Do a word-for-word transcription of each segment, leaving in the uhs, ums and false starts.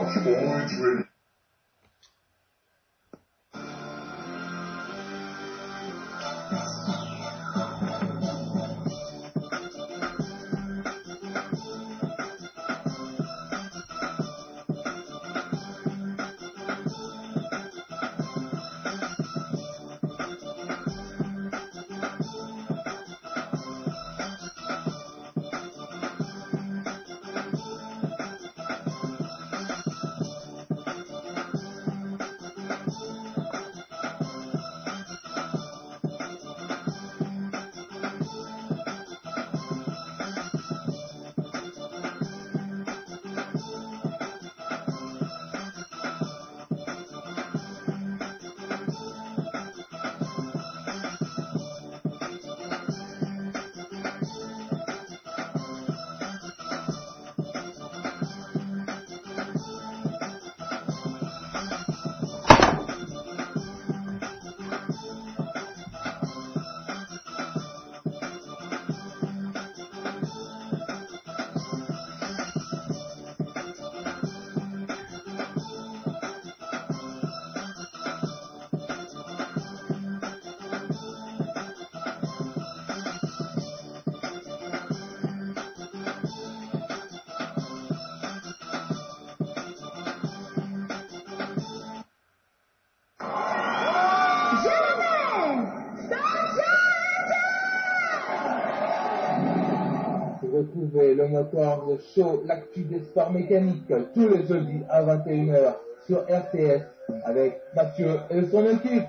Retrouvez le moteur de show, l'actu des sports mécaniques, tous les jeudis à vingt et une heures sur R T S avec Mathieu et son équipe.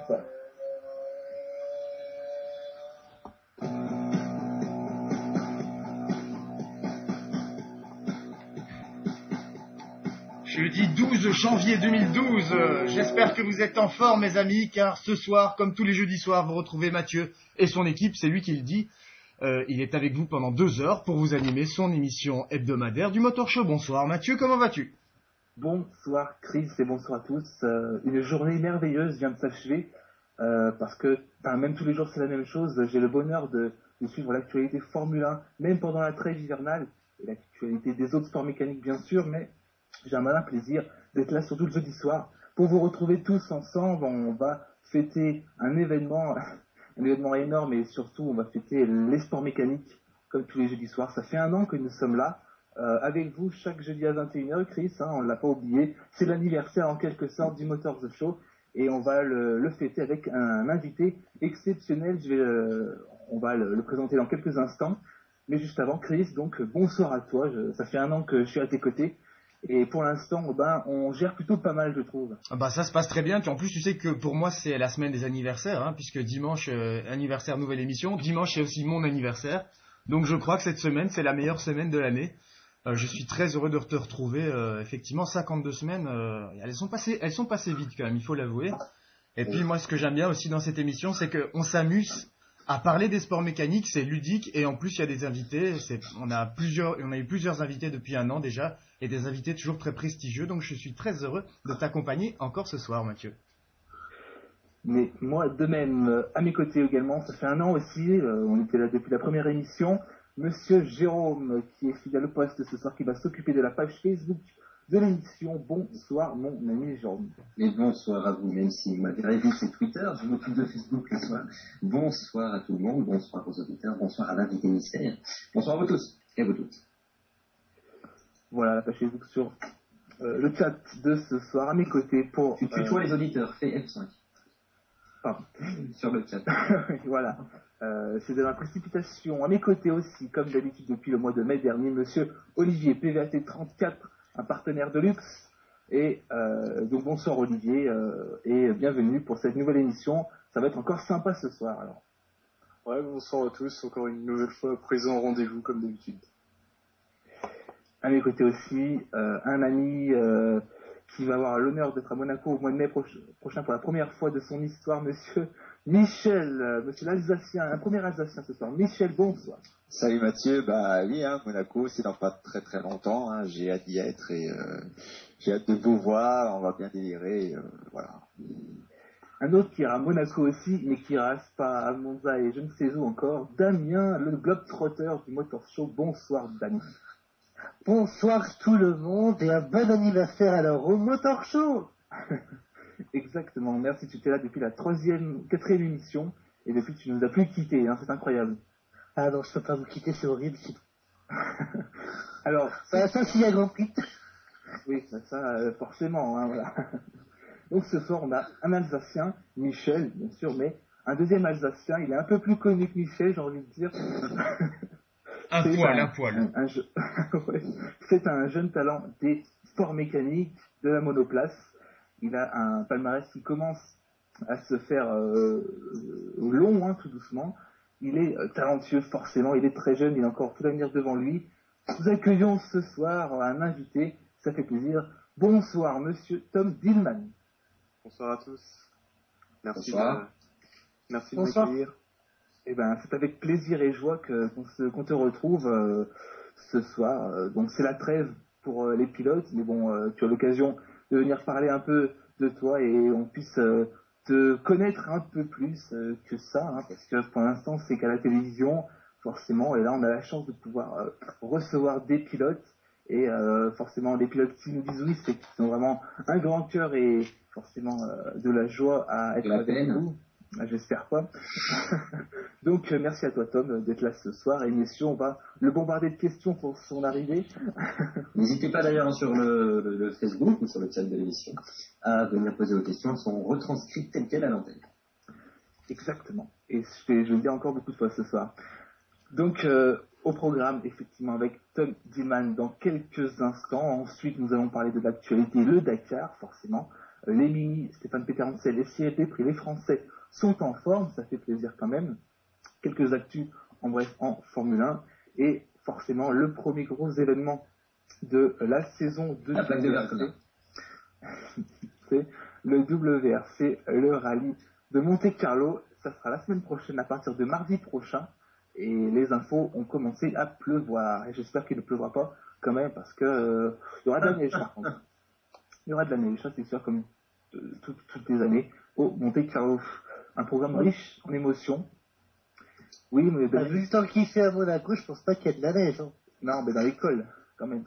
Jeudi douze janvier deux mille douze, j'espère que vous êtes en forme mes amis, car ce soir, comme tous les jeudis soirs, vous retrouvez Mathieu et son équipe, c'est lui qui le dit. Euh, il est avec vous pendant deux heures pour vous animer son émission hebdomadaire du Motor Show. Bonsoir Mathieu, comment vas-tu? Bonsoir Chris et bonsoir à tous. Euh, une journée merveilleuse vient de s'achever euh, parce que ben, même tous les jours c'est la même chose. J'ai le bonheur de, de suivre l'actualité Formule un, même pendant la trêve hivernale, et l'actualité des autres sports mécaniques bien sûr, mais j'ai un malin plaisir d'être là surtout le jeudi soir pour vous retrouver tous ensemble. On va fêter un événement... un événement énorme et surtout on va fêter les sports mécaniques comme tous les jeudis soirs. Ça fait un an que nous sommes là euh, avec vous chaque jeudi à vingt et une heures, Chris, hein, on ne l'a pas oublié, c'est l'anniversaire en quelque sorte du Motor The Show et on va le, le fêter avec un invité exceptionnel. Je vais, euh, on va le, le présenter dans quelques instants, mais juste avant, Chris, donc bonsoir à toi. Je, ça fait un an que je suis à tes côtés. Et pour l'instant, ben, on gère plutôt pas mal, je trouve. Ah bah ça se passe très bien. En plus, tu sais que pour moi, c'est la semaine des anniversaires, hein, puisque dimanche, euh, anniversaire, nouvelle émission. Dimanche, c'est aussi mon anniversaire. Donc, je crois que cette semaine, c'est la meilleure semaine de l'année. Euh, je suis très heureux de te retrouver. Euh, effectivement, cinquante-deux semaines, euh, elles sont passées, elles sont passées vite quand même, il faut l'avouer. Et puis, moi, ce que j'aime bien aussi dans cette émission, c'est qu'on s'amuse à parler des sports mécaniques, c'est ludique et en plus il y a des invités. C'est, on a plusieurs, on a eu plusieurs invités depuis un an déjà et des invités toujours très prestigieux. Donc je suis très heureux de t'accompagner encore ce soir, Mathieu. Mais moi, de même, à mes côtés également, ça fait un an aussi. Euh, on était là depuis la première émission. Monsieur Jérôme, qui est fidèle au poste ce soir, qui va s'occuper de la page Facebook de l'émission. Bonsoir, mon ami Jérôme. Et bonsoir à vous, même si vous m'avez rêvé, c'est Twitter, je m'occupe de Facebook le soir. Bonsoir à tout le monde, bonsoir aux auditeurs, bonsoir à l'invité mystère. Bonsoir à vous tous et à vous toutes. Voilà, la page Facebook sur euh, le chat de ce soir, à mes côtés pour... Tu tutoies euh... les auditeurs, fais F cinq. Pardon. Sur le chat. Voilà. Euh, c'est de la précipitation. À mes côtés aussi, comme d'habitude depuis le mois de mai dernier, monsieur Olivier P V A T trente-quatre, un partenaire de luxe. Et euh, donc bonsoir Olivier euh, et bienvenue pour cette nouvelle émission. Ça va être encore sympa ce soir alors. Ouais, bonsoir à tous, encore une nouvelle fois présent au rendez-vous comme d'habitude. À mes côtés aussi, euh, un ami euh, qui va avoir l'honneur d'être à Monaco au mois de mai proche, prochain pour la première fois de son histoire, monsieur Michel, euh, monsieur l'Alsacien, un premier Alsacien ce soir. Michel, bonsoir. Salut Mathieu, bah oui, hein, Monaco, c'est dans pas très très longtemps, hein, j'ai hâte d'y être et euh, j'ai hâte de vous voir, on va bien délirer, euh, voilà. Un autre qui ira à Monaco aussi, mais qui ira pas à Monza et je ne sais où encore, Damien, le globetrotter du Motor Show. Bonsoir Damien. Bonsoir tout le monde et un bon anniversaire à la Rome Motor Show. Exactement, merci, tu étais là depuis la troisième, quatrième émission, et depuis tu nous as plus quittés, hein, c'est incroyable. Ah non, je peux pas vous quitter, c'est horrible. Alors, ça, ça s'il y a Grand Prix. Oui, ça, ça euh, forcément, hein, voilà. Donc ce soir, on a un Alsacien, Michel, bien sûr, mais un deuxième Alsacien, il est un peu plus connu que Michel, j'ai envie de dire. Un poil, un, un poil. Un, un je... ouais. C'est un jeune talent des sports mécaniques, de la monoplace. Il a un palmarès qui commence à se faire euh, long, hein, tout doucement. Il est euh, talentueux, forcément, il est très jeune, il a encore tout l'avenir devant lui. Nous accueillons ce soir un invité, ça fait plaisir. Bonsoir, monsieur Tom Dillman. Bonsoir à tous. Merci Bonsoir. de, merci Bonsoir. de m'accueillir. Eh ben, c'est avec plaisir et joie que, qu'on, se, qu'on te retrouve euh, ce soir. Euh, donc, c'est la trêve pour euh, les pilotes, mais bon, euh, tu as l'occasion de venir parler un peu de toi et on puisse euh, te connaître un peu plus euh, que ça, hein, parce que pour l'instant, c'est qu'à la télévision, forcément, et là, on a la chance de pouvoir euh, recevoir des pilotes. Et euh, forcément, les pilotes qui nous disent oui, c'est qu'ils ont vraiment un grand cœur et forcément euh, de la joie à être La avec peine. nous. J'espère pas. Donc, euh, merci à toi, Tom, d'être là ce soir. Et messieurs, on va le bombarder de questions pour son arrivée. N'hésitez pas d'ailleurs sur le, le, le Facebook ou sur le chat de l'émission à venir poser vos questions. Elles sont retranscrites telles quelles à l'antenne. Exactement. Et je vais, je vais le dire encore beaucoup de fois ce soir. Donc, euh, au programme, effectivement, avec Tom Dillman dans quelques instants. Ensuite, nous allons parler de l'actualité, le Dakar, forcément. Euh, les Mini, Stéphane Péterancel, les C L P, pris les Français sont en forme, ça fait plaisir quand même. Quelques actus, en bref, en Formule un. Et forcément, le premier gros événement de la saison de La plaque de W R C. Berlin. C'est le W R C, le rallye de Monte Carlo. Ça sera la semaine prochaine, à partir de mardi prochain. Et les infos ont commencé à pleuvoir. Et j'espère qu'il ne pleuvra pas quand même, parce que euh, il y aura de la neige par contre. Il y aura de la neige, ça c'est sûr, comme euh, tout, toutes les années. Au Monte Carlo. Un programme riche en émotions. Oui, mais Bah, ben, vu le temps qu'il fait à Monaco, je pense pas qu'il y a de la neige. Hein. non, mais dans l'école, quand même.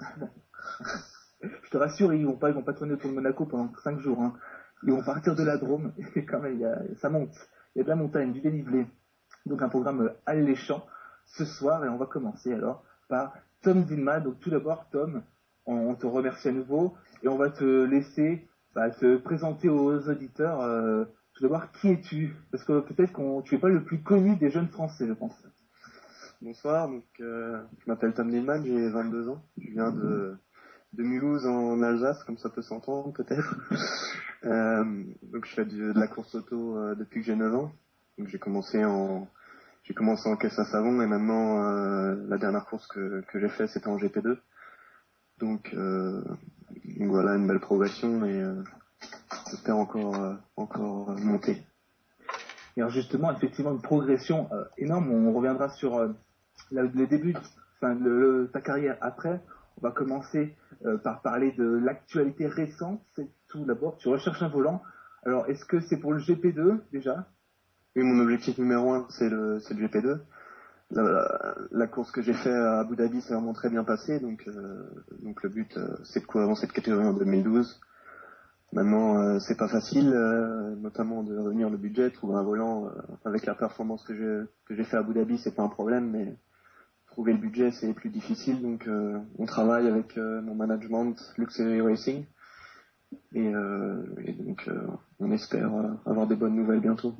Je te rassure, ils vont pas, ils vont pas tourner autour de Monaco pendant cinq jours. Hein. Ils vont partir de la Drôme et quand même, il y a, ça monte. Il y a de la montagne, du dénivelé. Donc un programme alléchant ce soir et on va commencer alors par Tom Dillman. Donc tout d'abord, Tom, on, on te remercie à nouveau et on va te laisser bah, te présenter aux auditeurs. Euh, tout d'abord, qui es-tu? Parce que peut-être que tu es pas le plus connu des jeunes Français, je pense. Bonsoir, donc euh, je m'appelle Tom Dillman, j'ai vingt-deux ans. Je viens de, de Mulhouse en Alsace, comme ça peut s'entendre peut-être. euh, donc je fais du, de la course auto euh, depuis que j'ai neuf ans. Donc j'ai commencé en j'ai commencé en caisse à savon et maintenant euh, la dernière course que, que j'ai fait c'était en G P deux. Donc, euh, donc voilà, une belle progression et euh, j'espère encore euh, encore euh, monter. Et alors justement, effectivement, une progression euh, énorme. On reviendra sur euh, la, le début, enfin le, le, ta carrière après. On va commencer euh, par parler de l'actualité récente. C'est tout d'abord. Tu recherches un volant. Alors, est-ce que c'est pour le G P deux déjà? Oui, mon objectif numéro un, c'est le, c'est le G P deux. La, la, la course que j'ai fait à Abu Dhabi s'est vraiment très bien passée, donc, euh, donc le but, euh, c'est de courir dans cette catégorie en deux mille douze. Maintenant, euh, c'est pas facile, euh, notamment de revenir le budget, trouver un volant euh, avec la performance que j'ai que j'ai fait à Abu Dhabi, c'est pas un problème, mais trouver le budget, c'est plus difficile. Donc, euh, on travaille avec euh, mon management, Luxury Racing, et, euh, et donc, euh, on espère euh, avoir des bonnes nouvelles bientôt.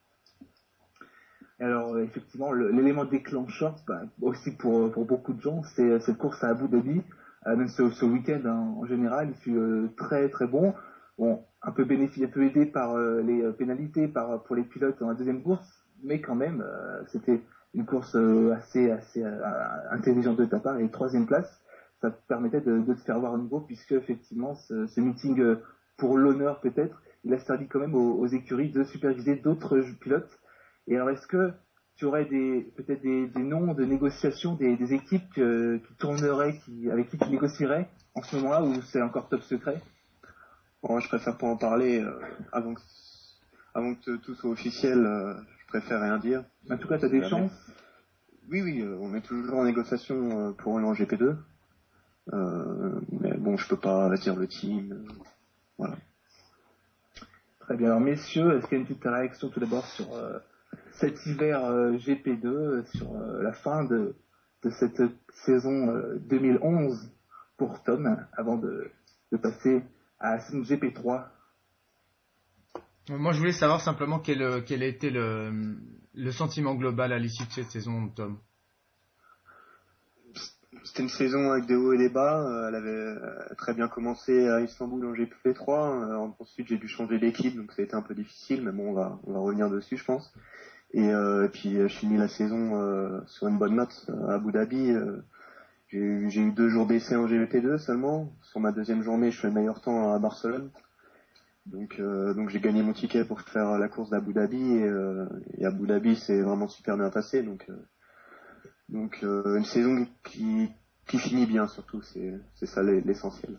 Alors euh, effectivement, le, l'élément déclencheur, bah, aussi pour, pour beaucoup de gens, c'est cette course à Abu Dhabi. Euh, même ce, ce week-end hein, en général, il fut euh, très très bon. Bon, un peu bénéfice, un peu aidé par euh, les pénalités par pour les pilotes dans la deuxième course, mais quand même, euh, c'était une course euh, assez assez euh, intelligente de ta part. Et troisième place, ça te permettait de, de te faire voir à nouveau, puisque effectivement, ce, ce meeting euh, pour l'honneur peut-être, il a servi quand même aux, aux écuries de superviser d'autres pilotes. Et alors, est-ce que tu aurais des, peut-être des, des noms de négociation, des, des équipes que, qui tourneraient, qui, avec qui tu négocierais en ce moment-là, ou c'est encore top secret? Bon, je préfère pas en parler euh, avant que, avant que tout soit officiel. Euh, je préfère rien dire. En tout cas, tu as des Jamais. chances. Oui, oui, euh, on est toujours en négociation euh, pour rouler en G P deux. Euh, mais bon, je peux pas dire le team. Euh, voilà. Très bien. Alors, messieurs, est-ce qu'il y a une petite réaction tout d'abord sur euh, cet hiver euh, G P deux, sur euh, la fin de, de cette saison euh, deux mille onze pour Tom, avant de, de passer à la saison G P trois? Moi, je voulais savoir simplement quel, quel a été le, le sentiment global à l'issue de cette saison, Tom. C'était une saison avec des hauts et des bas. Euh, Elle avait très bien commencé à Istanbul en G P trois. Euh, ensuite, j'ai dû changer d'équipe, donc ça a été un peu difficile, mais bon, on va, on va revenir dessus, je pense. Et, euh, et puis, je finis la saison euh, sur une bonne note à Abu Dhabi. Euh, j'ai, eu, j'ai eu deux jours d'essai en G P deux seulement. Sur ma deuxième journée, je fais le meilleur temps à Barcelone. Donc, euh, donc j'ai gagné mon ticket pour faire la course d'Abu Dhabi. Et, euh, et Abu Dhabi, c'est vraiment super bien passé. Donc, euh, donc euh, une saison qui qui finit bien surtout, c'est, c'est ça l'essentiel.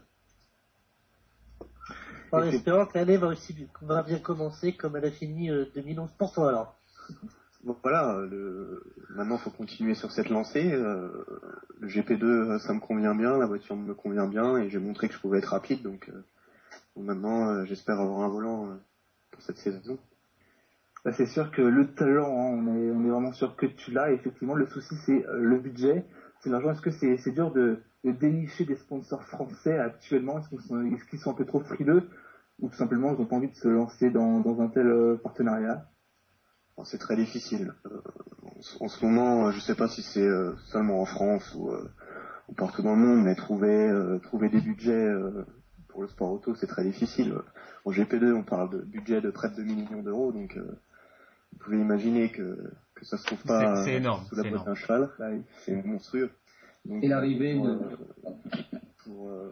En espérant que l'année va aussi va bien commencer comme elle a fini euh, deux mille onze pour toi alors. Donc voilà, le, maintenant il faut continuer sur cette lancée. Euh, le G P deux, ça me convient bien, la voiture me convient bien et j'ai montré que je pouvais être rapide. Donc, euh, donc maintenant, euh, j'espère avoir un volant euh, pour cette saison. Bah, c'est sûr que le talent, hein, on, est, on est vraiment sûr que tu l'as. Effectivement, le souci, c'est euh, le budget, c'est l'argent. Est-ce que c'est, c'est dur de, de dénicher des sponsors français actuellement? Est-ce qu'ils sont, est-ce qu'ils sont un peu trop frileux ou tout simplement ils n'ont pas envie de se lancer dans, dans un tel euh, partenariat? Alors, c'est très difficile. Euh, en, en ce moment, je ne sais pas si c'est euh, seulement en France ou, euh, ou partout dans le monde, mais trouver, euh, trouver des budgets euh, pour le sport auto, c'est très difficile. En G P deux, on parle de budget de près de deux millions d'euros, donc euh, vous pouvez imaginer que, que ça se trouve pas c'est, c'est énorme, sous la c'est boîte énorme. d'un cheval. Là, c'est monstrueux. Donc, Et l'arrivée pour, de... euh, pour, euh,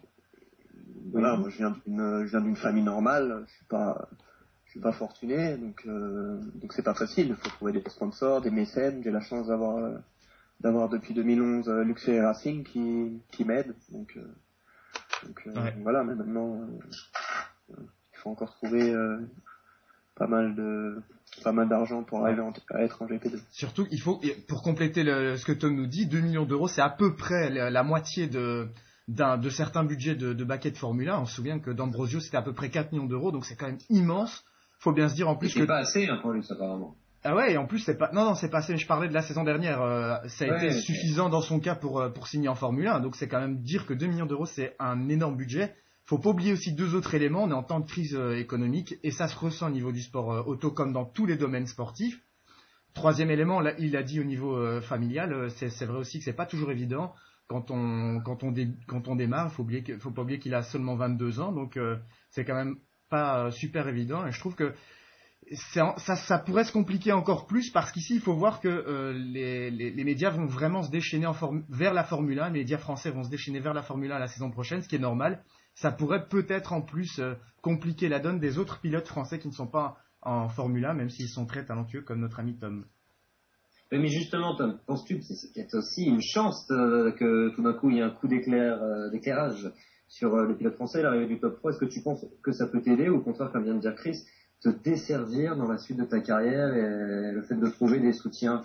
voilà, moi je viens d'une, je viens d'une famille normale, je suis pas, je suis pas fortuné, donc euh, donc c'est pas facile. Il faut trouver des sponsors, des mécènes. J'ai la chance d'avoir euh, d'avoir depuis deux mille onze euh, Luxury Racing qui qui m'aide. Donc euh, donc euh, Ouais. voilà, mais maintenant euh, il faut encore trouver euh, pas mal de pas mal d'argent pour arriver en- à être en G P deux. Surtout, il faut, pour compléter le, ce que Tom nous dit, deux millions d'euros, c'est à peu près la, la moitié de, d'un, de certains budgets de, de baquets de Formule un. On se souvient que d'Ambrosio, c'était à peu près quatre millions d'euros, donc c'est quand même immense. Faut bien se dire en plus C'est que... pas assez hein, pour lui, apparemment. Ah ouais, et en plus, c'est pas... Non, non, c'est pas assez, mais je parlais de la saison dernière. Euh, ça a Ouais, été ouais. suffisant dans son cas pour, euh, pour signer en Formule un, donc c'est quand même dire que deux millions d'euros, c'est un énorme budget. Faut pas oublier aussi deux autres éléments. On est en temps de crise euh, économique, et ça se ressent au niveau du sport euh, auto comme dans tous les domaines sportifs. Troisième élément, là, il l'a dit au niveau euh, familial, euh, c'est, c'est vrai aussi que c'est pas toujours évident quand on quand on dé, quand on démarre. Faut oublier que, faut pas oublier qu'il a seulement vingt-deux ans, donc euh, c'est quand même pas euh, super évident. Et je trouve que c'est, en- ça ça pourrait se compliquer encore plus parce qu'ici il faut voir que euh, les, les les médias vont vraiment se déchaîner en forme, vers la Formule un. Les médias français vont se déchaîner vers la Formule un la saison prochaine, ce qui est normal. Ça pourrait peut-être en plus euh, compliquer la donne des autres pilotes français qui ne sont pas en Formule un, même s'ils sont très talentueux comme notre ami Tom. Oui, mais justement, Tom, penses-tu que c'est c'est peut-être aussi une chance euh, que tout d'un coup il y ait un coup d'éclair, euh, d'éclairage sur euh, les pilotes français, l'arrivée du top trois? Est-ce que tu penses que ça peut t'aider ou au contraire, comme vient de dire Chris, te desservir dans la suite de ta carrière et le fait de trouver des soutiens?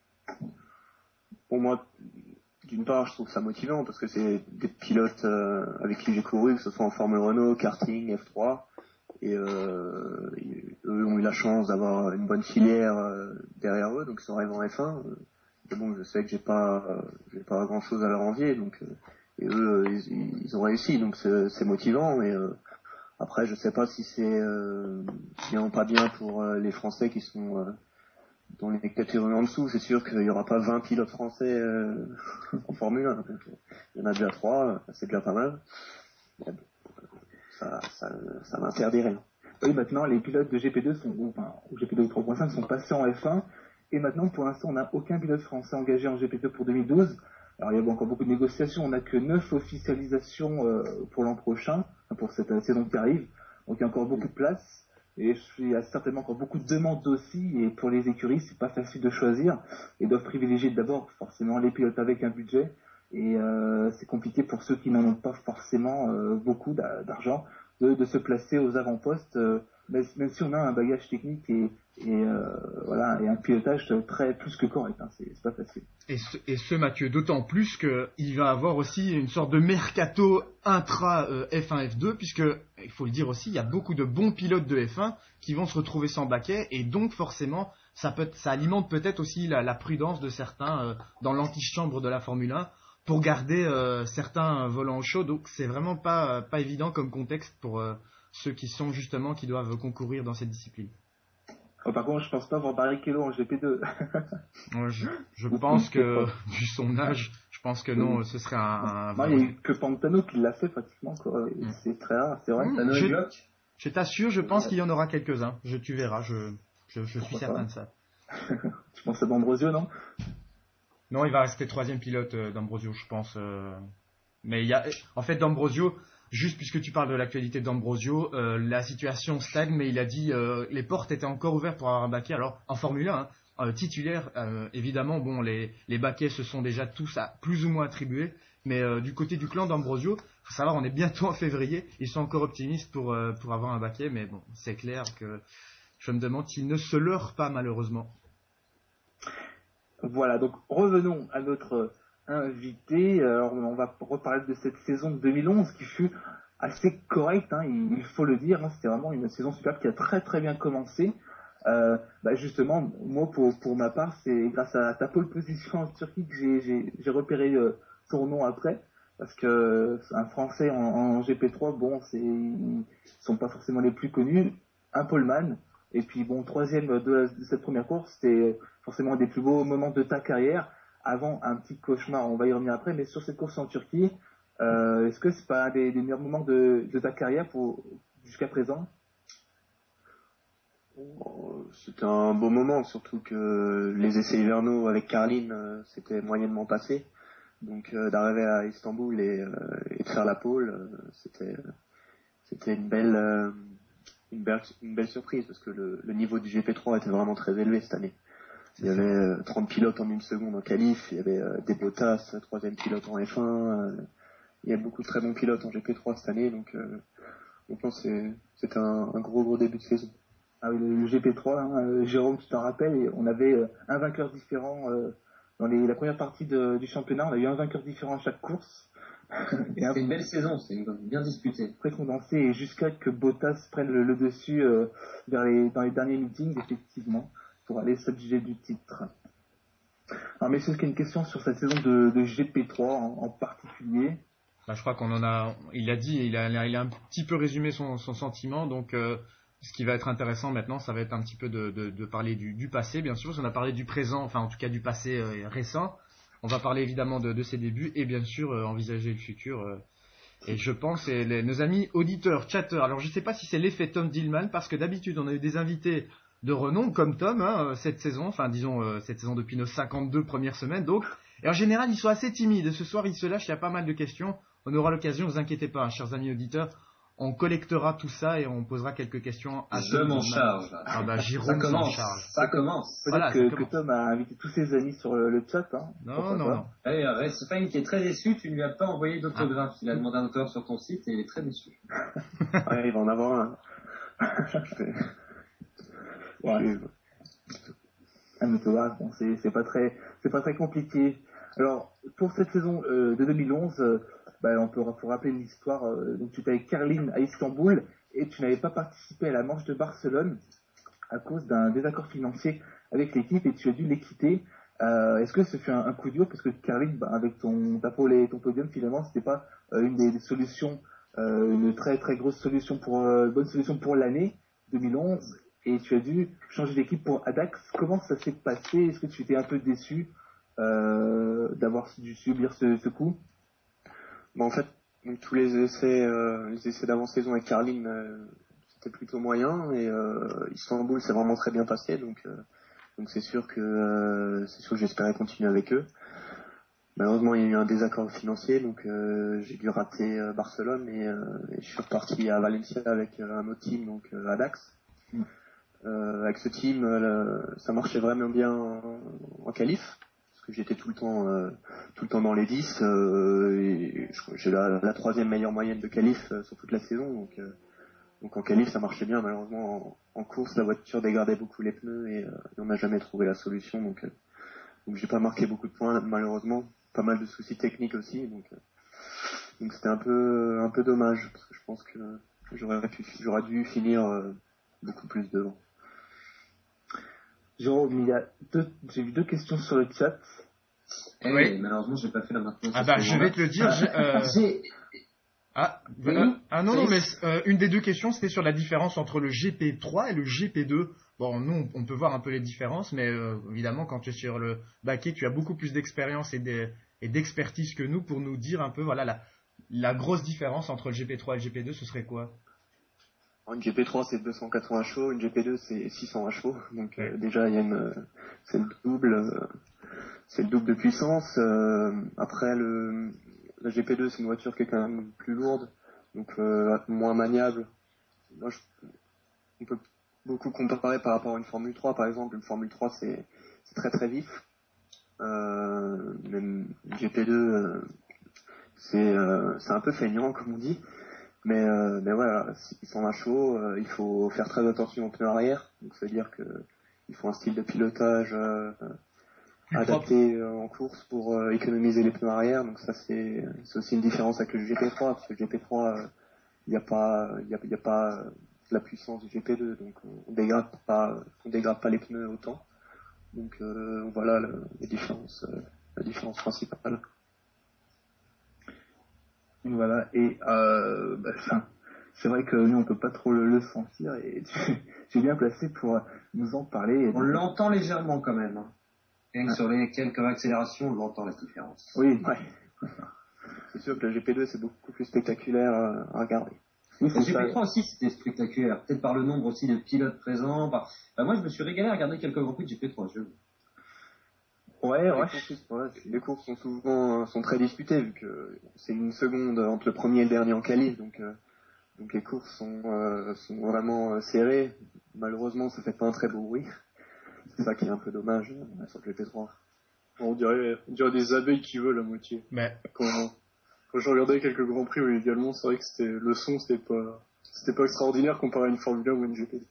Pour moi, d'une part, je trouve ça motivant parce que c'est des pilotes euh, avec qui j'ai couru, que ce soit en Formule Renault, karting, F trois, et euh, ils- eux ont eu la chance d'avoir une bonne filière euh, derrière eux, donc ils sont arrivés en F un. Euh, mais bon, je sais que j'ai pas, euh, j'ai pas grand chose à leur envier, donc euh, et eux, euh, ils, ils ont réussi, donc c'est, c'est motivant. Et euh, après, je sais pas si c'est euh, bien ou pas bien pour euh, les Français qui sont euh, dans les catégories en dessous. C'est sûr qu'il y aura pas vingt pilotes français euh, en Formule un. Donc, euh, il y en a déjà trois, c'est déjà pas mal. Mais bon, ça, ça, ça n'interdit rien. Oui, maintenant, les pilotes de G P deux sont, enfin, ou G P deux ou trois point cinq sont passés en F un. Et maintenant, pour l'instant, on n'a aucun pilote français engagé en G P deux pour deux mille douze. Alors, il y a encore beaucoup de négociations. On n'a que neuf officialisations euh, pour l'an prochain, enfin, pour cette euh, saison qui arrive. Donc, il y a encore beaucoup de place. Et il y a certainement encore beaucoup de demandes aussi. Et pour les écuries, c'est pas facile de choisir. Ils doivent privilégier d'abord forcément les pilotes avec un budget. Et euh, c'est compliqué pour ceux qui n'en ont pas forcément euh, beaucoup d'a- d'argent de, de se placer aux avant-postes euh, même, même si on a un bagage technique et, et euh, voilà et un pilotage très plus que correct, hein, c'est, c'est pas facile. Et ce, et ce Mathieu, d'autant plus qu'il va avoir aussi une sorte de mercato intra euh, F un F deux, puisque, il faut le dire aussi, il y a beaucoup de bons pilotes de F un qui vont se retrouver sans baquet, et donc forcément, ça, peut, ça alimente peut-être aussi la, la prudence de certains euh, dans l'antichambre de la Formule un, pour garder euh, certains volants au chaud. Donc c'est vraiment pas, euh, pas évident comme contexte pour euh, ceux qui sont justement, qui doivent concourir dans cette discipline. Oh, par contre, je pense pas voir Barrichello en G P deux. Ouais, je, je pense que, vu son âge, je pense que non, ce serait un... un non, il n'y a eu que Pantano qui l'a fait pratiquement, quoi. Mm. C'est très rare, c'est vrai. Mmh, je, je t'assure, je pense qu'il y en aura quelques-uns. Je, tu verras, je, je, je suis certain de ça. Tu penses à D'Ambrosio, non? Non, il va rester troisième pilote euh, d'Ambrosio, je pense. Euh... Mais il y a... En fait, D'Ambrosio... Juste puisque tu parles de l'actualité d'Ambrosio, euh, la situation stagne, mais il a dit euh, les portes étaient encore ouvertes pour avoir un baquet. Alors en Formule un, hein, euh, titulaire, euh, évidemment, bon, les, les baquets se sont déjà tous à, plus ou moins attribués, mais euh, du côté du clan d'Ambrosio, faut savoir, on est bientôt en février, ils sont encore optimistes pour euh, pour avoir un baquet, mais bon, c'est clair que je me demande s'ils ne se leurrent pas malheureusement. Voilà, donc revenons à notre invité. Alors on va reparler de cette saison de deux mille onze qui fut assez correcte, hein, il, il faut le dire, hein, c'était vraiment une saison superbe qui a très très bien commencé. Euh, bah justement, moi pour, pour ma part, c'est grâce à ta pole position en Turquie que j'ai, j'ai, j'ai repéré euh, ton nom après, parce que un Français en, en G P trois, bon, c'est, ils sont pas forcément les plus connus, un poleman, et puis bon, troisième de, de cette première course, c'était forcément un des plus beaux moments de ta carrière, avant un petit cauchemar, on va y revenir après, mais sur cette course en Turquie, euh, est-ce que c'est pas un des, des meilleurs moments de, de ta carrière pour, jusqu'à présent? C'était un beau moment, surtout que les essais hivernaux avec Carlin, euh, c'était moyennement passé. Donc euh, d'arriver à Istanbul et, euh, et de faire la pole, euh, c'était c'était une belle, euh, une belle une belle surprise parce que le, le niveau du G P trois était vraiment très élevé cette année. Il y avait euh, trente pilotes en une seconde en qualif, il y avait euh, des Bottas, troisième pilote en F un, euh, il y a beaucoup de très bons pilotes en G P trois cette année, donc euh, donc non, c'est c'était un, un gros gros début de saison. Ah oui, le G P trois, hein, euh, Jérôme, tu t'en rappelles, on avait euh, un vainqueur différent euh, dans les, la première partie de, du championnat, on a eu un vainqueur différent à chaque course. Et un... C'est une belle saison, c'est une, bien disputée. Très condensé, et jusqu'à que Bottas prenne le, le dessus euh, vers les, dans les derniers meetings, effectivement, pour aller s'adjuger du titre. Alors messieurs, est-ce qu'il y a une question sur cette saison de, de G P trois en, en particulier? Bah, je crois qu'on en a, il a dit, il a, il a un petit peu résumé son, son sentiment, donc euh, ce qui va être intéressant maintenant, ça va être un petit peu de, de, de parler du, du passé, bien sûr, parce qu'on a parlé du présent, enfin en tout cas du passé euh, récent. On va parler évidemment de, de ses débuts et bien sûr euh, envisager le futur. Euh, et je pense, et les, nos amis auditeurs, chatteurs, alors je ne sais pas si c'est l'effet Tom Dillman, parce que d'habitude on a eu des invités de renom comme Tom hein, cette saison, enfin disons euh, cette saison depuis nos cinquante-deux premières semaines, donc. Et en général ils sont assez timides. Ce soir ils se lâchent, il y a pas mal de questions. On aura l'occasion, ne vous inquiétez pas, hein, chers amis auditeurs. On collectera tout ça et on posera quelques questions à Je m'en charge. Ah bah Jérôme s'en charge. Ça commence. Peut-être voilà, que, ça commence. Que Tom a invité tous ses amis sur le, le chat. Hein. Non, non, non. Allez, Resfine qui est très déçu, tu ne lui as pas envoyé d'autographe. Il a demandé un autographe sur ton site et il est très déçu. Ouais, il va en avoir un. Ouais. Un autographe, bon, c'est, c'est pas très, c'est pas très compliqué. Alors, pour cette saison euh, de deux mille onze, euh, bah, on peut pour rappeler l'histoire. Euh, donc, tu étais avec Carlin à Istanbul et tu n'avais pas participé à la manche de Barcelone à cause d'un désaccord financier avec l'équipe et tu as dû les quitter. Euh, est-ce que ce fut un, un coup dur parce que Carlin, bah, avec ton ta pole et ton podium, finalement, c'était pas euh, une des, des solutions, euh, une très très grosse solution pour euh, bonne solution pour l'année deux mille onze et tu as dû changer d'équipe pour Adax. Comment ça s'est passé? Est-ce que tu étais un peu déçu euh, d'avoir dû subir ce, ce coup? Bon, en fait, donc, tous les essais, euh, les essais d'avant-saison avec Carlin, euh, c'était plutôt moyen et euh, Istanbul s'est vraiment très bien passé, donc euh, donc c'est sûr que euh, c'est sûr que j'espérais continuer avec eux. Malheureusement, il y a eu un désaccord financier, donc euh, j'ai dû rater euh, Barcelone et, euh, et je suis reparti à Valencia avec euh, un autre team, donc euh, Adax. Mm. Euh, avec ce team, euh, ça marchait vraiment bien en, en qualif. Que j'étais tout le temps euh, tout le temps dans les dix euh, et j'ai la, la troisième meilleure moyenne de qualif euh, sur toute la saison donc euh, donc en qualif ça marchait bien, malheureusement en, en course la voiture dégradait beaucoup les pneus et, euh, et on n'a jamais trouvé la solution, donc, euh, donc j'ai pas marqué beaucoup de points malheureusement, pas mal de soucis techniques aussi, donc, euh, donc c'était un peu, un peu dommage, parce que je pense que j'aurais, pu, j'aurais dû finir euh, beaucoup plus devant. Jérôme, il y a deux, j'ai vu deux questions sur le chat. Eh oui, malheureusement, j'ai pas fait la maintenance. Ah bah, je vais te le dire. J'ai, euh... j'ai... Ah, oui, euh, ah non, non, mais c'est... euh, une des deux questions, c'était sur la différence entre le G P trois et le G P deux. Bon, nous, on peut voir un peu les différences, mais euh, évidemment, quand tu es sur le baquet, tu as beaucoup plus d'expérience et, de, et d'expertise que nous pour nous dire un peu, voilà, la, la grosse différence entre le G P trois et le G P deux, ce serait quoi? Une G P trois c'est deux cent quatre-vingts chevaux, une G P deux c'est six cents chevaux, donc euh, déjà il y a une, c'est le double, euh, c'est le double de puissance. Euh, après le, la G P deux c'est une voiture qui est quand même plus lourde, donc euh, moins maniable. Moi, je, on peut beaucoup comparer par rapport à une Formule trois par exemple. Une Formule trois c'est, c'est très très vif. Euh, même une G P deux euh, c'est, euh, c'est un peu feignant comme on dit. Mais, euh, mais voilà, s'ils sont à chaud, euh, il faut faire très attention aux pneus arrière. Donc ça veut dire que il faut un style de pilotage euh, adapté euh, en course pour euh, économiser les pneus arrière. Donc ça c'est, c'est aussi une différence avec le G P trois, parce que le G P trois, il euh, n'y a pas, il y a, y a pas euh, la puissance du G P deux, donc on dégrade pas, on dégrade pas les pneus autant. Donc euh, voilà le, les différences, euh, la différence principale. Voilà, et euh, bah, enfin, c'est vrai que nous on peut pas trop le, le sentir, et tu, tu es bien placé pour nous en parler. On l'entend légèrement quand même. Hein. Rien que sur les quelques accélérations, on l'entend la différence. Oui, ouais. C'est sûr que le G P deux c'est beaucoup plus spectaculaire à, à regarder. Oui, le G P trois aussi c'était spectaculaire, peut-être par le nombre aussi de pilotes présents. Par... Bah, moi je me suis régalé à regarder quelques grands prix de G P trois. Je... Ouais, ouais. Les courses, ouais, les courses sont souvent sont très disputées vu que c'est une seconde entre le premier et le dernier en qualif, donc euh, donc les courses sont euh, sont vraiment euh, serrées. Malheureusement, ça fait pas un très beau bruit. C'est ça qui est un peu dommage euh, sur le G P trois. On dirait on dirait des abeilles qui volent à moitié. Mais quand quand je regardais quelques grands prix également, c'est vrai que c'était le son c'était pas c'était pas extraordinaire comparé à une Formule un ou une G P.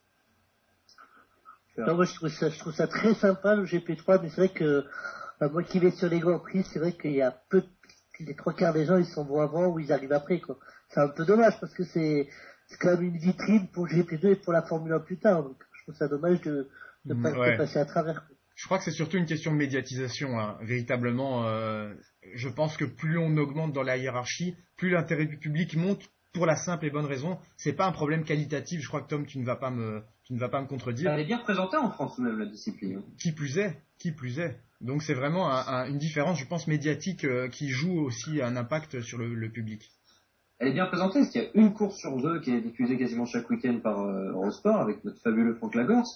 Non, moi je trouve ça, je trouve ça très sympa le G P trois, mais c'est vrai que bah, moi qui vais sur les grands prix, c'est vrai qu'il y a peu, de, les trois quarts des gens ils sont bons avant ou ils arrivent après quoi. C'est un peu dommage parce que c'est, c'est quand même une vitrine pour le G P deux et pour la Formule un plus tard, donc je trouve ça dommage de ne pas ouais. passer à travers. Je crois que c'est surtout une question de médiatisation, hein. Véritablement. Euh, je pense que plus on augmente dans la hiérarchie, plus l'intérêt du public monte. Pour la simple et bonne raison, c'est pas un problème qualitatif. Je crois que Tom, tu ne vas pas me, tu ne vas pas me contredire. Elle est bien représentée en France même la discipline. Qui plus est, qui plus est. Donc c'est vraiment un, un, une différence, je pense, médiatique euh, qui joue aussi un impact sur le, le public. Elle est bien représentée parce qu'il y a une course sur deux qui est diffusée quasiment chaque week-end par euh, Eurosport avec notre fabuleux Franck Lagorce.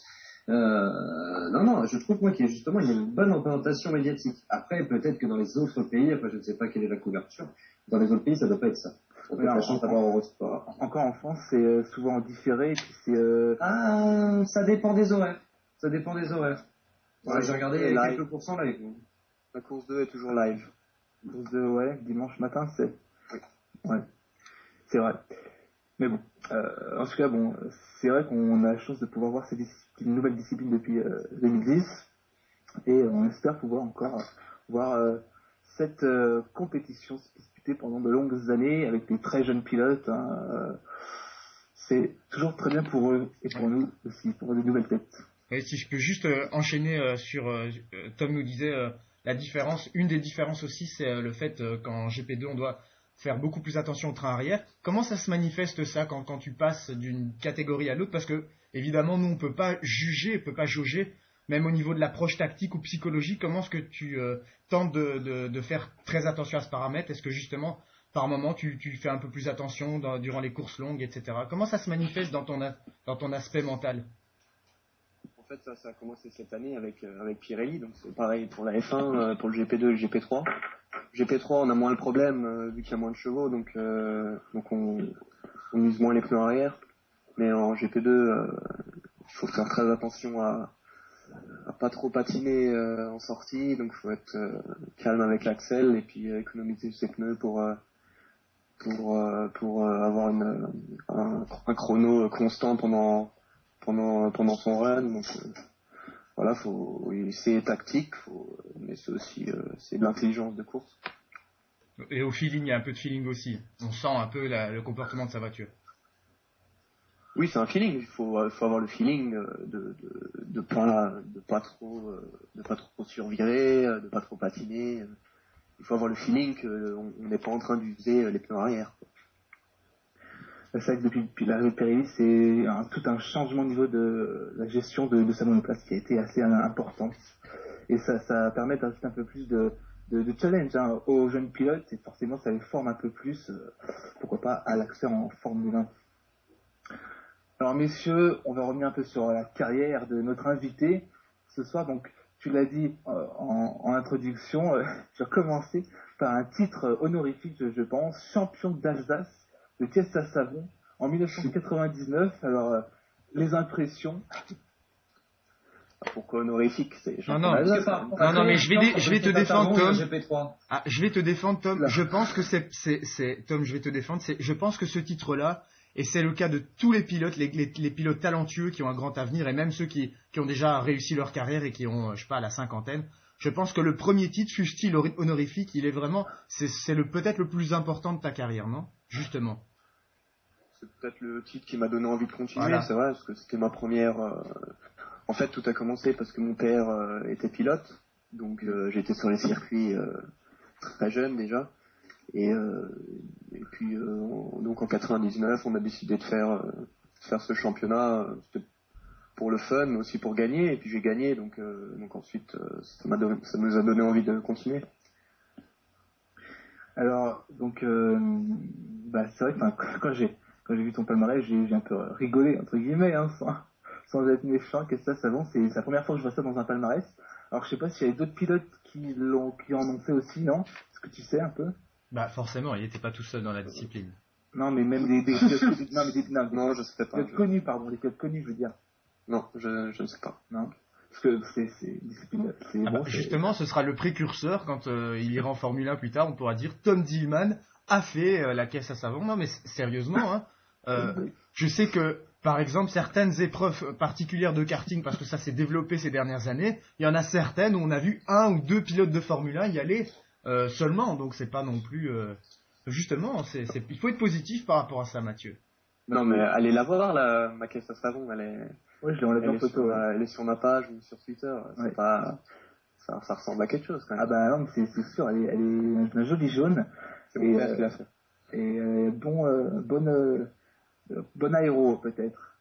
Euh, non, non, je trouve moi qu'il y a justement il y a une bonne représentation médiatique. Après, peut-être que dans les autres pays, après je ne sais pas quelle est la couverture, dans les autres pays ça ne doit pas être ça. On peut la chance d'avoir Eurosport. Encore en France, c'est euh, souvent différé, et puis c'est... Euh... Ah, ça dépend des horaires. Ça dépend des horaires. Ouais, j'ai regardé il y a quelques pourcents live. La course deux est toujours live. La course deux, ouais, dimanche matin, c'est... Oui. Ouais, c'est vrai. Mais bon, euh, en tout cas, bon, c'est vrai qu'on a la chance de pouvoir voir cette discipline, nouvelle discipline depuis euh, deux mille dix, et on espère pouvoir encore voir euh, cette euh, compétition se disputer pendant de longues années avec des très jeunes pilotes. Hein, euh, c'est toujours très bien pour eux et pour nous aussi, pour des nouvelles têtes. Et si je peux juste euh, enchaîner euh, sur, euh, Tom nous disait euh, la différence, une des différences aussi, c'est euh, le fait euh, qu'en G P deux on doit faire beaucoup plus attention au train arrière. Comment ça se manifeste ça quand, quand tu passes d'une catégorie à l'autre? Parce que évidemment nous on peut pas juger, on peut pas jauger, même au niveau de l'approche tactique ou psychologique. Comment est-ce que tu euh, tentes de, de, de faire très attention à ce paramètre? Est-ce que justement par moment tu, tu fais un peu plus attention dans, durant les courses longues, et cetera. Comment ça se manifeste dans ton, dans ton aspect mental? En fait, ça, ça a commencé cette année avec, euh, avec Pirelli, donc c'est pareil pour la F un, euh, pour le G P deux et le G P trois. G P trois, on a moins le problème, euh, vu qu'il y a moins de chevaux, donc, euh, donc on, on use moins les pneus arrière. Mais en G P deux, euh, il faut faire très attention à, à pas trop patiner euh, en sortie, donc il faut être euh, calme avec l'axel et puis euh, économiser ses pneus pour, euh, pour euh, pour euh, avoir une, un, un chrono constant pendant pendant pendant son run. Donc euh, voilà, faut c'est tactique, faut, mais c'est aussi euh, c'est de l'intelligence de course. Et au feeling, il y a un peu de feeling aussi. On sent un peu la, le comportement de sa voiture. Oui, c'est un feeling. Il faut, euh, faut avoir le feeling de de de pas de pas trop euh, de pas trop survirer, euh, de pas trop patiner. Il faut avoir le feeling qu'on n'est pas en train d'user les pneus arrière. C'est vrai que depuis, depuis l'arrivée de Pirelli, c'est un, tout un changement au niveau de la gestion de, de sa monoplace qui a été assez important. Et ça, ça permet d'ajouter un peu plus de, de, de challenge hein, aux jeunes pilotes et forcément ça les forme un peu plus, euh, pourquoi pas, à l'accès en Formule un. Alors messieurs, on va revenir un peu sur la carrière de notre invité ce soir. Donc tu l'as dit euh, en, en introduction, euh, je vais commencer par un titre honorifique, je, je pense, champion d'Alsace de caisse à savon en dix-neuf cent quatre-vingt-dix-neuf. Alors euh, les impressions. Pourquoi honorifique? C'est non non, d'Alsace, par, non non mais je vais je vais te défendre Tom. Ah, je vais te défendre Tom. Là. Je pense que c'est c'est c'est Tom, je vais te défendre. C'est je pense que ce titre là. Et c'est le cas de tous les pilotes, les, les, les pilotes talentueux qui ont un grand avenir, et même ceux qui, qui ont déjà réussi leur carrière et qui ont, je sais pas, la cinquantaine. Je pense que le premier titre, fût-il honorifique, il est vraiment, c'est, c'est le, peut-être le plus important de ta carrière, non? Justement. C'est peut-être le titre qui m'a donné envie de continuer, voilà. C'est vrai, parce que c'était ma première... Euh... En fait, tout a commencé parce que mon père euh, était pilote, donc euh, j'étais sur les circuits euh, très jeune déjà. Et, euh, et puis euh, on, donc en quatre-vingt-dix-neuf, on a décidé de faire euh, faire ce championnat euh, pour le fun, mais aussi pour gagner. Et puis j'ai gagné, donc euh, donc ensuite euh, ça m'a donné, ça nous a donné envie de continuer. Alors donc euh, bah c'est vrai que quand j'ai quand j'ai vu ton palmarès, j'ai, j'ai un peu rigolé entre guillemets, hein, sans sans être méchant. Qu'est-ce que ça, ça va, c'est, c'est la première fois que je vois ça dans un palmarès. Alors je sais pas s'il y avait d'autres pilotes qui l'ont qui en ont fait aussi, non? Est-ce que tu sais un peu? Bah forcément, il n'était pas tout seul dans la discipline. Non, mais même des, des pilotes connus. Non, mais des, non, des non, je sais pas. Pilotes je... connus, pardon, des pilotes connus, je veux dire. Non, je, je ne sais pas. Non, parce que c'est, c'est discipline. C'est ah bon, bah, c'est... Justement, ce sera le précurseur quand euh, il ira en Formule un plus tard. On pourra dire Tom Dillman a fait euh, la caisse à savon. Non, mais s- sérieusement, hein, euh, je sais que par exemple certaines épreuves particulières de karting, parce que ça s'est développé ces dernières années, il y en a certaines où on a vu un ou deux pilotes de Formule un y aller euh, seulement. Donc c'est pas non plus. Euh... Justement, c'est, c'est, il faut être positif par rapport à ça, Mathieu. Non, mais allez la voir, la, ma caisse à savon, elle est, Ouais, je l'ai enlevé en photo. sur, Ouais. elle est sur ma page ou sur Twitter. C'est ouais. pas, ça, ça ressemble à quelque chose quand même. Ah bah non, mais c'est, c'est sûr, elle est, elle est un joli jaune. C'est et, mon euh, frère qui l'a fait. Et euh, bon, euh, bonne, euh, bon aéro peut-être.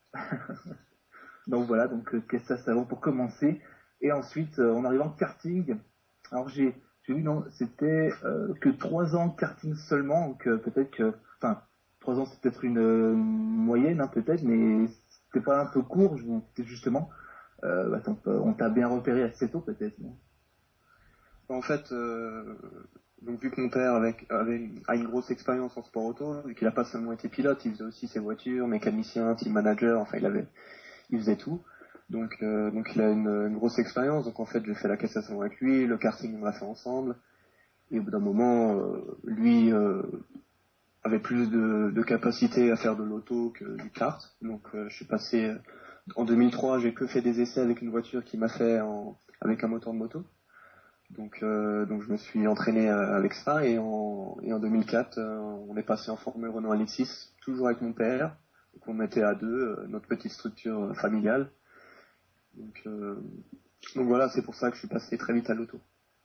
Donc voilà, donc euh, caisse à savon pour commencer. Et ensuite, euh, en arrivant en karting, alors j'ai J'ai vu, non, c'était euh, que trois ans de karting seulement, donc euh, peut-être que, enfin, trois ans c'est peut-être une, une moyenne, hein, peut-être, mais c'était pas un peu court, je, peut-être justement. Euh, attends, on t'a bien repéré assez tôt, peut-être. Non en fait, euh, donc vu que mon père avait, avait une, a une grosse expérience en sport auto, vu qu'il a pas seulement été pilote, il faisait aussi ses voitures, mécanicien, team manager, enfin il avait, il faisait tout. Donc, euh, donc il a une, une grosse expérience. Donc en fait, j'ai fait la caisse à savon avec lui, le karting on l'a fait ensemble. Et au bout d'un moment, euh, lui euh, avait plus de, de capacité à faire de l'auto que du kart. Donc euh, je suis passé euh, en deux mille trois, j'ai que fait des essais avec une voiture qui m'a fait en, avec un moteur de moto. Donc euh, donc je me suis entraîné euh, avec ça et en, et en deux mille quatre, euh, on est passé en Formule Renault Elite six, toujours avec mon père. Donc on était à deux, euh, notre petite structure familiale. Donc, euh, donc voilà, c'est pour ça que je suis passé très vite à l'auto.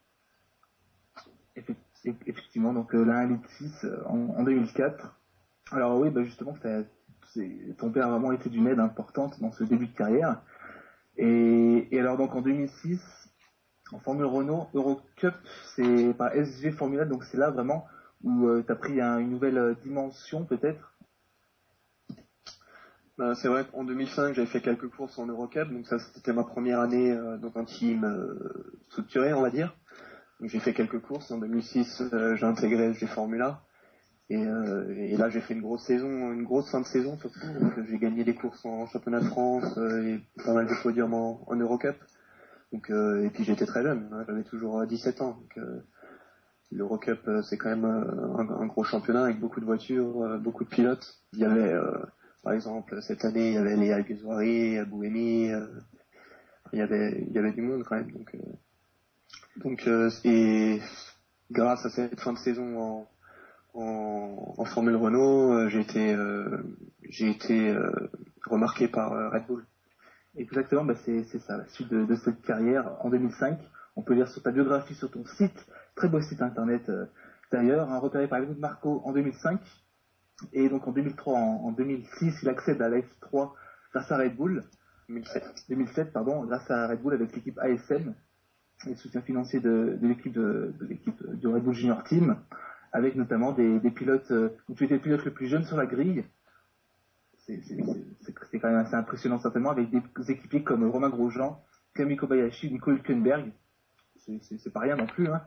Effectivement, donc euh, la Elite six euh, en, en deux mille quatre. Alors oui, bah justement, c'est, ton père a vraiment été d'une aide importante dans ce début de carrière. Et, et alors donc en deux mille six, en Formule Renault Eurocup, c'est par S G Formula, donc c'est là vraiment où euh, tu as pris un, une nouvelle dimension peut-être. Ben, c'est vrai qu'en deux mille cinq, j'avais fait quelques courses en Eurocup, donc ça c'était ma première année euh, dans un team euh, structuré, on va dire. Donc j'ai fait quelques courses. En deux mille six, euh, j'ai intégré S G Formula. Et, euh, et là, j'ai fait une grosse saison, une grosse fin de saison surtout. Donc, j'ai gagné des courses en championnat de France euh, et pas mal de podiums en, en Eurocup. Donc, euh, et puis j'étais très jeune, hein, j'avais toujours dix-sept ans. Donc, euh, l'Eurocup, euh, c'est quand même euh, un, un gros championnat avec beaucoup de voitures, euh, beaucoup de pilotes. Il y avait, euh, par exemple, cette année, il y avait les Alguersuari, Bouhemi, euh, il y avait, il y avait du monde quand même. Donc, euh, donc euh, et grâce à cette fin de saison en, en, en Formule Renault, euh, j'ai été, euh, j'ai été euh, remarqué par euh, Red Bull. Exactement, bah c'est, c'est ça, la suite de, de cette carrière en deux mille cinq. On peut lire sur ta biographie sur ton site, très beau site internet euh, d'ailleurs, hein, repéré par Helmut Marko en deux mille cinq. Et donc en deux mille trois, en, en deux mille six, il accède à la F trois grâce à Red Bull. deux mille sept, deux mille sept pardon, grâce à Red Bull avec l'équipe A S M, et le soutien financier de, de l'équipe de, de l'équipe du Red Bull Junior Team, avec notamment des, des pilotes, euh, où tu étais le pilote le plus jeune sur la grille. C'est, c'est, c'est, c'est quand même assez impressionnant certainement, avec des équipiers comme Romain Grosjean, Camille Kobayashi, Nico Hülkenberg. C'est, c'est, c'est pas rien non plus, hein.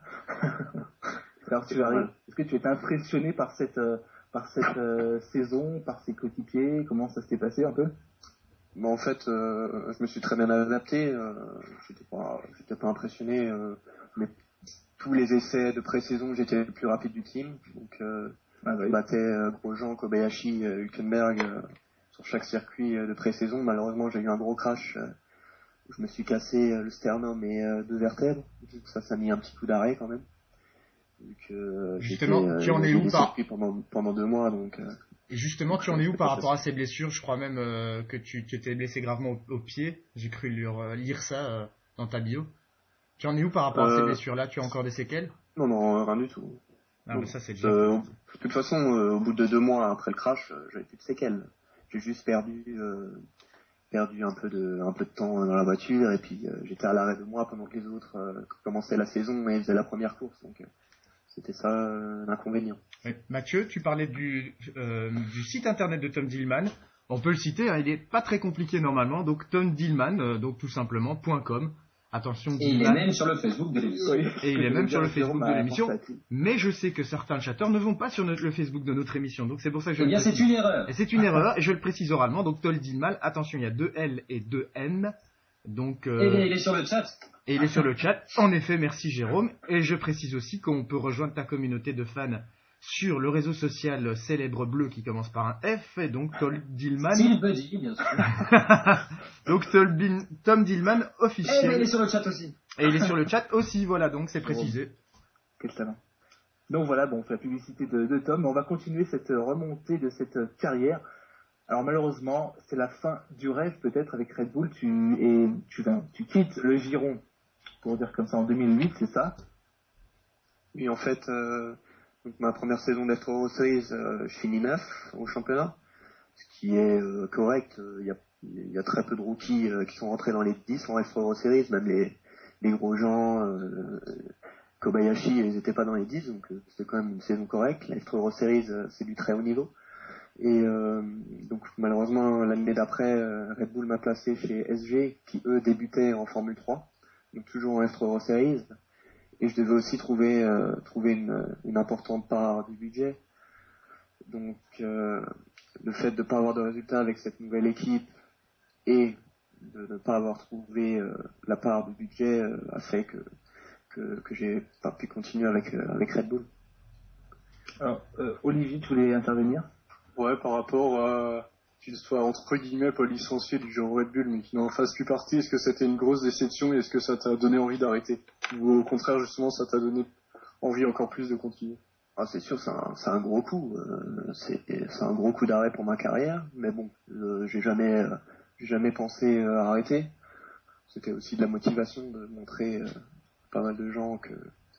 Alors tu arrives. Est-ce que tu étais impressionné par cette, euh, par cette euh, saison, par ses coéquipiers? Comment ça s'était passé un peu? Bon, en fait, euh, je me suis très bien adapté. Euh, j'étais pas, j'étais pas impressionné. Euh, mais tous les essais de pré-saison, j'étais le plus rapide du team. Donc, euh, ah, bah, je battais euh, Grosjean, Kobayashi, euh, Hülkenberg euh, sur chaque circuit euh, de pré-saison. Malheureusement, j'ai eu un gros crash. Euh, où je me suis cassé euh, le sternum et euh, deux vertèbres. Donc ça, ça a mis un petit coup d'arrêt quand même. Donc, euh, Justement, j'étais, tu en euh, es où par pendant, pendant deux mois. Donc, euh, Et justement, tu en es où par rapport à ces blessures? Je crois même euh, que tu que t'es blessé gravement au, au pied. J'ai cru lire, euh, lire ça euh, dans ta bio. Tu en es où par rapport euh, à ces blessures-là? Tu as encore des séquelles? Non, non, rien du tout. Ah, mais ça, c'est déjà. Euh, de toute façon, euh, au bout de deux mois après le crash, euh, j'avais plus de séquelles. J'ai juste perdu, euh, perdu un peu de, un peu de temps dans la voiture, et puis euh, j'étais à l'arrêt de moi pendant que les autres euh, commençaient la saison et faisaient la première course. Donc, euh, c'était ça euh, l'inconvénient. Oui. Mathieu, tu parlais du, euh, du site internet de Tom Dillman. On peut le citer, hein, il est pas très compliqué normalement. Donc Tom Dillman, euh, donc tout simplement .com. Attention, et Dillman. il est même sur le Facebook de l'émission. Oui. Et il est même sur le Facebook de bah, l'émission. Mais je sais que certains chatteurs ne vont pas sur notre, le Facebook de notre émission. Donc c'est pour ça que je Eh le bien, précise. c'est une erreur. Et c'est une erreur, et je le précise oralement. Donc Tom Dillman, attention, il y a deux L et deux N. Donc, euh... Et il est sur le chat. Et il est sur le chat. En effet, merci Jérôme. Et je précise aussi qu'on peut rejoindre ta communauté de fans sur le réseau social célèbre bleu qui commence par un F, et donc Tom Dillman. Steve Buddy, bien sûr. Donc Tom, Tom Dillman officiel. Et ben, il est sur le chat aussi. Et il est sur le chat aussi, voilà, donc c'est précisé. Quel talent. Donc voilà, bon, on fait la publicité de, de Tom, mais on va continuer cette remontée de cette carrière. Alors malheureusement, c'est la fin du rêve peut-être avec Red Bull. Tu, et, tu, tu quittes le giron, pour dire comme ça, en deux mille huit, c'est ça? Oui, en fait, euh, donc ma première saison d'F trois Series, euh, je finis neuf au championnat, ce qui est euh, correct. Il y a, y a très peu de rookies euh, qui sont rentrés dans les dix en F trois Series, même les, les gros gens, euh, Kobayashi, ils n'étaient pas dans les dix, donc euh, c'était quand même une saison correcte. La F trois Series, euh, c'est du très haut niveau. Et euh, donc malheureusement, l'année d'après, euh, Red Bull m'a placé chez S G, qui eux débutaient en Formule trois, donc toujours en F trois Series. Et je devais aussi trouver, euh, trouver une, une importante part du budget. Donc euh, le fait de ne pas avoir de résultats avec cette nouvelle équipe et de ne pas avoir trouvé euh, la part du budget euh, a fait que, que, que j'ai pas pu continuer avec, euh, avec Red Bull. Alors, euh, Olivier, tu voulais intervenir? Ouais, par rapport à qu'il soit entre guillemets pas licencié du genre Red Bull, mais qu'il n'en fasse plus partie, est-ce que c'était une grosse déception et est-ce que ça t'a donné envie d'arrêter? Ou au contraire, justement, ça t'a donné envie encore plus de continuer? Ah, c'est sûr, c'est un, c'est un gros coup. Euh, c'est, c'est un gros coup d'arrêt pour ma carrière, mais bon, euh, j'ai jamais, euh, j'ai jamais pensé euh, arrêter. C'était aussi de la motivation de montrer euh, pas mal de gens que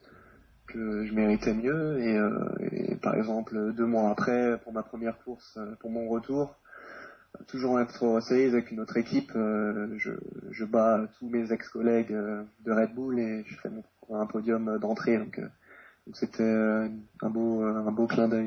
que je méritais mieux. Et, euh, et par exemple, deux mois après, pour ma première course, pour mon retour, toujours en F trois Series avec une autre équipe, euh, je, je bats tous mes ex-collègues euh, de Red Bull et je fais mon, un podium d'entrée. Donc, euh, donc c'était euh, un beau, un beau clin d'œil.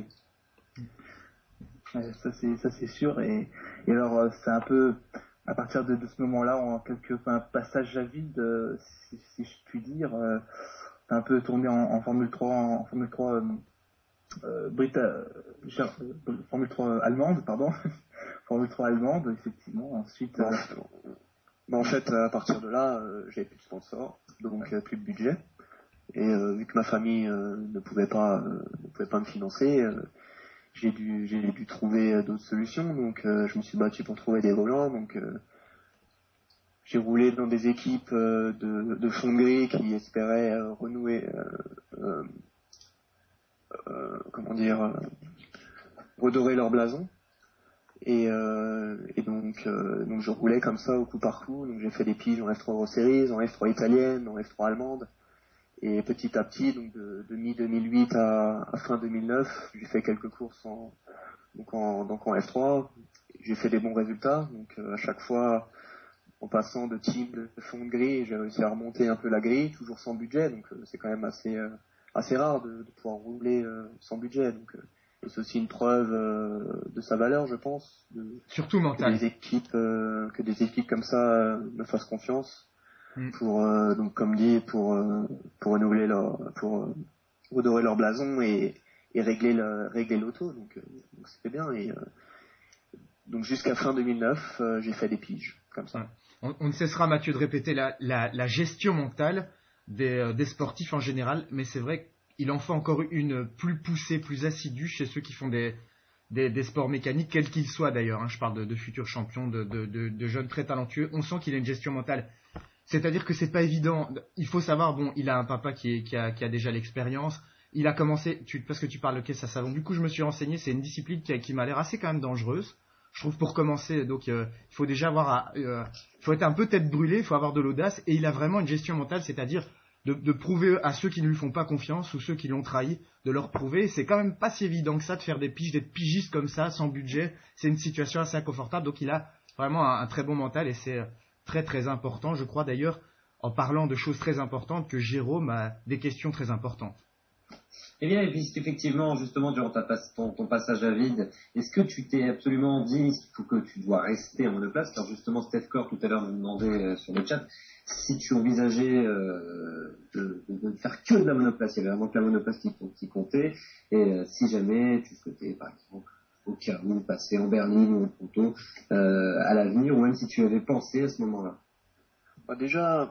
Ouais, ça c'est ça c'est sûr. Et, et alors euh, c'est un peu à partir de, de ce moment-là, en quelque un passage à vide, euh, si, si je puis dire. Euh, un peu tourné en, en Formule trois, en Formule trois euh, euh, Brita, euh, Formule trois allemande, pardon, Formule trois allemande, effectivement. Ensuite, euh... bon, bah, en fait, à partir de là, euh, j'avais plus de sponsor, donc euh, plus de budget, Et euh, vu que ma famille euh, ne pouvait pas euh, ne pouvait pas me financer, euh, j'ai dû j'ai dû trouver euh, d'autres solutions. Donc euh, je me suis battu pour trouver des volants. Donc euh, j'ai roulé dans des équipes euh, de, de fond de grille qui espéraient euh, renouer euh, euh, euh, comment dire euh, redorer leur blason. Et, euh, et donc, euh, donc je roulais comme ça au coup par coup. Donc j'ai fait des piges en F trois Euro Series, en F trois italienne, en F trois allemande. Et petit à petit, donc de, de mi deux mille huit à, à fin deux mille neuf, j'ai fait quelques courses en, donc en, donc en F trois. J'ai fait des bons résultats. Donc euh, à chaque fois, en passant de team de fond de grille, j'ai réussi à remonter un peu la grille, toujours sans budget. Donc euh, c'est quand même assez euh, assez rare de, de pouvoir rouler euh, sans budget. Donc euh, et c'est aussi une preuve euh, de sa valeur, je pense. De, Surtout mental. Que des équipes, euh, que des équipes comme ça euh, me fassent confiance mm. pour, euh, donc comme dit, pour euh, pour renouveler leur, pour euh, redorer leur blason et, et régler le, régler l'auto. Donc, euh, donc c'était bien. Et euh, donc jusqu'à fin deux mille neuf, euh, j'ai fait des piges comme ça. Ouais. On, on ne cessera, Mathieu, de répéter la, la, la gestion mentale des, euh, des sportifs en général, mais c'est vrai qu'il en faut encore une plus poussée, plus assidue chez ceux qui font des, des, des sports mécaniques, quels qu'ils soient d'ailleurs. Hein. Je parle de, de futurs champions, de, de, de, de jeunes très talentueux. On sent qu'il a une gestion mentale. C'est-à-dire que c'est pas évident. Il faut savoir, bon, il a un papa qui, est, qui, a, qui a déjà l'expérience. Il a commencé, tu, parce que tu parles de caisse à savon. Du coup, je me suis renseigné. C'est une discipline qui, qui m'a l'air assez quand même dangereuse. Je trouve pour commencer, donc euh, il faut déjà avoir, euh, il faut être un peu tête brûlée, il faut avoir de l'audace, et il a vraiment une gestion mentale, c'est-à-dire de, de prouver à ceux qui ne lui font pas confiance ou ceux qui l'ont trahi, de leur prouver. C'est quand même pas si évident que ça de faire des piges, d'être pigiste comme ça, sans budget. C'est une situation assez inconfortable, donc il a vraiment un, un très bon mental et c'est très très important. Je crois d'ailleurs, en parlant de choses très importantes, que Jérôme a des questions très importantes. Eh bien, et puis effectivement, justement, durant ta passe, ton, ton passage à vide, est-ce que tu t'es absolument dit qu'il faut que tu dois rester en monoplace? Car justement, Steph Core tout à l'heure me demandait euh, sur le chat si tu envisageais euh, de, de, de faire que de la monoplace. Il y avait vraiment que la monoplace qui, qui comptait. Et euh, si jamais tu souhaitais, par exemple, au cas où, passer en berline ou en proto euh, à l'avenir, ou même si tu avais pensé à ce moment-là. Bah déjà,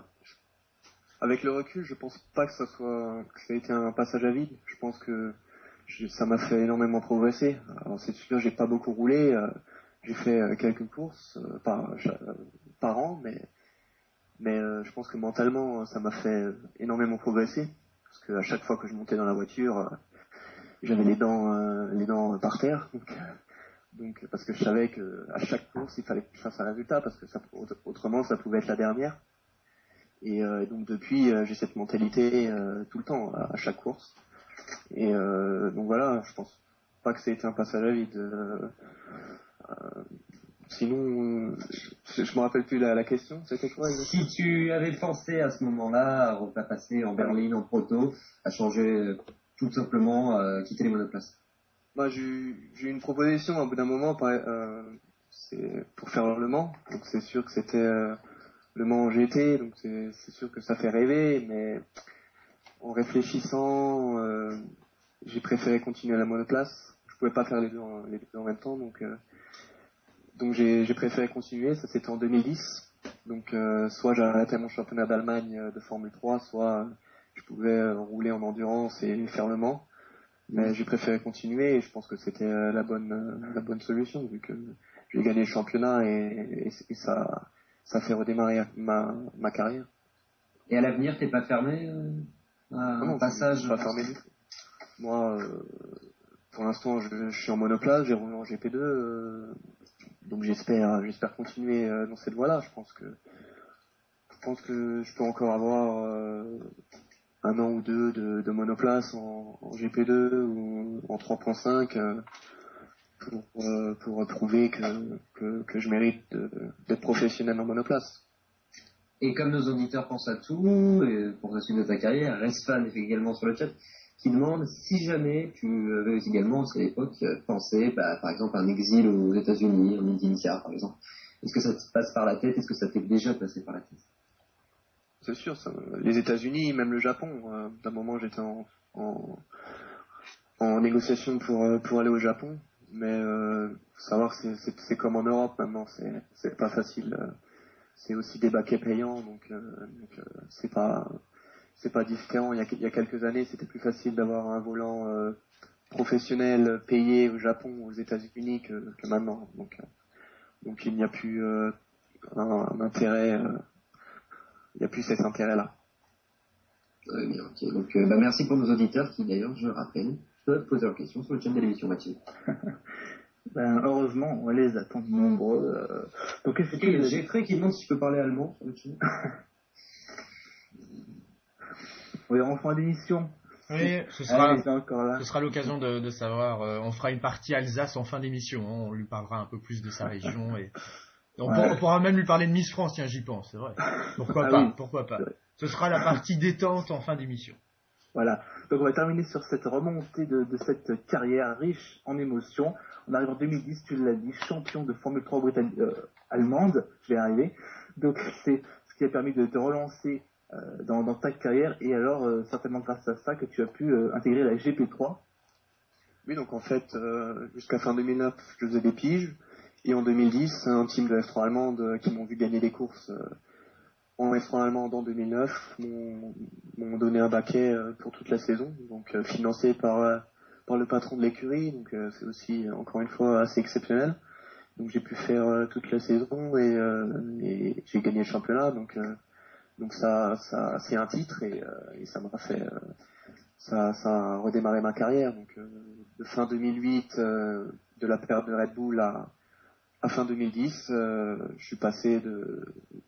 avec le recul, je pense pas que ça soit que ça ait été un passage à vide. Je pense que je, ça m'a fait énormément progresser. Alors c'est sûr, j'ai pas beaucoup roulé, euh, j'ai fait euh, quelques courses euh, par euh, par an, mais mais euh, je pense que mentalement, ça m'a fait énormément progresser parce que à chaque fois que je montais dans la voiture, euh, j'avais les dents euh, les dents par terre. Donc, donc parce que je savais que à chaque course, il fallait que je fasse un résultat parce que ça, autrement, ça pouvait être la dernière. Et euh, donc depuis, euh, j'ai cette mentalité euh, tout le temps, à, à chaque course. Et euh, donc voilà, je pense pas que ça ait été un passage à vide. Euh, euh, sinon, je, je me rappelle plus la, la question, c'était quoi exactement ? Si tu avais pensé à ce moment-là à repasser en berline, en proto, à changer euh, tout simplement, euh, quitter les monoplaces. Bah, j'ai, j'ai eu une proposition au bout d'un moment par, euh, c'est pour faire le Mans. Donc c'est sûr que c'était euh, le Mans en G T, donc c'est, c'est sûr que ça fait rêver, mais en réfléchissant, euh, j'ai préféré continuer à la monoplace. Je pouvais pas faire les deux en, les deux en même temps, donc euh, donc j'ai, j'ai préféré continuer. Ça c'était en deux mille dix. Donc euh, soit j'arrêtais mon championnat d'Allemagne de Formule trois, soit je pouvais euh, rouler en endurance et faire le Mans. Mais j'ai préféré continuer et je pense que c'était euh, la bonne euh, la bonne solution vu que j'ai gagné le championnat et, et, et ça ça fait redémarrer ma ma carrière. Et à l'avenir, t'es pas fermé euh, à non, un non, passage? je suis pas fermé du tout. Moi, euh, pour l'instant, je, je suis en monoplace, j'ai roulé en G P deux, euh, donc j'espère j'espère continuer euh, dans cette voie-là. Je pense que je pense que je peux encore avoir euh, un an ou deux de, de monoplace en, en G P deux ou en trois point cinq euh, pour, euh, pour prouver que, que, que je mérite de, d'être professionnel en monoplace. Et comme nos auditeurs pensent à tout, et pour la suite de ta carrière, Resfan est également sur le chat, qui demande si jamais tu avais également, à l'époque, pensé, bah, par exemple, à un exil aux États-Unis, en IndyCar, par exemple. Est-ce que ça te passe par la tête? Est-ce que ça t'est déjà passé par la tête? C'est sûr, ça, les États-Unis, même le Japon. Euh, d'un moment, j'étais en, en, en négociation pour pour aller au Japon, mais euh, faut savoir que c'est, c'est, c'est comme en Europe maintenant, c'est c'est pas facile. Euh, c'est aussi des baquets payants, donc, euh, donc euh, c'est pas c'est pas différent. Il y a, il y a quelques années, c'était plus facile d'avoir un volant euh, professionnel payé au Japon ou aux États-Unis que, que maintenant. Donc, euh, donc il n'y a plus euh, un, un intérêt, euh, il n'y a plus cet intérêt-là. Très bien, ok. Donc, euh, bah, merci pour nos auditeurs qui, d'ailleurs, je le rappelle, peuvent poser leurs questions sur le chat de l'émission, Mathieu. Ben, heureusement, on les attend nombreux. Euh... Donc, effectivement, j'ai Frey qui demande si je peux parler allemand sur le chat. Oui, en fin d'émission. Oui, ce sera, Allez, encore là. ce sera l'occasion de, de savoir. Euh, on fera une partie Alsace en fin d'émission. Hein, on lui parlera un peu plus de sa région et on, ouais. pour, on pourra même lui parler de Miss France. Tiens, j'y pense, c'est vrai. Pourquoi ah, pas oui. Pourquoi pas Ce sera la partie détente en fin d'émission. Voilà. Donc on va terminer sur cette remontée de, de cette carrière riche en émotions. On arrive en deux mille dix, tu l'as dit, champion de Formule trois britannique, euh, allemande. Je vais y arriver. Donc c'est ce qui a permis de te relancer euh, dans, dans ta carrière. Et alors, euh, certainement grâce à ça, que tu as pu euh, intégrer la G P trois. Oui, donc en fait, euh, jusqu'à fin deux mille neuf, je faisais des piges. Et en deux mille dix, un team de F trois allemande euh, qui m'ont vu gagner des courses euh, en F trois allemande en deux mille neuf m'ont, m'ont donné un baquet euh, pour toute la saison, donc euh, financé par euh, par le patron de l'écurie, donc euh, c'est aussi encore une fois assez exceptionnel. Donc j'ai pu faire euh, toute la saison et, euh, et j'ai gagné le championnat, donc euh, donc ça ça c'est un titre et, euh, et ça m'a fait euh, ça ça a redémarré ma carrière. Donc euh, de fin deux mille huit, euh, de la période de Red Bull à à fin deux mille dix, euh, je suis passé de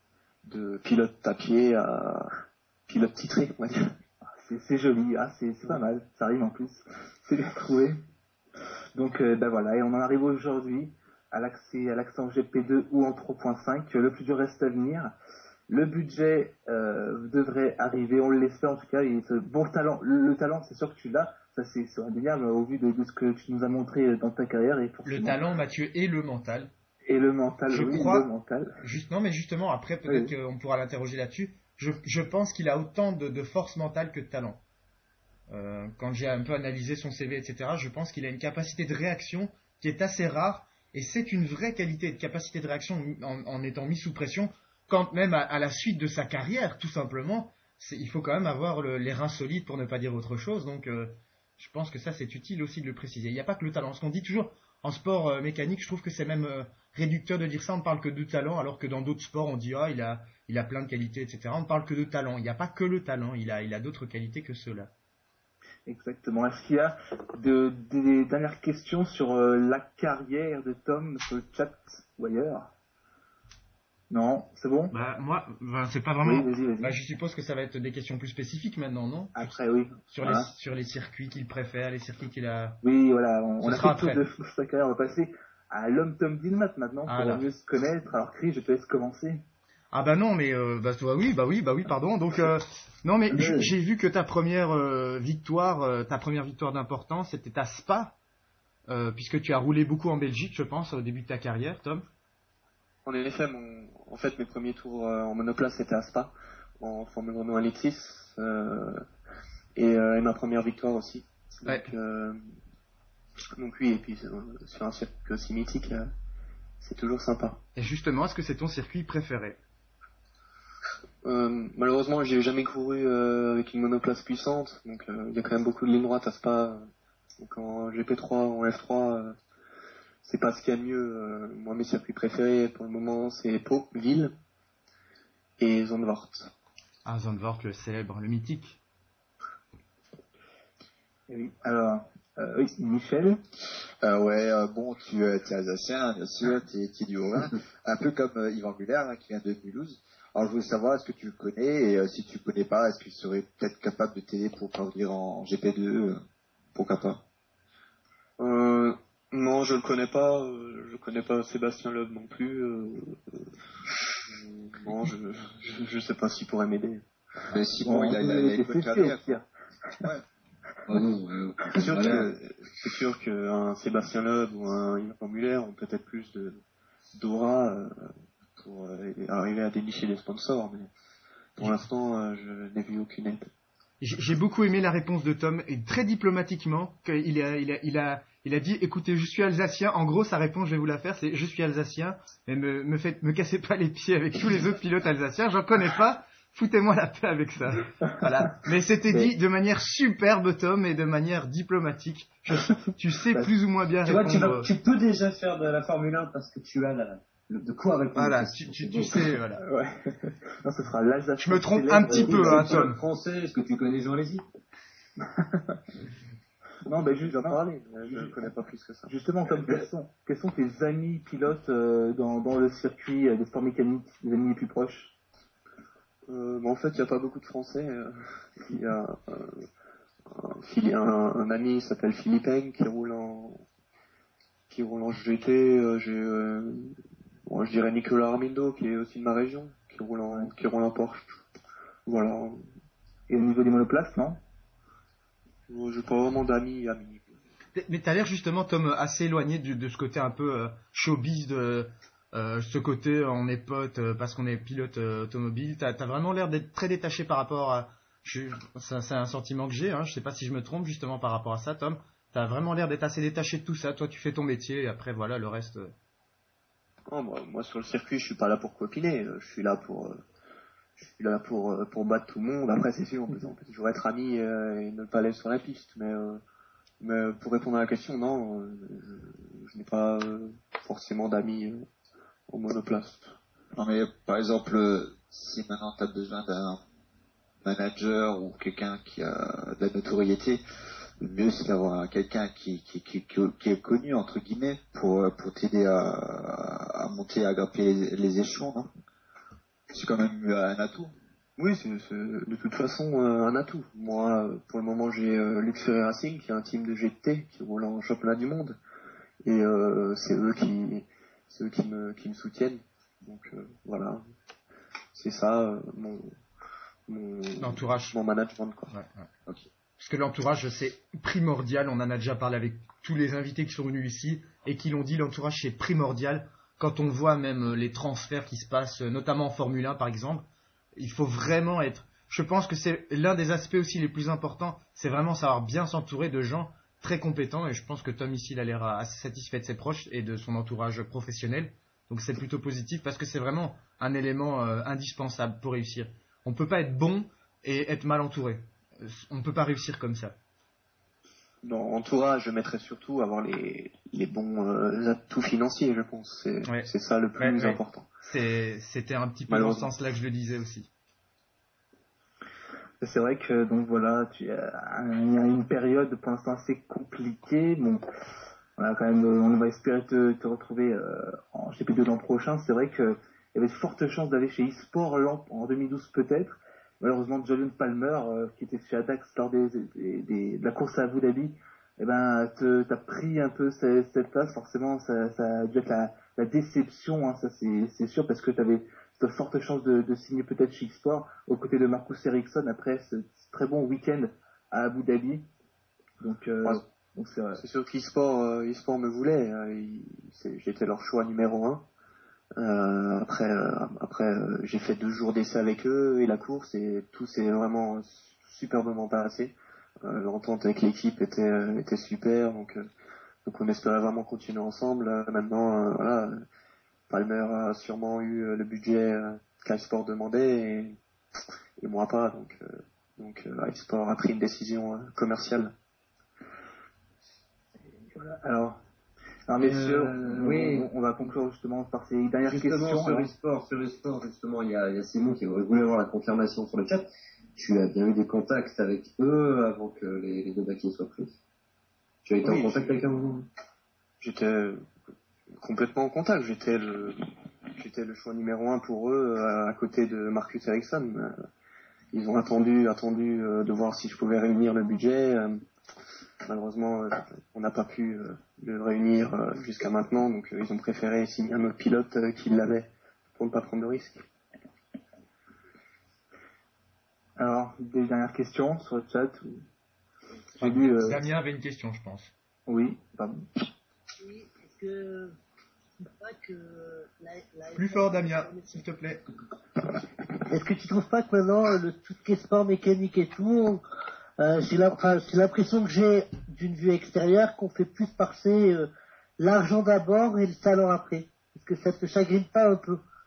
de pilote à pied à pilote titré, on va dire. C'est, c'est joli, ah, c'est, c'est pas mal, ça rime en plus, c'est bien trouvé. Donc euh, ben voilà, et on en arrive aujourd'hui à l'accès à l'accès en G P deux ou en trois point cinq, le plus dur reste à venir. Le budget euh, devrait arriver, on l'espère en tout cas, et ce bon talent, le, le talent c'est sûr que tu l'as, ça c'est, c'est indéniable au vu de, de ce que tu nous as montré dans ta carrière. Et le talent, Mathieu, et le mental. Et le mental, je oui, crois, le mental. Juste, non, mais justement, après, peut-être oui. qu'on pourra l'interroger là-dessus. Je, je pense qu'il a autant de, de force mentale que de talent. Euh, quand j'ai un peu analysé son C V, et cetera, je pense qu'il a une capacité de réaction qui est assez rare. Et c'est une vraie qualité de capacité de réaction en, en étant mis sous pression, quand même à, à la suite de sa carrière, tout simplement. C'est, il faut quand même avoir le, les reins solides pour ne pas dire autre chose. Donc, euh, je pense que ça, c'est utile aussi de le préciser. Il n'y a pas que le talent. Ce qu'on dit toujours... En sport euh, mécanique, je trouve que c'est même euh, réducteur de dire ça. On ne parle que de talent, alors que dans d'autres sports, on dit ah il a, il a plein de qualités, et cetera. On ne parle que de talent. Il n'y a pas que le talent. Il a, il a d'autres qualités que ceux-là. Exactement. Est-ce qu'il y a de, de, des dernières questions sur euh, la carrière de Tom sur le chat ou ailleurs? Non, c'est bon. Bah moi, bah, c'est pas vraiment. Oui, vas-y, vas-y. Bah, je suppose que ça va être des questions plus spécifiques maintenant, non? Après, oui. Sur voilà. les sur les circuits qu'il préfère, les circuits qu'il a. Oui, voilà. On, on a fait après. de sa carrière. On va passer à l'homme Tom Dillmat maintenant pour ah, mieux se connaître. Alors, Chris, je te laisse commencer. Ah bah non, mais euh, bah toi oui, bah oui, bah oui, pardon. Donc euh, non, mais oui. j'ai vu que ta première euh, victoire, euh, ta première victoire d'importance, c'était à Spa, euh, puisque tu as roulé beaucoup en Belgique, je pense, au début de ta carrière, Tom. En effet, mon, en fait, mes premiers tours euh, en monoplace c'était à Spa, en Formule Renault Alexis, euh, et, euh, et ma première victoire aussi. Donc, ouais. euh, donc oui, et puis sur un circuit aussi mythique, euh, c'est toujours sympa. Et justement, est-ce que c'est ton circuit préféré? euh, Malheureusement, j'ai jamais couru euh, avec une monoplace puissante, donc il euh, y a quand même beaucoup de lignes droites à Spa. Donc en G P trois, en F trois. Euh, C'est pas ce qu'il y a de mieux. Euh, moi, mes circuits préférés pour le moment, c'est Pau, Ville et Zandvoort. Ah, Zandvoort, le célèbre, le mythique. Oui. Alors, euh, oui, Michel. Euh, ouais, euh, bon, tu es alsacien, bien sûr, tu es du Haut-Rhin, un peu comme euh, Yvan Muller, hein, qui vient de Mulhouse. Alors, je voulais savoir, est-ce que tu le connais, et euh, si tu le connais pas, est-ce qu'il serait peut-être capable de t'aider pour parvenir en G P deux euh, Pourquoi pas euh... Non, je le connais pas. Euh, je connais pas Sébastien Loeb non plus. Euh, euh, non, je, je je sais pas s'il pourrait m'aider. Mais si bon, il a, il a, il a une bonne carrière. Ouais. Oh non, euh, c'est sûr voilà. que c'est sûr qu'un Sébastien Loeb ou un Yvan Muller ont peut-être plus de d'aura euh, pour euh, arriver à dénicher des sponsors, mais pour l'instant, euh, je n'ai vu aucune aide. J'ai beaucoup aimé la réponse de Tom, et très diplomatiquement, qu'il a, il a, il a, il a dit, écoutez, je suis alsacien. En gros, sa réponse, je vais vous la faire, c'est je suis alsacien, mais me, me faites, me cassez pas les pieds avec tous les autres pilotes alsaciens, j'en connais pas. Foutez-moi la paix avec ça. Voilà. Mais c'était Mais- dit de manière superbe, Tom, et de manière diplomatique. Je- tu sais Bah, plus ou moins bien Tu vois, tu, répondre. vas- tu peux déjà faire de la Formule un parce que tu as la, le- de quoi répondre. Voilà, aux tu, questions. tu, C'est tu beau. sais, voilà. Ouais. Non, ce sera l'Alsace. Je me trompe célèbre. un petit Oui, peu, bah, hein, Est-ce que tu Tom. es français? Est-ce que tu connais Jean Lézy? Non, mais juste, J'en non, parlais, mais je ne connais pas plus que ça. justement, comme quels sont, quels sont tes amis pilotes euh, dans, dans le circuit euh, des sports mécaniques, les amis les plus proches? Euh, bah, en fait, il n'y a pas beaucoup de Français. euh, Il y a, euh, un, il y a un, un ami qui s'appelle Philippe Eng qui roule en qui roule en G T. euh, J'ai, euh, bon, je dirais Nicolas Armindo qui est aussi de ma région, qui roule en qui roule en Porsche. Voilà. Et au niveau des monoplaces, non? Euh, J'ai pas vraiment d'amis amis. Mais t'as l'air justement, Tom, assez éloigné de, de ce côté un peu euh, showbiz, de euh, ce côté on est potes euh, parce qu'on est pilote euh, automobile. T'as as vraiment l'air d'être très détaché par rapport à... je- C'est c'est un sentiment que j'ai, hein, je sais pas si je me trompe justement par rapport à ça, Tom. T'as vraiment l'air d'être assez détaché de tout ça. Toi, tu fais ton métier et après, voilà, le reste... euh, Non, moi, moi, sur le circuit, je suis pas là pour copiner. euh, Je suis là pour euh, je suis là pour euh, pour battre tout le monde. Après, c'est sûr, on peut, on peut toujours être amis euh, et ne pas aller sur la piste, mais euh, mais pour répondre à la question, non, euh, je, je n'ai pas euh, forcément d'amis euh, en monoplace. Non mais par exemple, euh, si maintenant tu as besoin d'un manager ou quelqu'un qui a de la notoriété, le mieux c'est d'avoir quelqu'un qui, qui, qui, qui, qui est connu entre guillemets pour, euh, pour t'aider à, à monter, à grimper les, les échelons, non? C'est quand même un atout. Oui, c'est c'est de toute façon euh, un atout. Moi, euh, pour le moment, j'ai euh, Luxury Racing, qui est un team de G T qui roule en championnat du monde, et euh, c'est eux qui c'est eux qui me qui me soutiennent. Donc euh, voilà, c'est ça euh, mon mon L'entourage. mon management quoi. Ouais, ouais. Parce que l'entourage, c'est primordial. On en a déjà parlé avec tous les invités qui sont venus ici et qui l'ont dit, l'entourage, c'est primordial. Quand on voit même les transferts qui se passent, notamment en Formule un, par exemple, il faut vraiment être... Je pense que c'est l'un des aspects aussi les plus importants, c'est vraiment savoir bien s'entourer de gens très compétents. Et je pense que Tom, ici, il a l'air assez satisfait de ses proches et de son entourage professionnel. Donc c'est plutôt positif parce que c'est vraiment un élément euh, indispensable pour réussir. On ne peut pas être bon et être mal entouré. On ne peut pas réussir comme ça. Dans entourage, je mettrais surtout avoir les les bons euh, atouts financiers, je pense. C'est Ouais. c'est ça le plus Ouais, ouais. important. C'est- C'était un petit peu dans ce Malheureusement. sens-là que je le disais aussi. C'est vrai que donc voilà, tu as une période pour l'instant assez compliquée. Bon, on a quand même, on va espérer te, te retrouver euh, en G P deux l'an prochain. C'est vrai qu'il y avait de fortes chances d'aller chez eSport l'an- en deux mille douze peut-être. Malheureusement, Julian Palmer, euh, qui était chez Adax lors des, des- des- de la course à Abu Dhabi, eh ben, te- t'as pris un peu cette, cette place. Forcément, ça, ça a dû être la, la déception, hein, ça c'est c'est sûr, parce que tu avais de fortes chances de, de signer peut-être chez eSport aux côtés de Marcus Ericsson après ce, ce très bon week-end à Abu Dhabi. Donc, euh, Ouais. donc c'est vrai. C'est sûr qu'eSport euh, eSport me voulait. euh, il- c'est- J'étais leur choix numéro un. Euh, après, euh, après euh, j'ai fait deux jours d'essai avec eux et la course et tout s'est vraiment superbement passé. Euh, L'entente avec l'équipe était euh, était super, donc euh, donc on espérait vraiment continuer ensemble. Euh, maintenant, euh, voilà, Palmer a sûrement eu euh, le budget euh, qu'iSport demandait et, et moi pas, donc euh, donc euh, iSport a pris une décision euh, commerciale. Alors, alors messieurs, Euh, on, oui. on- on va conclure justement par ces dernières Justement, questions. sur alors. e-sport, sur e-sport, justement, il y a, il y a Simon qui voulait avoir la confirmation sur le chat. Tu as bien eu des contacts avec eux avant que les, les deux baquets soient pris. Tu as été Oui, en contact avec un... J'étais complètement en contact. J'étais le, j'étais le choix numéro un pour eux, à, à côté de Marcus Ericsson. Euh, Ils ont attendu, attendu euh, de voir si je pouvais réunir le budget. Euh, malheureusement, euh, on n'a pas pu euh, le réunir euh, jusqu'à maintenant, donc euh, ils ont préféré signer un autre pilote euh, qui l'avait pour ne pas prendre de risques. Alors, des dernières questions sur le chat. ou- J'ai lu. euh, Damien avait une question, je pense. Oui, pardon. Oui, est-ce que tu trouves pas que la, la Plus fort, Damien, s'il te plaît. Est-ce que tu trouves pas que maintenant, le, tout ce qui est sport mécanique et tout, euh, j'ai la- enfin, j'ai l'impression que j'ai, d'une vue extérieure, qu'on fait plus passer euh, l'argent d'abord et le talent après. Est-ce que ça te chagrine pas un peu?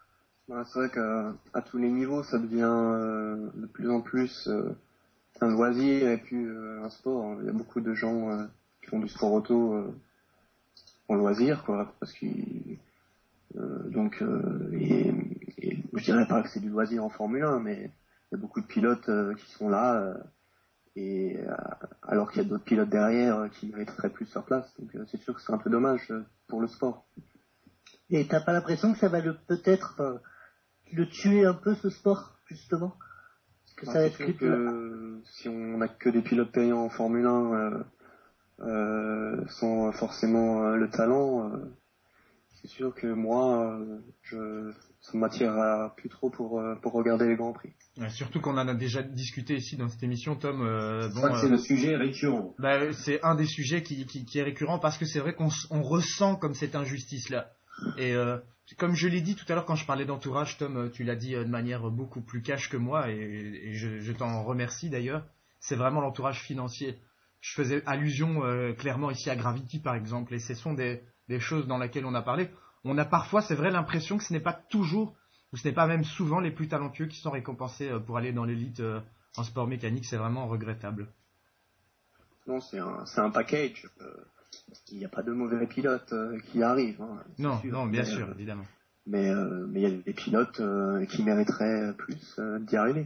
Ouais, c'est vrai qu'à à tous les niveaux, ça devient euh, de plus en plus euh, un loisir et puis euh, un sport. Il y a beaucoup de gens euh, qui font du sport auto euh, en loisir, quoi, parce qu'ils euh, donc euh, et, et je dirais pas que c'est du loisir en Formule un, mais il y a beaucoup de pilotes euh, qui sont là euh, et euh, alors qu'il y a d'autres pilotes derrière euh, qui mériteraient plus leur place. Donc euh, c'est sûr que c'est un peu dommage euh, pour le sport. Et t'as pas l'impression que ça va le peut-être enfin, le tuer un peu ce sport, justement? Parce que ça Ah, va c'est être sûr que... que si on n'a que des pilotes payants en Formule un euh, euh, sans forcément euh, le talent, euh, c'est sûr que moi, euh, je, ça ne m'attirera plus trop pour, euh, pour regarder les Grands Prix. Ouais, surtout qu'on en a déjà discuté ici dans cette émission, Tom. Euh, Je bon, crois que c'est euh, le sujet récurrent. bah, c'est un des sujets qui, qui, qui est récurrent parce que c'est vrai qu'on s- on ressent comme cette injustice-là. Et euh, comme je l'ai dit tout à l'heure quand je parlais d'entourage, Tom, euh, tu l'as dit euh, de manière beaucoup plus cash que moi et, et je, je t'en remercie d'ailleurs. C'est vraiment l'entourage financier. Je faisais allusion euh, clairement ici à Gravity par exemple et ce sont des, des choses dans lesquelles on a parlé. On a parfois, c'est vrai, l'impression que ce n'est pas toujours ou ce n'est pas même souvent les plus talentueux qui sont récompensés euh, pour aller dans l'élite euh, en sport mécanique. C'est vraiment regrettable. Non, c'est un, c'est un package. Euh, il n'y a pas de mauvais pilotes euh, qui arrivent. Hein, c'est Non, sûr. non, bien mais, sûr, euh, évidemment. mais euh, mais il y a des pilotes euh, qui mériteraient plus euh, d'y arriver.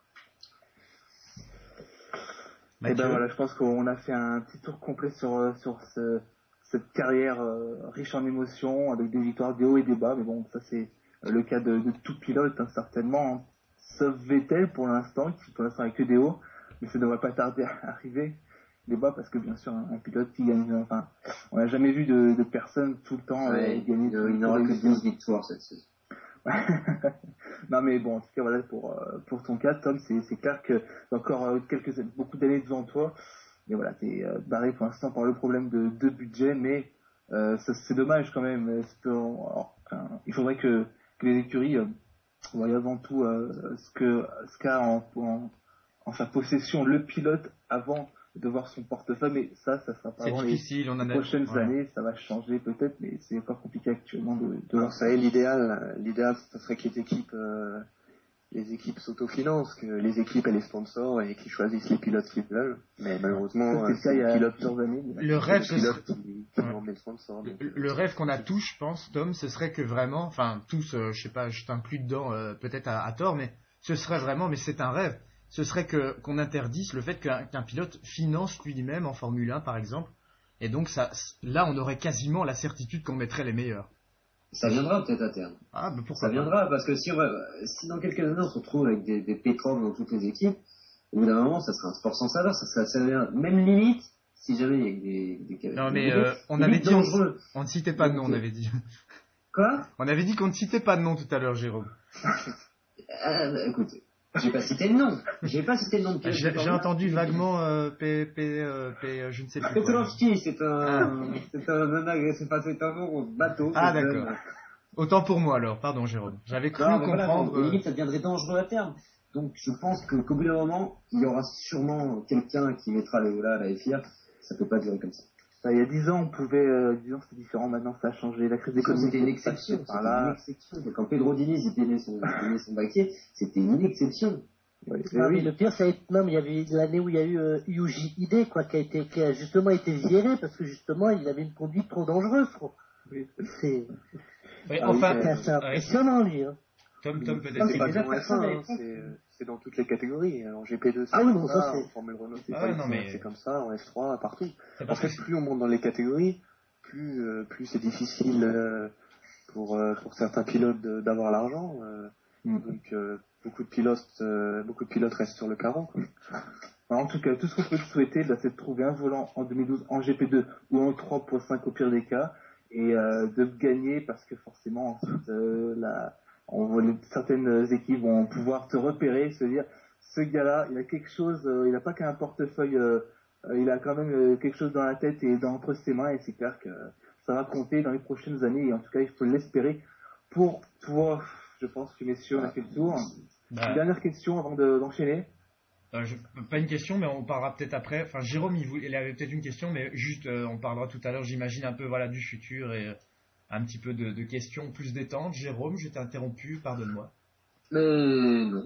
Et ben voilà, je pense qu'on a fait un petit tour complet sur, euh, sur ce, cette carrière euh, riche en émotions, avec des victoires, des hauts et des bas. Mais bon, ça c'est euh, le cas de, de tout pilote, hein, certainement. Hein. Sauf Vettel pour l'instant, qui pour l'instant avec que des hauts, mais ça ne devrait pas tarder à arriver. Des bas, parce que bien sûr, un, un pilote qui gagne, enfin, on n'a jamais vu de, de personne tout le temps Ouais, euh, gagner. il il n'aura que douze victoires cette saison. Non mais bon, en tout cas voilà pour euh, pour ton cas, Tom, c'est c'est clair que t'as encore euh, quelques beaucoup d'années devant toi. Mais voilà, t'es euh, barré pour l'instant par le problème de, de budget, mais euh, ça, c'est dommage quand même. Est-ce que, alors, enfin, il faudrait que, que les écuries euh, voient avant tout euh, ce que ce qu'a en, en en sa possession le pilote avant de voir son portefeuille, mais ça, ça sera pas C'est avant difficile, les, on en les a- prochaines voilà. années, ça va changer peut-être, mais c'est encore compliqué actuellement de, de Alors, voir ça est l'idéal. L'idéal, ce serait que les équipes, euh, les équipes s'autofinancent, que les équipes aient les sponsors et qu'ils choisissent les pilotes qu'ils veulent. Mais malheureusement, Ça, euh, c'était c'est le les cas il y a pilotes, plusieurs années. mais- Le rêve, les ce pilotes serait- qui, qui Ouais. demandent les sponsors. Le, donc, euh, le rêve qu'on a tous, je pense, Tom, ce serait que vraiment, enfin tous, euh, je sais pas, je t'inclus dedans euh, peut-être à, à tort, mais ce serait vraiment, mais c'est un rêve, ce serait que qu'on interdise le fait qu'un qu'un pilote finance lui-même en Formule un par exemple, et donc ça, là on aurait quasiment la certitude qu'on mettrait les meilleurs. Ça viendra peut-être à terme. Ah, mais pourquoi Ça pas. viendra parce que si, on va- si dans quelques années on se retrouve avec des, des pétroles dans toutes les équipes, au bout d'un moment ça sera un sport sans saveur, ça sera, ça devient même limite si jamais il y a des, des, Non des- mais des- euh, on limite avait dit, on, dangereux. on ne citait pas de nom, on avait dit. Quoi On avait dit qu'on ne citait pas de nom tout à l'heure, Jérôme. euh, bah, Écoute, j'ai pas cité le nom. J'ai pas cité le nom de pilote. J'ai j'ai entendu vaguement euh, P, P, euh, P, euh, je ne sais plus. quoi. Petrovski, c'est un, c'est un, c'est pas, c'est un nom au bateau. Ah c'est d'accord. un- Autant pour moi alors, pardon Jérôme. J'avais cru Non, mais voilà, comprendre. bon, euh, limite, ça deviendrait dangereux à terme. Donc, je pense que, qu'au bout d'un moment, il y aura sûrement quelqu'un qui mettra les là, la F I A. Ça peut pas durer comme ça. Enfin, il y a dix ans, on pouvait, euh, dix ans c'était différent, maintenant ça a changé. La crise économique C'était une est exception. passée C'était par là. une exception. Quand Pedro Diniz il payait son, il payait son baquet, c'était une exception. Oui, Non, mais oui. le pire, ça a été, non, mais il y avait l'année où il y a eu euh, Yuji Ide, quoi, qui a été, qui a justement été viré parce que justement, il avait une conduite trop dangereuse, quoi. Oui. C'est, oui, Ah oui, enfin, c'est assez ouais, impressionnant, lui, hein. Tom, Tom C'est peut-être. pas déjà que dans F personne un, n'avait hein, c'est c'est dans toutes les catégories. En G P deux, c'est Ah oui, comme bon, ça, ça, c'est- en Formule Renault, c'est Ah pas ouais, F un, non, mais- c'est comme ça, en F trois, partout. C'est En parce fait, que plus on monte dans les catégories, plus euh, plus c'est difficile euh, pour euh, pour certains pilotes de- d'avoir l'argent. euh, Mm. Donc euh, beaucoup de pilotes euh, beaucoup de pilotes restent sur le carreau, quoi. Alors, en tout cas, tout ce qu'on peut te souhaiter, bah, c'est de trouver un volant en deux mille douze en G P deux ou en trois point cinq au pire des cas, et euh, de gagner parce que forcément, ensuite, euh, la, on voit les- certaines équipes vont pouvoir te repérer, se dire, ce gars-là, il a quelque chose, euh, il n'a pas qu'un portefeuille, euh, euh, il a quand même euh, quelque chose dans la tête et dans, entre ses mains, et c'est clair que ça va compter dans les prochaines années, et en tout cas, il faut l'espérer pour pouvoir, je pense que messieurs, on a fait le tour. Bah, Une dernière question avant de- d'enchaîner. euh, je- pas une question, mais on parlera peut-être après. Enfin, Jérôme, il, voulait- il avait peut-être une question, mais juste, euh, on parlera tout à l'heure, j'imagine un peu, voilà, du futur et euh, un petit peu de, de questions plus détentes. Jérôme, je t'ai interrompu, pardonne-moi. Mais non.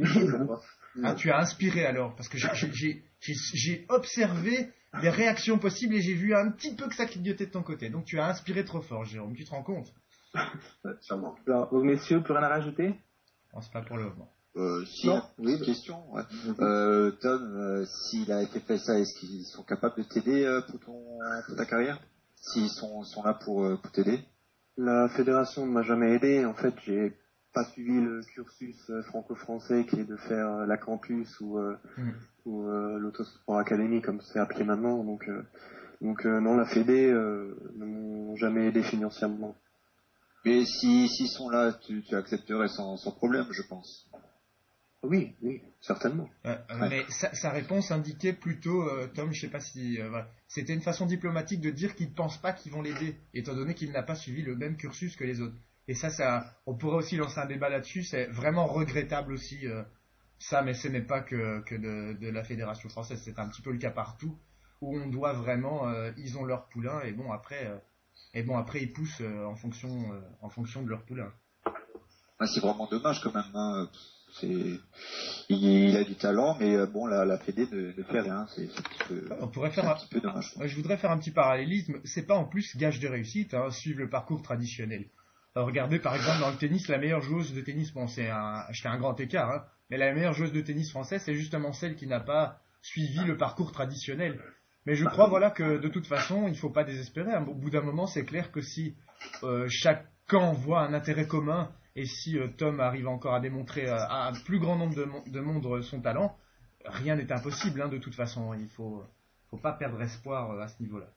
Ah, tu as inspiré alors, parce que j'ai, j'ai, j'ai, j'ai observé les réactions possibles et j'ai vu un petit peu que ça clignotait de ton côté. Donc tu as inspiré trop fort, Jérôme, tu te rends compte? Ouais, sûrement. Alors, donc, messieurs, plus rien à rajouter? Non, c'est pas pour le moment. Euh, si, Non. hein, Oui, petite bah. question. Ouais. Euh, Tom, euh, s'il a été fait ça, est-ce qu'ils sont capables de t'aider euh, pour, ton, pour ta carrière? S'ils sont, sont là pour, euh, pour t'aider? La fédération ne m'a jamais aidé. En fait, j'ai pas suivi le cursus euh, franco-français qui est de faire euh, la campus ou, euh, Mm. ou euh, l'Autosport Academy comme c'est appelé maintenant. Donc, euh, donc euh, non, la Fédé euh, ne m'ont jamais aidé financièrement. Mais si, s'ils sont là, tu, tu accepterais sans, sans problème, je pense. Oui, oui, certainement. Euh, euh, Ouais. Mais sa, sa réponse indiquait plutôt, euh, Tom, je sais pas si... euh, voilà. C'était une façon diplomatique de dire qu'ils ne pensent pas qu'ils vont l'aider, étant donné qu'il n'a pas suivi le même cursus que les autres. Et ça, ça on pourrait aussi lancer un débat là-dessus, c'est vraiment regrettable aussi, euh, ça, mais ce n'est pas que, que de, de la Fédération française, c'est un petit peu le cas partout, où on doit vraiment... euh, ils ont leur poulain, et bon, après, euh, et bon, après ils poussent euh, en, fonction, euh, en fonction de leur poulain. Ah, c'est vraiment dommage quand même. Hein. C'est, il, il a du talent, mais euh, bon, la, la Fédé ne, ne fait rien. C'est, c'est un petit peu, On pourrait c'est faire un un, petit peu dommage. je voudrais faire un petit parallélisme. C'est pas en plus gage de réussite, hein, suivre le parcours traditionnel. Alors, regardez par exemple dans le tennis, la meilleure joueuse de tennis, bon c'est un, je fais un grand écart, hein, mais la meilleure joueuse de tennis française, c'est justement celle qui n'a pas suivi le parcours traditionnel. Mais je crois voilà que de toute façon, il faut pas désespérer. Au bout d'un moment, c'est clair que si euh, chaque camp voit un intérêt commun et si euh, Tom arrive encore à démontrer euh, à un plus grand nombre de, mon- de monde son talent, rien n'est impossible, hein, de toute façon. Il faut, faut pas perdre espoir euh, à ce niveau-là.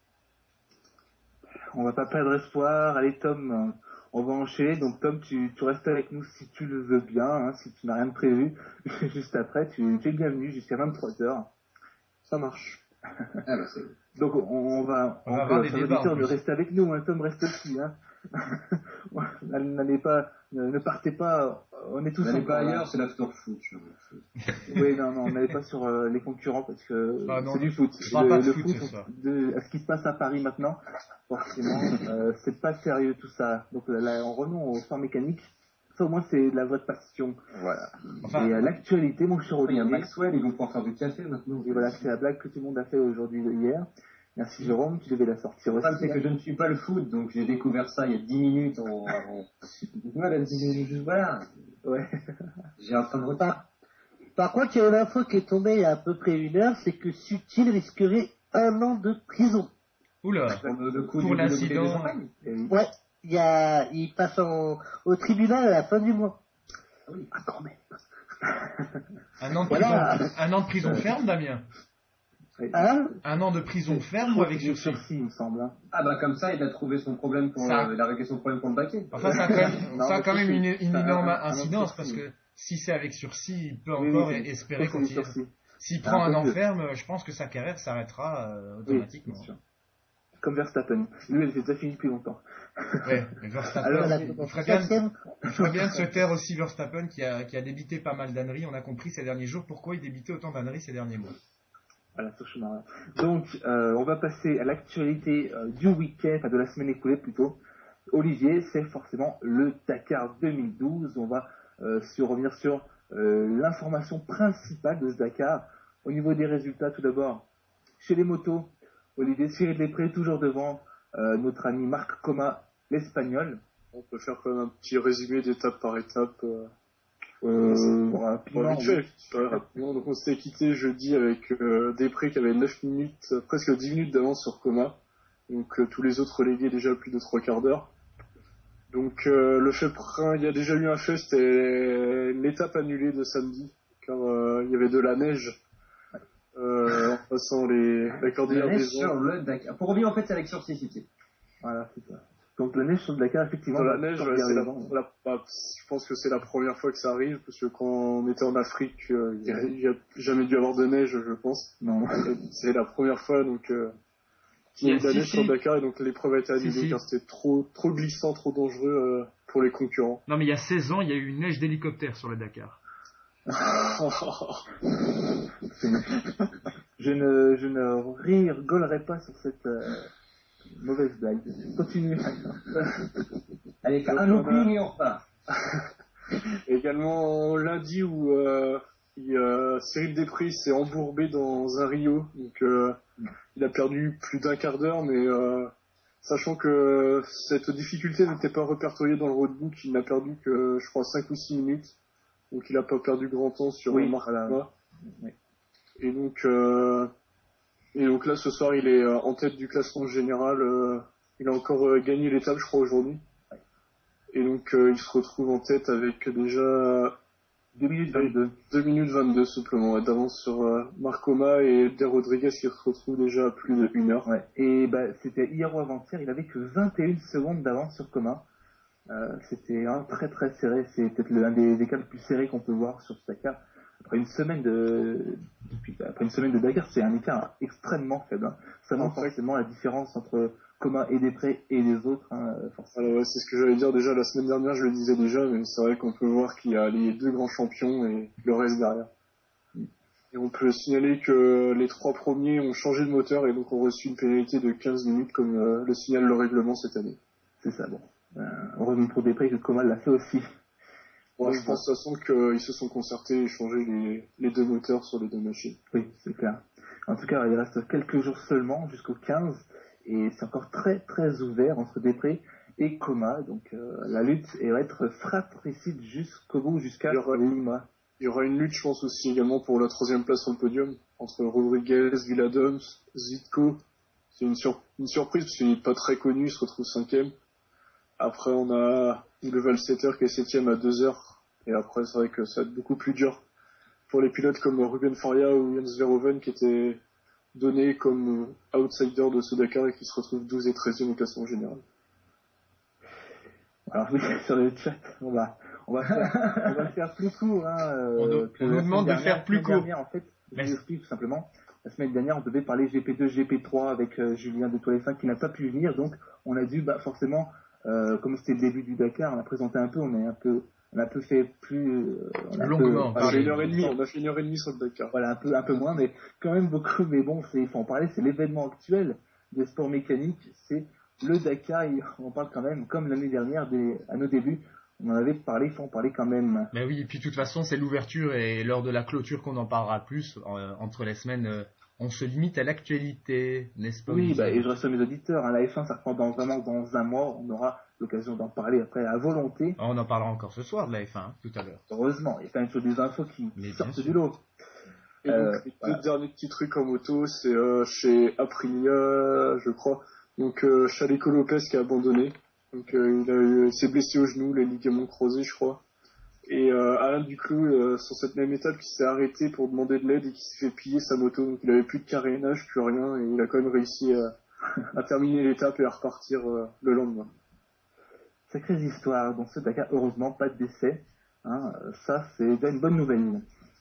On va pas perdre espoir. Allez, Tom, euh, on va enchaîner. Donc, Tom, tu, tu restes avec nous si tu le veux bien, hein, si tu n'as rien de prévu. Juste après, tu, tu es bienvenu jusqu'à vingt-trois heures. Ça marche. Ah bah c'est... Donc, on, on va, On va avoir des chers débats, auditeurs, en de plus. rester avec nous. Hein, Tom, reste aussi. Hein. N'allez pas, ne, ne partez pas. On est tous N'allez pas encore là. ailleurs, c'est l'after foot. je- Oui, non, non, n'allez pas sur euh, les concurrents parce que Ah, non, c'est du foot. je parle Le, pas de le foot foot, ce soir. de, à ce qui se passe à Paris maintenant, forcément, euh, c'est pas sérieux tout ça. Donc là, en revenant au sport mécanique, ça au moins c'est de la vraie passion. Voilà. Enfin, Et à l'actualité, mon cher Il y a Olivier, Maxwell, ils vont pouvoir faire du café maintenant. et voilà, c'est la blague que tout le monde a fait aujourd'hui, hier. Merci Jérôme, tu devais la sortir Le aussi. problème, c'est que je ne suis pas le foot, donc j'ai découvert ça il y a dix minutes en... en... Voilà, voilà. Ouais. J'ai un train de retard. Par, par contre, il y a une info qui est tombée il y a à peu près une heure, c'est que Sutil risquerait un an de prison. oula, Pour le, le coup pour du l'incident. des oreilles. Et oui. Ouais, il y a, il passe en, au tribunal à la fin du mois. Ah, quand même. Un an de Voilà. prison, un an de prison ferme, Damien. Hein? Un an de prison Je ferme ou crois avec que c'est sursis? sursis, il me semble. Hein. Ah bah comme ça, il a trouvé son problème pour... Ça. euh, il a réglé son problème pour le baquet. Enfin, ça a quand même, Non, ça a mais quand même sursis. une, une Ça a énorme un- un incidence sursis. parce que si c'est avec sursis, il peut Oui, encore oui, c'est- espérer c'est du continuer. sursis. S'il C'est prend un un peu an mieux. ferme, je pense que sa carrière s'arrêtera euh, Oui, automatiquement. bien sûr. Comme Verstappen. Lui, il s'est déjà fini depuis longtemps. Ouais, mais Verstappen, Alors, Voilà, il donc, ferait bien, quatrième. il ferait bien de se taire aussi Verstappen qui a, qui a débité pas mal d'âneries. On a compris ces derniers jours pourquoi il débitait autant d'âneries ces derniers mois. Voilà, sur chemin. Donc, euh, on va passer à l'actualité euh, du week-end, enfin de la semaine écoulée plutôt. Olivier, c'est forcément le Dakar deux mille douze. On va euh, sur, revenir sur euh, l'information principale de ce Dakar. Au niveau des résultats, tout d'abord, chez les motos, Olivier Cyril Després toujours devant euh, notre ami Marc Coma, l'Espagnol. On peut faire quand même un petit résumé d'étape par étape. Euh, Euh, Bon, rapidement, vite fait, ouais, rapidement. Donc on s'était quitté jeudi avec euh, Després qui avait neuf minutes, euh, presque dix minutes d'avance sur Coma. Donc euh, tous les autres relégués déjà plus de trois quarts d'heure. Donc euh, le fait prin- il y a déjà eu un fait, c'était l'étape annulée de samedi, car euh, il y avait de la neige euh, en passant les, la La cordillère neige des sur Andes. le Dakar. Pour revenir en fait, c'est avec sursis, c'était. Voilà, c'est ça. Donc la neige sur le Dakar, effectivement. Dans la on neige, peut ouais, regarder c'est la, les gens. la- bah, je pense que c'est la première fois que ça arrive, parce que quand on était en Afrique, euh, il n'y a, a jamais dû avoir de neige, je pense. Non. C'est la première fois, donc, euh, qu'il y a eu de la Si, neige si. sur Dakar, et donc l'épreuve a été annulée, Si, si. car c'était trop, trop glissant, trop dangereux euh, pour les concurrents. Non mais il y a seize ans, il y a eu une neige d'hélicoptère sur le Dakar. Je ne, je ne rigolerai pas sur cette, euh, Mauvaise blague. Continue. Allez, un looping et on repart. Également lundi où euh, il, euh, Cyril Després s'est embourbé dans un Rio, donc euh, il a perdu plus d'un quart d'heure, mais euh, sachant que cette difficulté n'était pas répertoriée dans le roadbook, il n'a perdu que je crois cinq ou six minutes, donc il n'a pas perdu grand temps sur oui, Marc voilà. Thomas. Oui. Et donc euh, et donc là ce soir il est euh, en tête du classement général, euh, il a encore euh, gagné l'étape je crois aujourd'hui. Et donc euh, il se retrouve en tête avec déjà deux minutes vingt-deux. deux minutes vingt-deux simplement d'avance sur euh, Marcoma et Der Rodriguez qui se retrouve déjà à plus de une heure. Ouais. Et bah, c'était hier ou avant-hier, il avait que vingt et une secondes d'avance sur Coma. Euh, c'était hein, très très serré, c'est peut-être l'un des, des cas les plus serrés qu'on peut voir sur ce Dakar. Après une semaine de depuis, après une semaine de Dakar, c'est un écart extrêmement faible. Hein. Ça montre forcément la différence entre Coma et Després et les autres. Hein, forcément. Alors ouais, c'est ce que j'allais dire déjà la semaine dernière, je le disais déjà, mais c'est vrai qu'on peut voir qu'il y a les deux grands champions et le reste derrière. Et on peut signaler que les trois premiers ont changé de moteur et donc ont reçu une pénalité de quinze minutes comme euh, le signale le règlement cette année. C'est ça, bon. Euh, heureusement pour Després que Coma l'a fait aussi. Bon, oui, je pense de toute façon qu'ils se sont concertés et changé les, les deux moteurs sur les deux machines. Oui, c'est clair. En tout cas, il reste quelques jours seulement, jusqu'au quinze, et c'est encore très très ouvert entre Després et Coma, donc euh, la lutte va être fratricide jusqu'au bout, jusqu'à Lima. Il y aura une lutte, je pense aussi également pour la troisième place sur le podium, entre Rodriguez, Villadams, Zitko. C'est une, sur- une surprise parce qu'il n'est pas très connu, il se retrouve cinquième. Après, on a le Valsetter qui est septième à deux heures. Et après, c'est vrai que ça va être beaucoup plus dur pour les pilotes comme Ruben Faria ou Jens Verhoeven qui étaient donnés comme outsiders de ce Dakar et qui se retrouvent douze et treizième au classement général. Alors oui, sur le chat, on va, on va faire, on va faire plus court. Hein, euh, on nous, on nous demande de faire plus court. Dernière, en fait, je vous explique tout simplement. La semaine dernière, on devait parler G P deux, G P trois avec euh, Julien de Toilefin qui n'a pas pu venir, donc on a dû, bah, forcément, euh, comme c'était le début du Dakar, on a présenté un peu, on a un peu, on a un peu fait plus euh, on a longuement. On a fait une heure et demie, on a fait une heure et demie sur le Dakar. Voilà, un peu, un peu moins, mais quand même beaucoup. Mais bon, c'est, il faut en parler. C'est l'événement actuel des sports mécaniques. C'est le Dakar. Et on en parle quand même, comme l'année dernière, des, à nos débuts. On en avait parlé, il faut en parler quand même. Mais oui, et puis de toute façon, c'est l'ouverture et lors de la clôture qu'on en parlera plus. Euh, entre les semaines, euh, on se limite à l'actualité, n'est-ce pas? Oui, bah, et je reçois mes auditeurs. Hein, la F un, ça reprend dans, vraiment dans un mois. On aura l'occasion d'en parler après à volonté. On en parlera encore ce soir de la F un, hein, tout à l'heure. Heureusement, il y a quand même toujours des infos qui Mais sortent sûr. du lot. Et Euh, donc, les voilà. deux derniers petits trucs en moto, c'est euh, chez Aprilia, je crois. Donc, euh, Chaleco Lopez qui a abandonné. Donc, euh, il, a eu, il s'est blessé au genou, les ligaments croisés, je crois. Et euh, Alain Duclos, euh, sur cette même étape, qui s'est arrêté pour demander de l'aide et qui s'est fait piller sa moto. Donc, il avait plus de carénage, plus rien, et il a quand même réussi à, à terminer l'étape et à repartir euh, le lendemain. Sacrées histoires. Dans ce Dakar, heureusement, pas de décès. Hein, ça, c'est déjà une bonne nouvelle.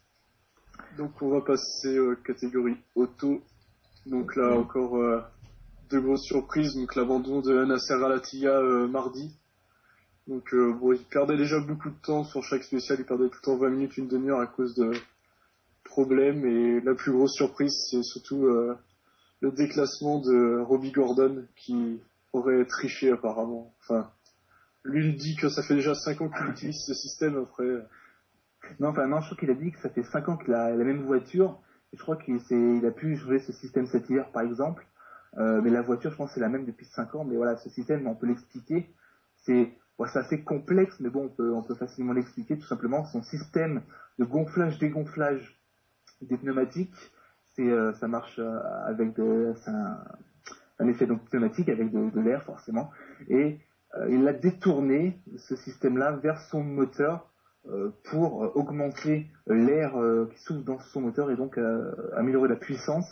Donc on va passer euh, catégorie auto. Donc là encore euh, deux grosses surprises. Donc l'abandon de Nasser Al-Attiyah euh, mardi. Donc euh, bon, il perdait déjà beaucoup de temps sur chaque spécial. Il perdait tout le temps vingt minutes, une demi-heure à cause de problèmes. Et la plus grosse surprise, c'est surtout euh, le déclassement de Robbie Gordon qui aurait triché apparemment. Enfin, lui il dit que ça fait déjà cinq ans qu'il utilise ce système après. Non, enfin, non, je crois qu'il a dit que ça fait cinq ans qu'il a la même voiture. Et je crois qu'il s'est, il a pu jouer ce système cet hiver, par exemple. Euh, mais la voiture, je pense, c'est la même depuis cinq ans. Mais voilà, ce système, on peut l'expliquer. C'est, bon, c'est assez complexe, mais bon, on peut, on peut facilement l'expliquer. Tout simplement, son système de gonflage-dégonflage des pneumatiques, c'est, euh, ça marche euh, avec de, c'est un, un effet donc pneumatique avec de, de l'air, forcément. Et euh, il a détourné ce système-là vers son moteur. Euh, pour euh, augmenter euh, l'air euh, qui souffle dans son moteur et donc euh, améliorer la puissance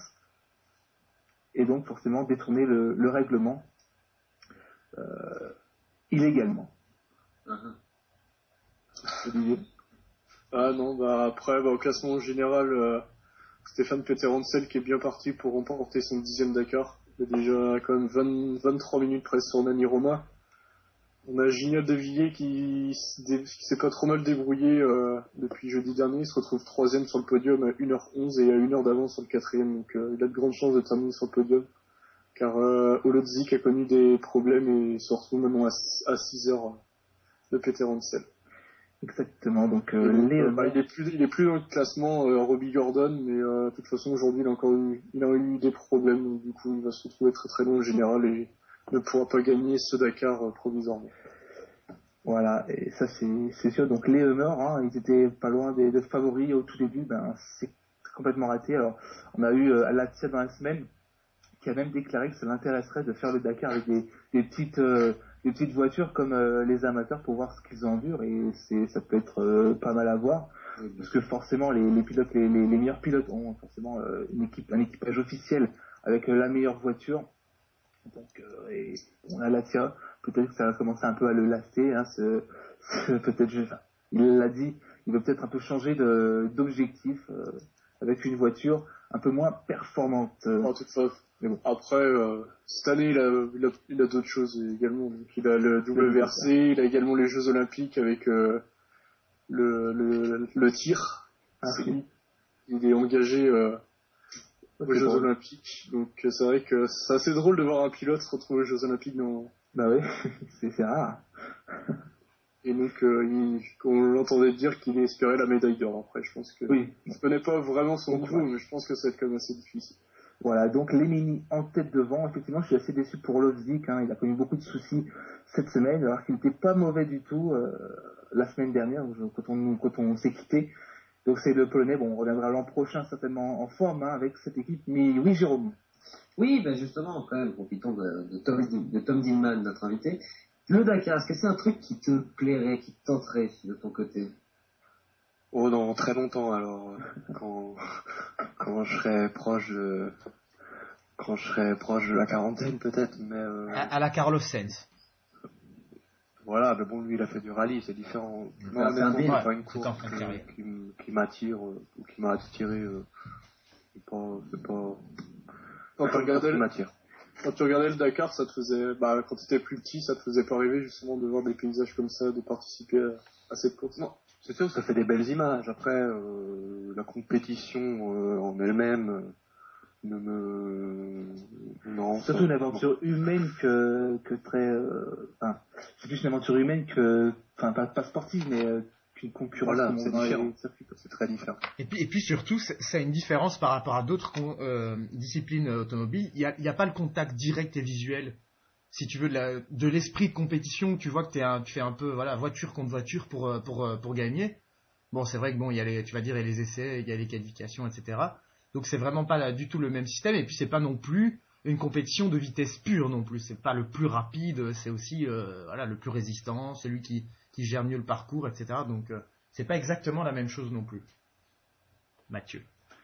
et donc forcément détourner le, le règlement euh, illégalement. Uh-huh. Olivier. Ah non, bah après, bah, au classement général, euh, Stéphane Peter-Hansel qui est bien parti pour remporter son dixième Dakar. Il a déjà quand même vingt, vingt-trois minutes presque sur Nani Roma. On a Gignac de Villiers qui, qui s'est pas trop mal débrouillé euh, depuis jeudi dernier. Il se retrouve troisième sur le podium à une heure onze et à une heure d'avance sur le quatrième. Donc euh, il a de grandes chances de terminer sur le podium. car euh, Olodzik a connu des problèmes et se retrouve maintenant à, à six heures de Peter Hansel. Exactement, donc, euh, donc les... euh, bah, il, est plus, il est plus dans le classement euh, Robbie Gordon, mais euh, de toute façon aujourd'hui il a encore eu, il a eu des problèmes, donc du coup il va se retrouver très très loin au général et ne pourra pas gagner ce Dakar euh, provisoirement. Voilà, et ça c'est, c'est sûr, donc les Hummers, hein, ils étaient pas loin des, des favoris au tout début, ben c'est complètement raté. Alors on a eu euh, Alatia dans la semaine qui a même déclaré que ça l'intéresserait de faire le Dakar avec des, des petites euh, des petites voitures comme euh, les amateurs pour voir ce qu'ils endurent, et c'est ça peut être euh, pas mal à voir, parce que forcément les, les pilotes les, les, les meilleurs pilotes ont forcément euh, une équipe un équipage officiel avec euh, la meilleure voiture. Donc euh, et on a Latia, peut-être que ça va commencer un peu à le lasser, hein, ce, ce, peut-être je, enfin, il l'a dit, il veut peut-être un peu changer de d'objectif euh, avec une voiture un peu moins performante. Euh. En toute façon. Mais bon, après, euh, cette année, il a, il a, il a d'autres choses également. Donc, il a le W R C, il a également les Jeux Olympiques avec euh, le, le, le tir. Ah, oui. Il est engagé euh, aux Jeux drôle. Olympiques. Donc, c'est vrai que c'est assez drôle de voir un pilote se retrouver aux Jeux Olympiques dans... Bah oui, c'est, c'est rare. Et donc, euh, il, on l'entendait dire qu'il espérait la médaille d'or. Après, je pense que... Oui. Je ne connais pas vraiment son Donc, niveau, ouais. mais je pense que ça va être quand même assez difficile. Voilà, donc les Mini en tête devant. Effectivement, je suis assez déçu pour Lovzik, hein. Il a connu beaucoup de soucis cette semaine, alors qu'il n'était pas mauvais du tout euh, la semaine dernière, quand on, quand on s'est quitté. Donc c'est le Polonais, bon, on reviendra l'an prochain certainement en forme, hein, avec cette équipe. Mais oui, Jérôme. Oui, ben justement, quand même, profitons de, de, Tom, de Tom Dinman, notre invité. Le Dakar, est-ce que c'est un truc qui te plairait, qui te tenterait de ton côté? Oh, dans très longtemps, alors, quand, quand je serai proche de, quand je serai proche de la quarantaine, peut-être, mais, euh... À, à la Carlos Sainz. Voilà, mais bon, lui, il a fait du rallye, c'est différent. Non, Non, c'est un honnêtement, deal. c'est pas une Tout course en fin de carrière. qui, m- qui m'attire, euh, ou qui m'a attiré, euh, c'est pas, c'est pas, Quand tu c'est pas une course regardais qui le- m'attire. Quand tu regardais le Dakar, ça te faisait, bah, quand tu étais plus petit, ça te faisait pas rêver justement de voir des paysages comme ça, de participer à, à cette course. Non, c'est sûr que ça fait des belles images. Après, euh, la compétition euh, en elle-même euh, ne me... Non. Surtout une aventure humaine que, que très, euh, enfin, c'est plus une aventure humaine que, enfin, pas, pas sportive, mais euh, qu'une concurrence. Voilà, comme on c'est dans les différent. circuits. C'est très différent. Et puis, et puis surtout, c'est- ça a une différence par rapport à d'autres con- euh, disciplines euh, automobiles. Il n'y a, il y a pas le contact direct et visuel. Si tu veux, de, la- de l'esprit de compétition, tu vois que t'es un, tu fais un peu voilà, voiture contre voiture pour, euh, pour, euh, pour gagner. Bon, c'est vrai que bon, il y a les, tu vas dire, il y a les essais, il y a les qualifications, et cetera. Donc c'est vraiment pas là, du tout le même système. Et puis c'est pas non plus une compétition de vitesse pure non plus. C'est pas le plus rapide, c'est aussi euh, voilà, le plus résistant, celui qui, qui gère mieux le parcours, et cetera. Donc euh, c'est pas exactement la même chose non plus. Mathieu.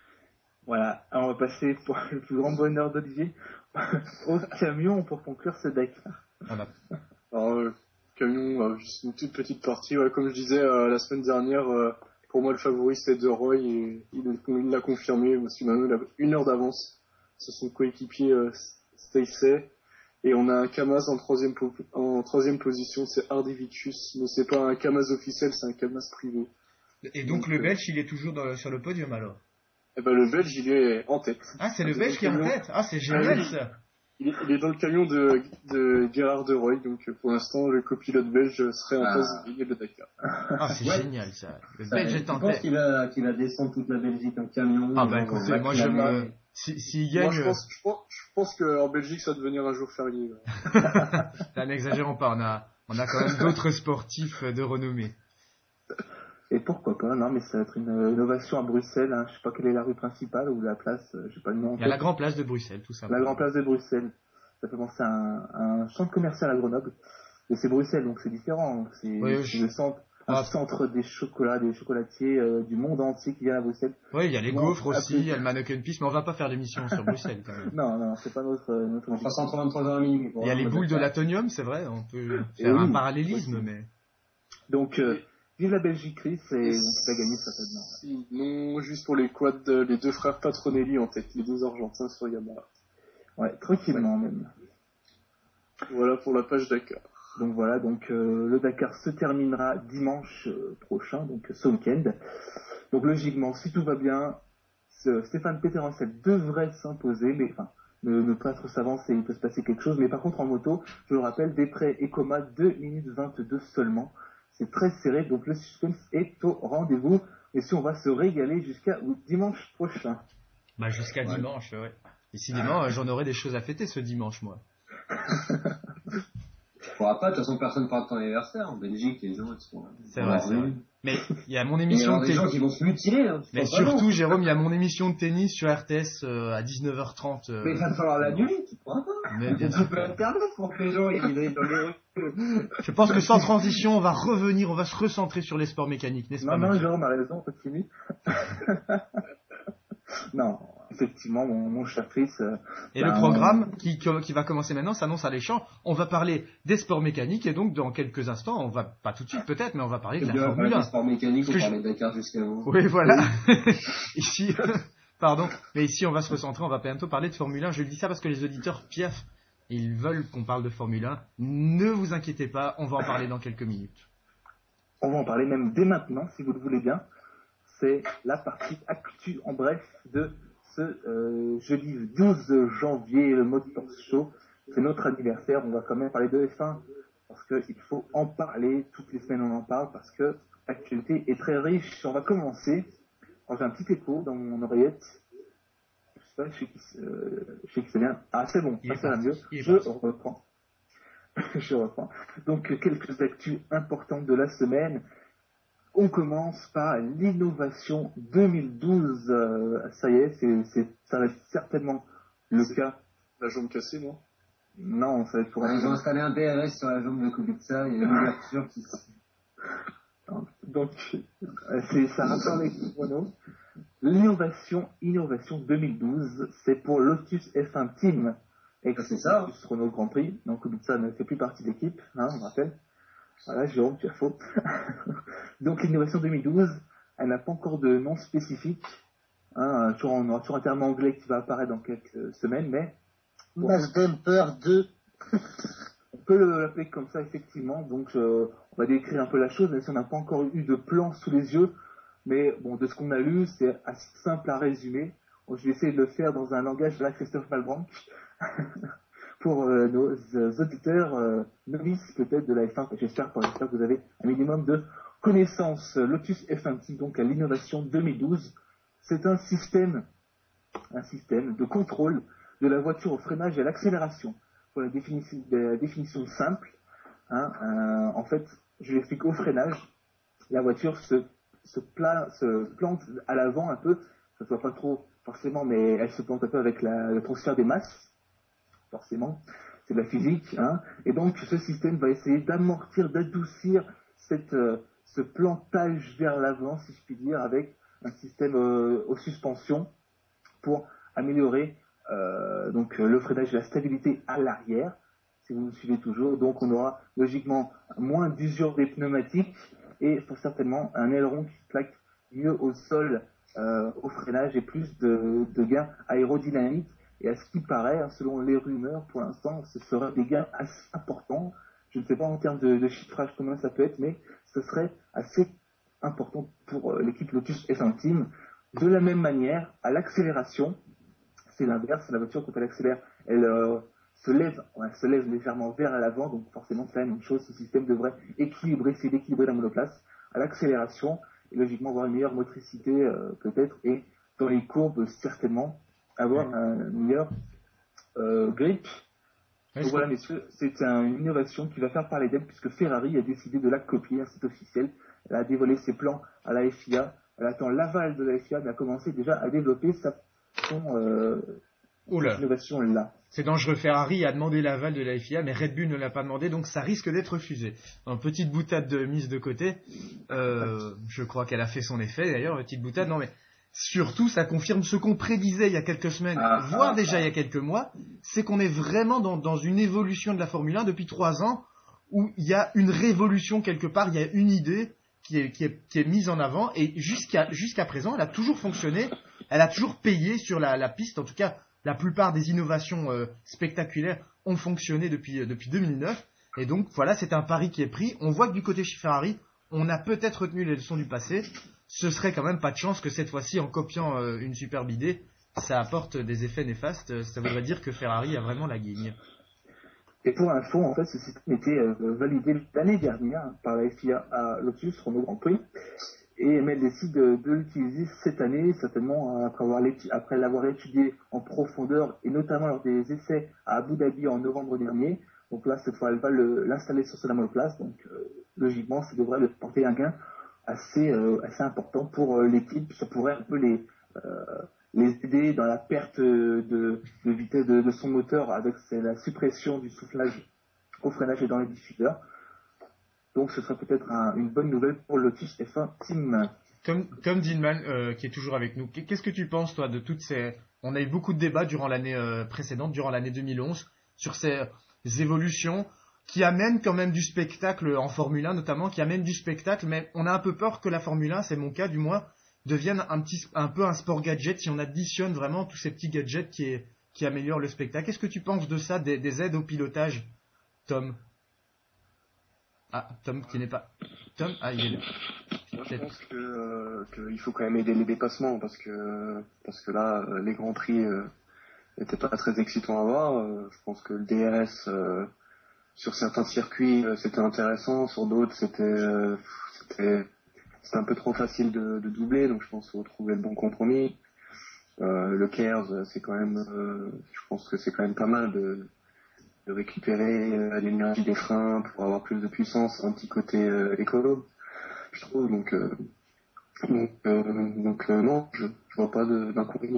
Voilà, alors on va passer pour le plus grand bonheur d'Olivier au camion pour conclure ce Dakar. On a... Alors, euh, camion, euh, juste une toute petite partie. Ouais, comme je disais euh, la semaine dernière, euh, pour moi le favori c'était De Roy et il, il l'a confirmé. Parce que maintenant il a une heure d'avance sur son coéquipier euh, Stacey. Et on a un Kamaz en troisième, po- en troisième position, c'est Hardy Vicious. Mais c'est pas un Kamaz officiel, c'est un Kamaz privé. Et donc le Belge, il est toujours dans- sur le podium alors. Et ben le Belge il est en tête. Ah, c'est le Dans Belge qui est en camion. tête. Ah, c'est génial Ah oui. ça. Il est, il est dans le camion de, de Gérard De Roy, donc euh, pour l'instant le copilote belge serait en Ah. passe de gagner le Dakar. Ah, c'est Ouais. génial ça. Le Ça, Belge est tu en penses tête. qu'il va, qu'il va descendre toute la Belgique en camion? Ah bah en écoutez, bac moi je camion. me... Si- S'il Moi gagne... je pense, je pense, je pense qu'en Belgique ça va devenir un jour férié. ouais. Là, n'exagérons pas, on a, on a quand même d'autres sportifs de renommée. Et pourquoi pas, non, mais ça va être une innovation à Bruxelles, hein. Je sais pas quelle est la rue principale ou la place, euh, j'ai pas le nom en Il y a la tête. grande place de Bruxelles, tout La simplement. grande place de Bruxelles. Ça fait penser à un, un centre commercial à Grenoble. Et c'est Bruxelles, donc c'est différent. Donc c'est Oui, c'est je- le centre, Ah. un centre des chocolats, des chocolatiers euh, du monde entier qui viennent à Bruxelles. Oui, il y a les Non, gaufres aussi, absolument. il y a le Mannequin Peace, mais on va pas faire d'émission sur Bruxelles quand même. Non, non, c'est pas notre, euh, notre On passe entre vingt-trois heures et minuit. Il y a les boules de l'atonium, c'est vrai, on peut Et faire un oui. parallélisme, mais... Donc, euh, vive la Belgique, Chris, et donc ça a gagné certainement. Sinon, juste pour les quads, euh, les deux frères Patronelli en tête, les deux Argentins sur Yamaha. Ouais, tranquillement même. Voilà pour la page Dakar. Donc voilà, donc euh, le Dakar se terminera dimanche euh, prochain, donc ce week-end. Donc logiquement, si tout va bien, ce- Stéphane Peter Hansel devrait s'imposer, mais enfin, ne, ne pas trop s'avancer, il peut se passer quelque chose. Mais par contre, en moto, je le rappelle, Després et Coma, deux minutes vingt-deux seulement. C'est très serré, donc le suspense est au rendez-vous. Et si on va se régaler jusqu'à dimanche prochain. Bah, jusqu'à ouais. dimanche, ouais. Et si dimanche, j'en aurai des choses à fêter ce dimanche, moi. Tu pourras pas, de toute façon, personne ne fera de ton anniversaire. En Belgique, les gens, ils sont. C'est vrai, c'est vrai. Mais il y a mon émission de tennis. Il y a des gens qui vont se mutiler. Hein, mais surtout, Jérôme, il y a mon émission de tennis sur R T S euh, à dix-neuf heures trente. Euh... Mais il va falloir l'annuler, tu pourras pas. Mais bien tu peux Internet pour que les gens ils aillent dans les rues. Je pense que sans transition, on va revenir, on va se recentrer sur les sports mécaniques, n'est-ce non, pas? Non, non, Jérôme a raison, continue. Non, effectivement, mon, mon cher Chris. Euh, et ben, le programme on... qui, qui va commencer maintenant s'annonce alléchant. On va parler des sports mécaniques et donc dans quelques instants, on va pas tout de suite peut-être, mais on va parler de la Formule un. Des sports mécaniques, on je... parlait de Dakar jusqu'à vous. Oui, voilà. Ici, pardon, mais ici on va se recentrer, on va bientôt parler de Formule un. Je le dis ça parce que les auditeurs piaffent. Ils veulent qu'on parle de Formule un. Ne vous inquiétez pas, on va en parler dans quelques minutes. On va en parler même dès maintenant, si vous le voulez bien. C'est la partie actu en bref de ce euh, jeudi douze janvier, le Motor Show. C'est notre anniversaire, on va quand même parler de F un parce qu'il faut en parler, toutes les semaines on en parle parce que l'actualité est très riche. On va commencer. Alors, j'ai un petit écho dans mon oreillette. Je sais pas, je sais qui, euh, je sais qui c'est bien. Ah, c'est bon, ça va mieux. Je reprends. je reprends. Donc, quelques actus importantes de la semaine. On commence par l'innovation deux mille douze. Euh, ça y est, c'est, c'est, ça va être certainement le c'est cas. La jambe cassée, non? Non, ça va être pour... Ils ont installé un D R S sur la jambe de Kubica, il y a une ouverture qui... Donc, c'est, ça rapport avec le chrono. L'innovation, innovation deux mille douze, c'est pour Lotus F un Team. Et c'est ça. Lotus Renault Grand Prix. Donc, Kubica ne fait plus partie de l'équipe, hein, on rappelle. Voilà, Jérôme, tu as faux. Donc, l'innovation deux mille douze, elle n'a pas encore de nom spécifique. Hein, toujours, on aura toujours un terme anglais qui va apparaître dans quelques semaines, mais... Bon. Mass Bumper deux. On peut l'appeler comme ça, effectivement. Donc, euh, on va décrire un peu la chose, même si on n'a pas encore eu de plan sous les yeux. Mais bon, de ce qu'on a lu, c'est assez simple à résumer. Donc, je vais essayer de le faire dans un langage de la Christophe Malbranche. Pour euh, nos euh, auditeurs euh, novices peut-être de la F un, j'espère, j'espère que vous avez un minimum de connaissances. Lotus F un Team, donc à l'innovation deux mille douze, c'est un système, un système de contrôle de la voiture au freinage et à l'accélération. Pour la définition, la définition simple, hein, euh, en fait, je l'explique au freinage, la voiture se, se, pla, se plante à l'avant un peu, ça ne soit pas trop forcément, mais elle se plante un peu avec la, le transfert des masses. Forcément, c'est de la physique, hein. Et donc ce système va essayer d'amortir, d'adoucir cette, euh, ce plantage vers l'avant, si je puis dire, avec un système euh, aux suspensions pour améliorer euh, donc le freinage et la stabilité à l'arrière, si vous me suivez toujours. Donc on aura logiquement moins d'usure des pneumatiques et certainement un aileron qui se plaque mieux au sol euh, au freinage et plus de, de gains aérodynamiques. Et à ce qui paraît, hein, selon les rumeurs, pour l'instant, ce sera des gains assez importants. Je ne sais pas en termes de, de chiffrage comment ça peut être, mais ce serait assez important pour euh, l'équipe Lotus F un Team. De la même manière, à l'accélération, c'est l'inverse. La voiture, quand elle accélère, elle euh, se lève, elle se lève légèrement vers l'avant, donc forcément c'est la même chose. Ce système devrait équilibrer, essayer d'équilibrer la monoplace. À l'accélération, et logiquement avoir une meilleure motricité euh, peut-être, et dans les courbes certainement avoir un meilleur euh, grip. Donc voilà, messieurs, c'est un, une innovation qui va faire parler d'elle puisque Ferrari a décidé de la copier, hein, c'est officiel. Elle a dévoilé ses plans à la F I A. Elle attend l'aval de la F I A, mais a commencé déjà à développer sa son, euh, innovation là. C'est dangereux. Ferrari a demandé l'aval de la F I A, mais Red Bull ne l'a pas demandé, donc ça risque d'être refusé. En petite boutade de mise de côté, euh, je crois qu'elle a fait son effet d'ailleurs, petite boutade. Non mais surtout, ça confirme ce qu'on prédisait il y a quelques semaines, ah, voire ah, déjà ah. il y a quelques mois, c'est qu'on est vraiment dans, dans une évolution de la Formule un depuis trois ans, où il y a une révolution quelque part, il y a une idée qui est, qui est, qui est mise en avant, et jusqu'à, jusqu'à présent, elle a toujours fonctionné, elle a toujours payé sur la, la piste, en tout cas, la plupart des innovations euh, spectaculaires ont fonctionné depuis, euh, depuis deux mille neuf, et donc voilà, c'est un pari qui est pris. On voit que du côté chez Ferrari, on a peut-être retenu les leçons du passé. Ce serait quand même pas de chance que cette fois-ci, en copiant euh, une superbe idée, ça apporte des effets néfastes, ça voudrait dire que Ferrari a vraiment la guigne. Et pour info, en fait, ce système était euh, validé l'année dernière par la F I A à Lotus Renault Grand Prix. Et elle décide de, de l'utiliser cette année, certainement après, avoir après l'avoir étudié en profondeur, et notamment lors des essais à Abu Dhabi en novembre dernier. Donc là, cette fois, elle va le, l'installer sur sa monoplace. Donc euh, logiquement, ça devrait lui porter un gain assez, euh, assez important pour euh, l'équipe. Ça pourrait un peu les, euh, les aider dans la perte de, de vitesse de, de son moteur avec c'est la suppression du soufflage au freinage et dans les diffuseurs. Donc ce serait peut-être un, une bonne nouvelle pour le Lotus F un Team. Tom, Tom Dinman, euh, qui est toujours avec nous, qu'est-ce que tu penses, toi, de toutes ces... On a eu beaucoup de débats durant l'année euh, précédente, durant l'année deux mille onze, sur ces évolutions qui amènent quand même du spectacle en Formule un, notamment, qui amènent du spectacle, mais on a un peu peur que la Formule un, c'est mon cas du moins, devienne un, petit, un peu un sport gadget, si on additionne vraiment tous ces petits gadgets qui, est, qui améliorent le spectacle. Qu'est-ce que tu penses de ça, des, des aides au pilotage, Tom ? Ah, Tom qui n'est pas... Tom, ah, il est là. Moi, je pense que, euh, qu'il faut quand même aider les dépassements parce que, parce que là, euh, les grands prix euh, étaient pas très excitants à voir. Euh, je pense que le D R S, euh, sur certains circuits, euh, c'était intéressant, sur d'autres, c'était, euh, c'était, c'était un peu trop facile de, de doubler, donc je pense qu'il faut trouver le bon compromis. Euh, le KERS, c'est quand même, euh, je pense que c'est quand même pas mal de de récupérer euh, l'énergie des freins pour avoir plus de puissance, un petit côté euh, écolo, je trouve. Donc, euh, donc, euh, donc euh, non, je, je vois pas de, d'inconvénient.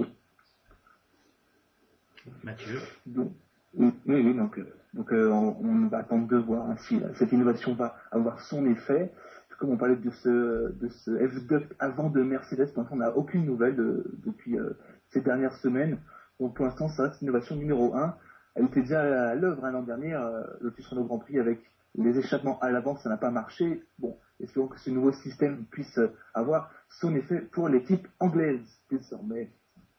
Mathieu. Donc, oui, oui, donc, euh, donc euh, on, on va attendre de voir hein, si cette innovation va avoir son effet. Comme on parlait de ce, de ce F-Duct avant de Mercedes, pour l'instant on n'a aucune nouvelle de, depuis euh, ces dernières semaines. Donc pour l'instant ça reste l'innovation numéro un. Elle était déjà à l'œuvre hein, l'an dernier, euh, le Lotus Renault Grand Prix avec les échappements à l'avant, ça n'a pas marché. Bon, espérons que ce nouveau système puisse avoir son effet pour l'équipe anglaise désormais.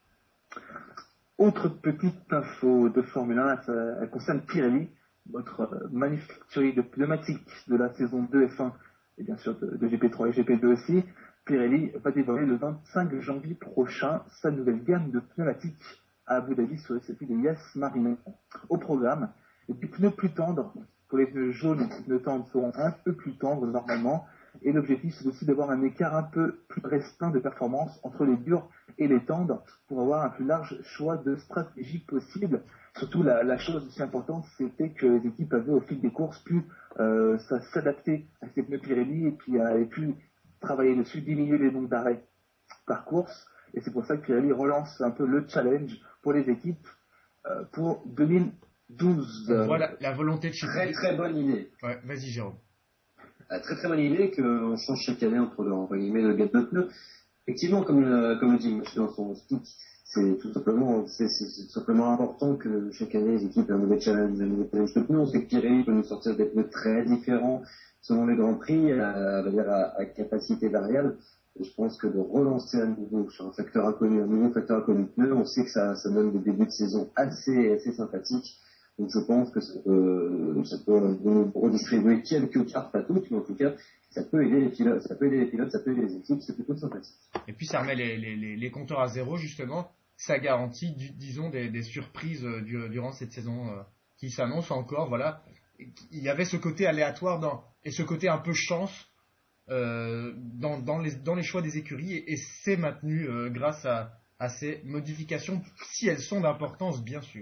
Autre petite info de Formule un, ça, elle concerne Pirelli, votre euh, manufacturier de pneumatiques de la saison deux F un et bien sûr de, de G P trois et G P deux aussi. Pirelli va dévoiler le vingt-cinq janvier prochain sa nouvelle gamme de pneumatiques à Abu Dhabi sur le circuit de Yas Marina. Au programme, des pneus plus tendres. Pour les pneus jaunes, les pneus tendres seront un peu plus tendres normalement. Et l'objectif, c'est aussi d'avoir un écart un peu plus restreint de performance entre les durs et les tendres pour avoir un plus large choix de stratégie possible. Surtout, la, la chose aussi importante, c'était que les équipes avaient au fil des courses pu euh, s'adapter à ces pneus Pirelli et puis avaient pu travailler dessus, diminuer les nombres d'arrêts par course. Et c'est pour ça que Pirelli relance un peu le challenge pour les équipes euh, pour deux mille douze. Voilà la volonté de Très très bonne idée. Ouais, vas-y Jérôme. Euh, très très bonne idée qu'on change chaque année entre le, entre guillemets, le gamme de pneus. Effectivement, comme, euh, comme le dit monsieur dans son speech, c'est tout simplement, c'est, c'est, c'est tout simplement important que chaque année les équipes aient un nouveau challenge, un nouveau challenge de pneus. On sait que Pirelli peut nous sortir des pneus très différents selon les grands prix, à, à, à capacité variable. Et je pense que de relancer à nouveau sur un facteur inconnu, un nouveau facteur inconnu de pneus, on sait que ça, ça donne des débuts de saison assez, assez sympathiques. Donc je pense que ça peut, ça peut redistribuer quelques cartes, pas toutes, mais en tout cas, ça peut aider les pilotes, ça peut aider les pilotes, ça peut aider les équipes, c'est plutôt sympathique. Et puis ça remet les, les, les, les compteurs à zéro, justement. Ça garantit, du, disons, des, des surprises euh, du, durant cette saison euh, qui s'annonce encore. Voilà, il y avait ce côté aléatoire dans, et ce côté un peu chance euh, dans, dans, les, dans les choix des écuries, et, et c'est maintenu euh, grâce à, à ces modifications, si elles sont d'importance, bien sûr.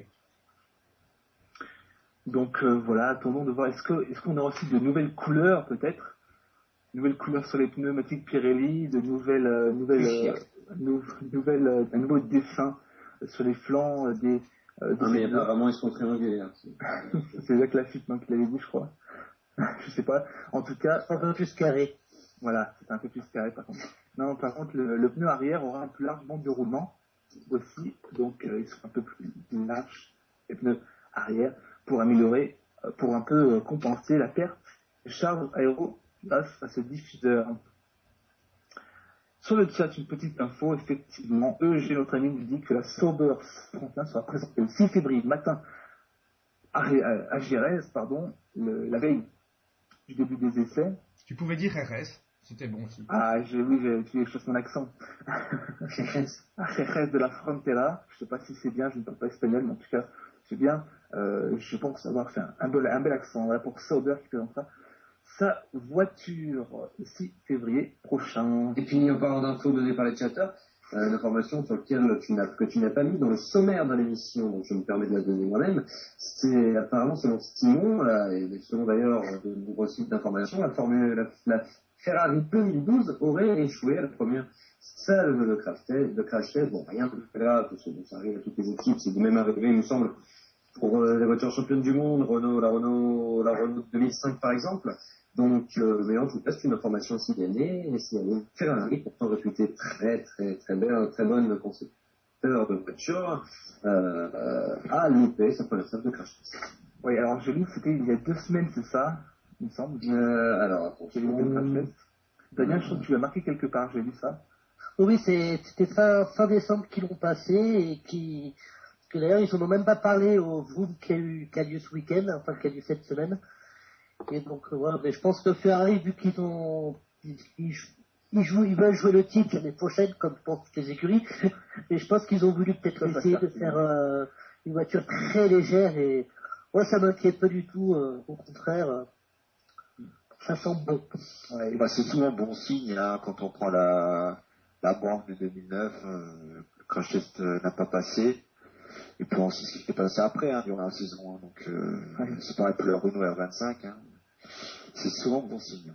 Donc euh, voilà, attendons de voir, est-ce, que, est-ce qu'on aura aussi de nouvelles couleurs peut-être, nouvelles couleurs sur les pneumatiques Pirelli, de nouvelles, euh, nouvelles, euh, nou, nouvelles euh, un nouveau dessin sur les flancs euh, des... Euh, non mais apparemment ils sont très réguliers. C'est Jacques Lafitte non, qui l'avait dit je crois. Je sais pas, en tout cas... Un peu plus carré. Voilà, c'est un peu plus carré par contre. Non, par contre le, le pneu arrière aura un plus large bande de roulement aussi, donc euh, ils sont un peu plus larges, les pneus arrière, pour améliorer, pour un peu compenser la perte de charge aéro grâce à ce diffuseur. Sur le chat, une petite info, effectivement, E G, notre ami, nous dit que la Sauber trente et un sera présentée le six février matin à, à Jerez, pardon, le, la veille du début des essais. Tu pouvais dire R S, C'était bon aussi. Ah, j'ai, oui, j'ai, j'ai, je chasse mon accent. Ah, Jerez de la Frontera. Je sais pas si c'est bien, je ne parle pas espagnol, mais en tout cas, c'est bien. Euh, je pense avoir fait un, un, bel, un bel accent. Voilà, pour Sauber qui présentera sa voiture six février prochain. Et puis, en parlant d'infos données par les chatters, euh, une information sur laquelle tu n'as, que tu n'as pas mis dans le sommaire de l'émission, donc je me permets de la donner moi-même, c'est apparemment selon Stimon, là, et selon d'ailleurs de nombreux sites d'information, la, formule, la, la Ferrari deux mille douze aurait échoué à la première salle de crash test, de crash test. Bon, rien de grave, parce que bon, ça arrive à toutes les équipes, c'est même arrivé, il me semble, pour euh, les voitures championnes du monde, Renault, la Renault, la Renault deux mille cinq par exemple. Donc, euh, mais en tout cas, c'est une information signalée, et signalée Ferrari, pourtant réputée très, très, très belle, très bonne concepteur de voiture, euh, euh, a loupé sa première salle de crash test. Oui, alors j'ai lu, c'était il y a deux semaines, c'est ça, il me semble. Euh, alors, attends, j'ai lu le crash test. Daniel, je trouve que tu l'as marqué quelque part, j'ai lu ça. Oui, c'est, c'était fin, fin décembre qu'ils l'ont passé et qui, que d'ailleurs ils en ont même pas parlé au Vroom qui a eu, qui a lieu ce week-end, enfin qui a lieu cette semaine. Et donc, euh, voilà, mais je pense que Ferrari, vu qu'ils ont, ils, ils, ils jouent, ils veulent jouer le titre l'année prochaine, comme pour toutes les écuries, et je pense qu'ils ont voulu peut-être essayer de faire, euh, une voiture très légère et, moi, ça m'inquiète pas du tout, euh, au contraire, euh, ça sent bon. Ouais, bah, c'est souvent bon signe, hein, quand on prend la, la banque de deux mille neuf, euh, le crash test euh, n'a pas passé. Et puis on sait ce qui s'est passé après, hein, durant la saison. Hein, donc euh, c'est pareil pour le Renault R vingt-cinq. Hein. C'est souvent bon signe.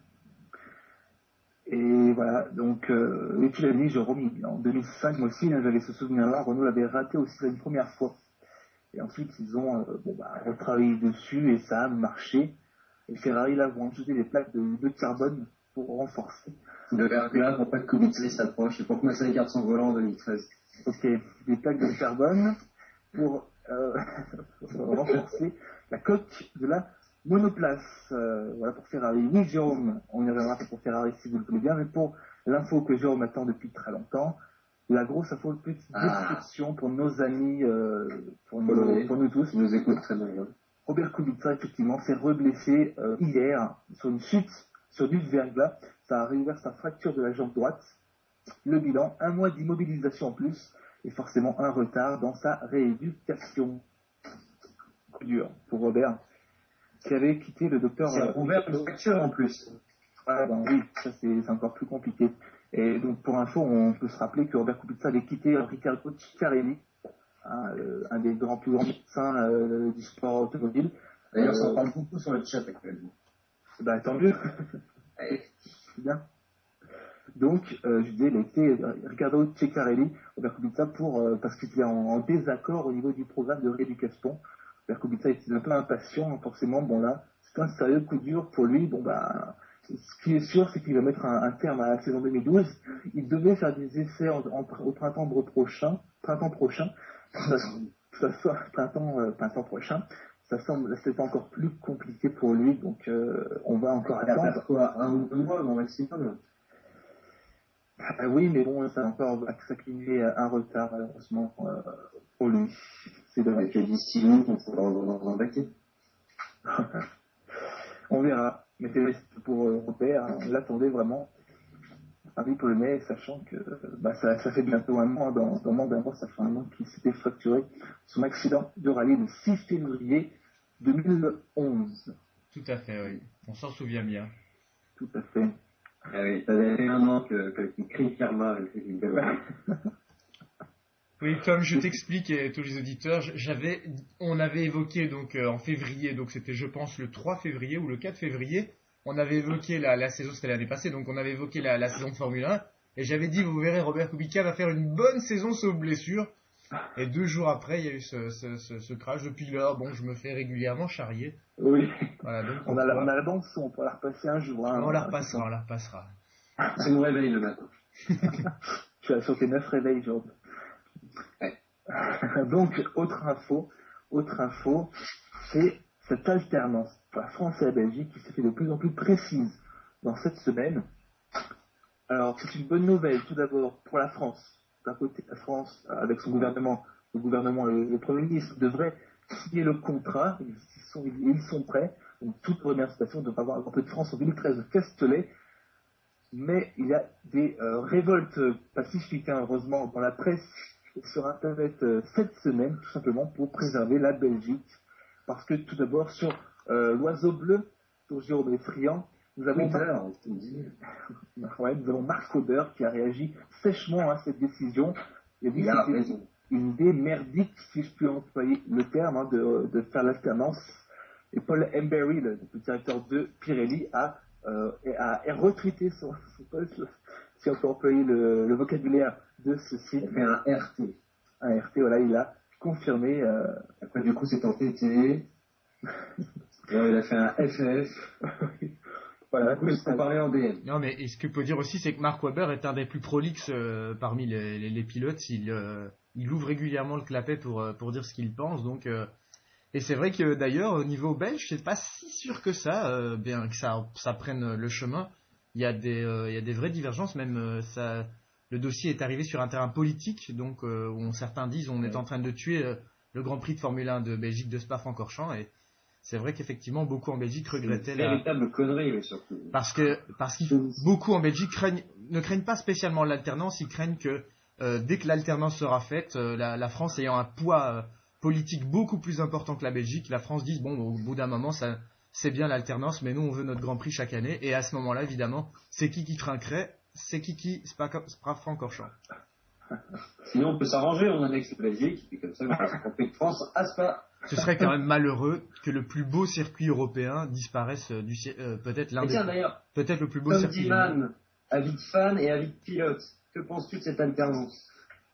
Et voilà, donc, euh, et tu l'as dit, Jérôme, en deux mille cinq, moi aussi, hein, j'avais ce souvenir-là, Renault l'avait raté aussi la première fois. Et ensuite, ils ont euh, bon, bah, retravaillé dessus et ça a marché. Et Ferrari, là, vont ajouter des plaques de, de carbone pour renforcer. De verglas pour pas que Kubica s'approche et pour que Massa écarte son volant en deux mille treize. Ok, des plaques de carbone pour euh, renforcer la coque de la monoplace. Euh, voilà pour Ferrari. Oui, Jérôme, on y reviendra pour Ferrari si vous le voulez bien, mais pour l'info que Jérôme attend depuis très longtemps, la grosse info, petite description ah. pour nos amis, euh, pour, nous, pour nous tous. Ils nous écoutent très bien. Robert Kubica, effectivement, s'est reblessé euh, hier sur une chute sur du verglas. Ça a réouvert sa fracture de la jambe droite. Le bilan, un mois d'immobilisation en plus et forcément un retard dans sa rééducation. Coup dur pour Robert, qui avait quitté le docteur... C'est euh, ouvert une fracture en plus. Ah, ben oui, ça c'est, c'est encore plus compliqué. Et donc pour info, on peut se rappeler que Robert Kubica avait quitté Riccardo Ciccarelli, hein, euh, un des grands plus grands médecins euh, du sport automobile. D'ailleurs, ça en parle beaucoup sur le chat actuellement. Bah tant mieux. C'est bien. Donc, euh, je disais, il a été Riccardo Ciccarelli, Robert Kubica, pour, euh, parce qu'il était en, en désaccord au niveau du programme de rééducation. Robert Kubica était un peu impatient, forcément. Bon là, c'est un sérieux coup dur pour lui. Bon bah, ce qui est sûr, c'est qu'il va mettre un, un terme à la saison deux mille douze. Il devait faire des essais en, en, au printemps prochain, printemps prochain. Ça, ça soit printemps, euh, printemps prochain. Ça semble, c'est encore plus compliqué pour lui. Donc, euh, on va encore attendre. Quoi, un ou deux mois, mon maximum. Ah oui, mais bon, ça va encore s'accumuler un retard, malheureusement, euh, pour lui. C'est dommage. Avec d'ici nous, on pourra dans un baquet. On verra. Mais c'est pour euh, Robert, on l'attendait vraiment. Paris polonais, sachant que bah, ça, ça fait bientôt un mois, dans, dans moins d'un mois, ça fait un an qu'il s'était fracturé son accident de rallye le six février deux mille onze. Tout à fait, oui. On s'en souvient bien. Tout à fait. Ah oui, ça avait fait un an que, que, que crie Karma avec une belle. Oui, comme je t'explique et tous les auditeurs, j'avais, on avait évoqué donc euh, en février, donc c'était je pense le trois février ou le quatre février, on avait évoqué la, la saison, c'était l'année passée, donc on avait évoqué la, la saison de Formule un, et j'avais dit, vous verrez, Robert Kubica va faire une bonne saison sauf blessure, et deux jours après, il y a eu ce, ce, ce, ce crash. Depuis lors, bon, je me fais régulièrement charrier. Oui. Voilà, donc on, on, a la, on a la bande son, on peut la repasser un jour. Hein, on la repassera, on la repassera. C'est mon réveil le matin. Tu as sur tes neuf réveils, Joe. Ouais. Donc, autre info, autre info, c'est cette alternance entre la France et la Belgique qui s'est fait de plus en plus précise dans cette semaine. Alors, c'est une bonne nouvelle, tout d'abord, pour la France. D'un côté, la France, avec son gouvernement, le gouvernement, le, le Premier ministre devrait signer le contrat, ils sont, ils sont prêts. Donc, toute première station devrait avoir un peu de France en deux mille treize, Castellet. mais il y a des euh, révoltes pacifiques, hein, heureusement, dans la presse et sur Internet euh, cette semaine, tout simplement pour préserver la Belgique. Parce que tout d'abord, sur euh, l'oiseau bleu, sur Jérôme Friand, nous avons, Mar... ouais, nous avons Marc Cauder qui a réagi sèchement à cette décision. Il a dit que c'était une idée merdique, si je puis employer le terme, hein, de, de faire l'alternance. Et Paul Embery, le, le directeur de Pirelli, a, euh, a, a retweeté son, son post, si on peut employer le, le vocabulaire de ce site. Il a fait un R T. Un R T, voilà, il a confirmé. Euh... Après, du coup, c'est en T T. Il a fait un F F. Voilà, du coup, c'est parler en D M. Non, mais et ce que peut dire aussi, c'est que Mark Webber est un des plus prolixes euh, parmi les, les, les pilotes. Il, euh, il ouvre régulièrement le clapet pour, euh, pour dire ce qu'il pense. Donc, euh, et c'est vrai que d'ailleurs, au niveau belge, c'est pas si sûr que ça, euh, bien que ça, ça prenne le chemin. Il y a des, euh, il y a des vraies divergences. Même euh, ça, le dossier est arrivé sur un terrain politique, donc euh, où certains disent on est en train de tuer euh, le Grand Prix de Formule un de Belgique de Spa-Francorchamps. Et c'est vrai qu'effectivement, beaucoup en Belgique regrettaient la... véritable connerie, mais surtout. Parce que, parce qu'il beaucoup en Belgique craignent, ne craignent pas spécialement l'alternance, ils craignent que euh, dès que l'alternance sera faite, euh, la, la France ayant un poids euh, politique beaucoup plus important que la Belgique, la France dise bon, au bout d'un moment, ça, c'est bien l'alternance, mais nous on veut notre Grand Prix chaque année. Et à ce moment-là, évidemment, c'est qui qui trinquerait, c'est qui qui Spa-Francorchamps. Sinon, on peut s'arranger, on annexe la Belgique, et comme ça, on passe le Grand Prix de France à Spa. Ce serait quand même malheureux que le plus beau circuit européen disparaisse du euh, peut-être l'un et des tiens, d'ailleurs, peut-être le plus beau Tom circuit. Diman, avis de fan et avis de pilote. Que penses-tu de cette alternance?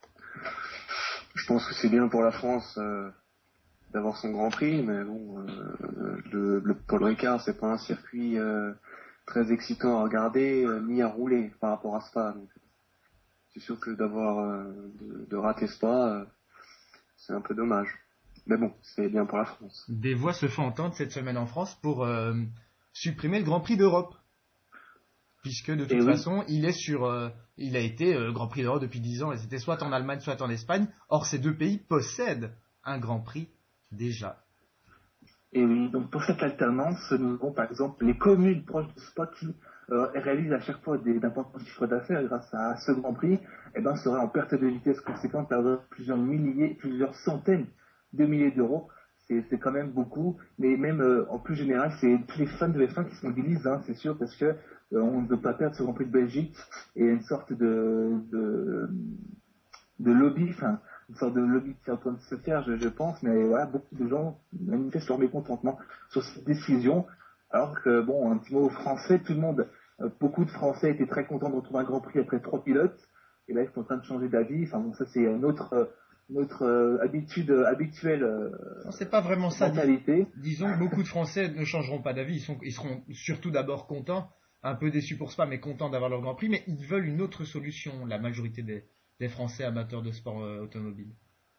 Je pense que c'est bien pour la France euh, d'avoir son Grand Prix, mais bon, euh, le, le Paul Ricard, c'est pas un circuit euh, très excitant à regarder euh, ni à rouler par rapport à Spa. Donc, c'est sûr que d'avoir euh, de, de rater Spa, euh, c'est un peu dommage. Mais bon, c'est bien pour la France. Des voix se font entendre cette semaine en France pour euh, supprimer le Grand Prix d'Europe. Puisque de toute et façon, oui. il est sur, euh, il a été euh, Grand Prix d'Europe depuis dix ans et c'était soit en Allemagne, soit en Espagne. Or, ces deux pays possèdent un Grand Prix déjà. Et oui, donc pour cette alternance, nous avons par exemple les communes proches de Spa qui euh, réalisent à chaque fois des, d'importants chiffres d'affaires grâce à ce Grand Prix, et ben seraient en perte de vitesse conséquente, perdre plusieurs milliers, plusieurs centaines de milliers d'euros. C'est, c'est quand même beaucoup, mais même euh, en plus général, c'est tous les fans de F un qui se mobilisent, hein, c'est sûr, parce que euh, on ne veut pas perdre ce Grand Prix de Belgique, et une sorte de, de, de lobby, enfin, une sorte de lobby qui est en train de se faire, je, je pense, mais voilà, beaucoup de gens manifestent leur mécontentement sur cette décision, alors que, bon, un petit mot aux Français, tout le monde, euh, beaucoup de Français étaient très contents de retrouver un Grand Prix après trois pilotes, et là, ils sont en train de changer d'avis, enfin, bon, ça c'est un autre... Euh, notre euh, habitude euh, habituelle euh, non, c'est pas vraiment ça. mentalité. Dis, disons que beaucoup de Français ne changeront pas d'avis, ils, sont, ils seront surtout d'abord contents, un peu déçus pour Spa, mais contents d'avoir leur Grand Prix, mais ils veulent une autre solution, la majorité des, des Français amateurs de sport euh, automobile.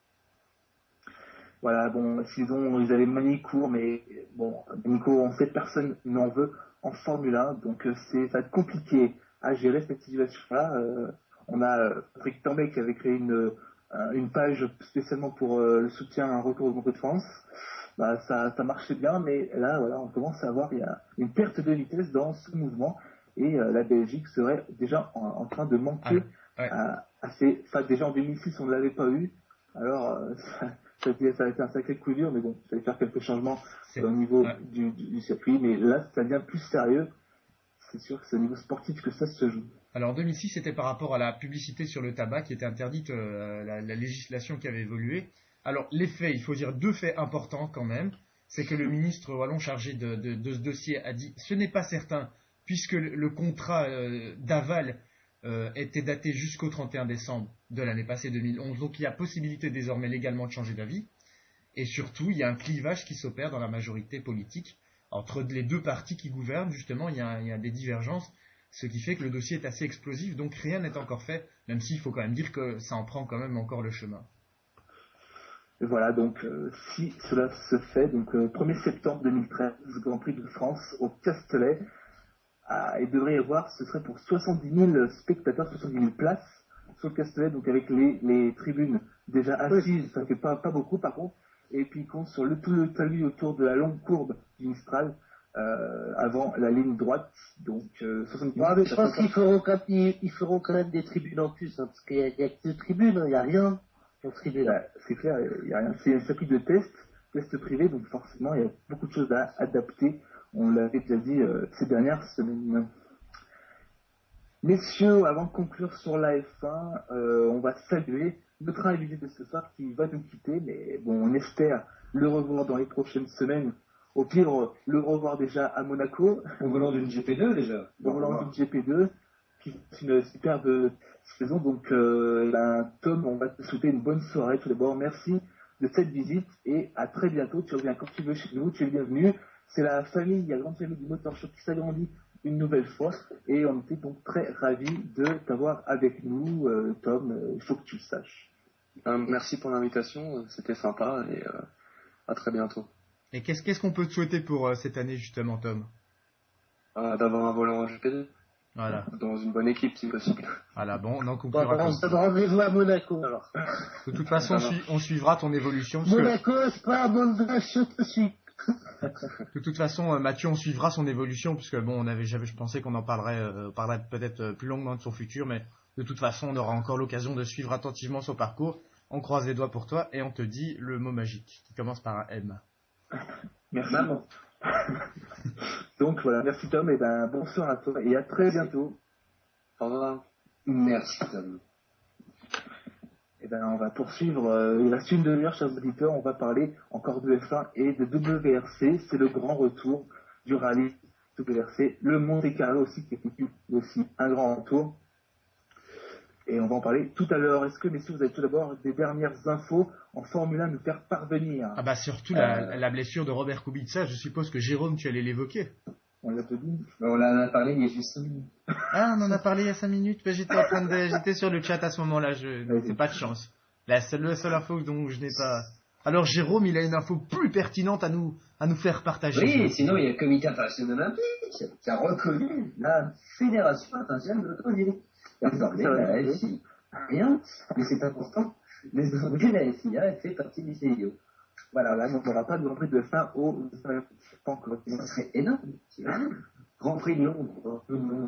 Voilà, bon, ils, ont, ils avaient Manicourt, mais bon, Manicourt, on sait personne n'en veut en Formule un, donc euh, c'est, ça va être compliqué à gérer cette situation-là. Euh, on a euh, Patrick Tambay qui avait créé une une page spécialement pour euh, le soutien à un retour au Grand Prix de France, bah, ça, ça marchait bien, mais là, voilà, on commence à avoir il y a une perte de vitesse dans ce mouvement, et euh, la Belgique serait déjà en, en train de manquer ah, ouais. à, à ces... Enfin, déjà en deux mille six, on ne l'avait pas eu, alors euh, ça, ça, a été, ça a été un sacré coup dur, mais bon, il fallait faire quelques changements euh, au niveau ouais. du, du, du circuit, mais là, ça devient plus sérieux. C'est sûr que c'est au niveau sportif que ça se joue. Alors en deux mille six, c'était par rapport à la publicité sur le tabac qui était interdite, euh, la, la législation qui avait évolué. Alors les faits, il faut dire deux faits importants quand même. C'est que le ministre wallon chargé de, de, de ce dossier a dit « ce n'est pas certain, puisque le, le contrat euh, d'aval euh, était daté jusqu'au trente et un décembre de l'année passée deux mille onze. Donc il y a possibilité désormais légalement de changer d'avis. Et surtout, il y a un clivage qui s'opère dans la majorité politique. Entre les deux partis qui gouvernent, justement, il y a, il y a des divergences. Ce qui fait que le dossier est assez explosif, donc rien n'est encore fait, même s'il faut quand même dire que ça en prend quand même encore le chemin. Et voilà, donc euh, si cela se fait, donc euh, premier septembre deux mille treize, Grand Prix de France au Castellet, ah, il devrait y avoir, ce serait pour soixante-dix mille spectateurs, soixante-dix mille places sur le Castellet, donc avec les, les tribunes déjà assises, ça fait pas, pas beaucoup par contre, et puis il compte sur le, tout le talus autour de la longue courbe du Mistral, euh, avant la ligne droite. Donc euh, soixante-dix Ouais, mais je pense qu'ils feront, quand, ils, ils feront quand même des tribunes en plus, hein, parce qu'il y a, il y a que deux tribunes, il n'y a rien en tribune. Bah, c'est clair, il y a rien. C'est un circuit de test, test privé, donc forcément il y a beaucoup de choses à adapter. On l'avait déjà dit euh, ces dernières semaines. Messieurs, avant de conclure sur la F un, euh, on va saluer notre invité de ce soir qui va nous quitter, mais bon, on espère le revoir dans les prochaines semaines. Au pire, le revoir déjà à Monaco. Au volant d'une G P deux déjà. Au volant d'une G P deux, qui est une superbe saison. Donc, euh, ben, Tom, on va te souhaiter une bonne soirée. Tout d'abord, merci de cette visite et à très bientôt. Tu reviens quand tu veux chez nous, tu es le bienvenu. C'est la famille, la grande famille du Motor Shop qui s'agrandit une nouvelle fois et on était donc très ravis de t'avoir avec nous, euh, Tom. Il faut que tu le saches. Euh, merci pour l'invitation, c'était sympa et euh, à très bientôt. Et qu'est-ce, qu'est-ce qu'on peut te souhaiter pour euh, cette année justement, Tom? Euh, d'avoir un volant en G P deux. Voilà. Dans une bonne équipe si possible. Voilà, bon, on en Bon, conclura. on comme se ça. donne rendez-vous à Monaco alors. De toute façon, on, suit- on suivra ton évolution. Parce que, Monaco, Spa, Monza, je te suis. de toute façon, euh, Mathieu, on suivra son évolution, puisque bon, on avait, j'avais, je pensais qu'on en parlerait, euh, parlerait peut-être euh, plus longuement de son futur, mais de toute façon, on aura encore l'occasion de suivre attentivement son parcours. On croise les doigts pour toi et on te dit le mot magique qui commence par un M. Merci. Maman. Donc voilà, merci Tom, et ben bonsoir à toi et à très bientôt. Au revoir. Merci Tom. Et ben on va poursuivre, euh, il reste une demi-heure, chers auditeurs, on va parler encore de F un et de W R C, c'est le grand retour du rallye W R C, le Monte Carlo aussi qui effectue aussi un grand retour. Et on va en parler tout à l'heure. Est-ce que, messieurs, vous avez tout d'abord des dernières infos en Formule un à nous faire parvenir? Ah bah surtout Euh, la, la blessure de Robert Kubica, je suppose que Jérôme, tu allais l'évoquer. On l'a dit. On en a parlé il y a juste cinq minutes. Ah, on en a parlé il y a cinq minutes, mais j'étais en train de, j'étais sur le chat à ce moment-là, je, Vas-y. c'est pas de chance. La seule, la seule info dont je n'ai pas... Alors Jérôme, il a une info plus pertinente à nous, à nous faire partager. Oui, sinon il y a le Comité international olympique qui a reconnu la Fédération internationale de l'automobile. Désormais, la F I A, rien, mais c'est important, désormais la F I A fait partie du C I O. Voilà, là, on n'aura pas de Grand Prix de fin au... Pas encore. Ça serait énorme. C'est énorme. Grand Prix de Londres.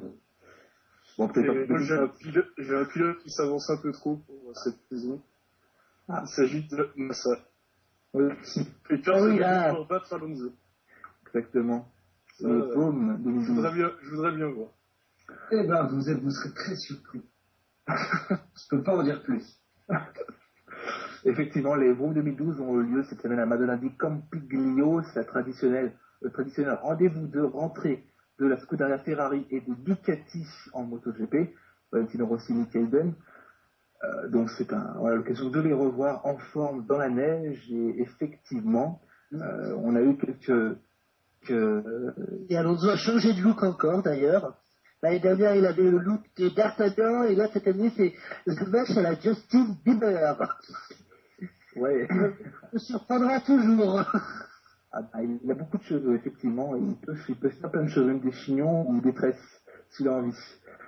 Bon, peut-être Et pas moi, plus j'ai un, pilote, j'ai un pilote qui s'avance un peu trop pour cette saison. Ah. Il s'agit de Massa. Oui, Et personne Ah oui, ne là. peut battre Alonso. exactement. Ça, Le euh, paume deux mille Je voudrais douze. bien, je voudrais bien voir. Eh ben, vous, êtes, vous serez très surpris. Je peux pas en dire plus. Effectivement, les Vroom deux mille douze ont eu lieu cette semaine à Madonna di Campiglio. C'est la traditionnelle, le traditionnel rendez-vous de rentrée de la Scuderia Ferrari et de Ducati en MotoGP. Valentino Rossi, Michael Ben. Euh, donc c'est un, voilà, l'occasion de les revoir en forme dans la neige et effectivement, euh, on a eu quelques, que, Et Alonso a changé de look encore d'ailleurs. L'année dernière, il avait le look de D'Artagnan et là, cette année, c'est le match à la Justin Bieber. ouais, Me surprendra toujours. ah, bah, il a beaucoup de cheveux effectivement, et il peut, il peut faire plein de choses, même des chignons ou des tresses s'il a envie.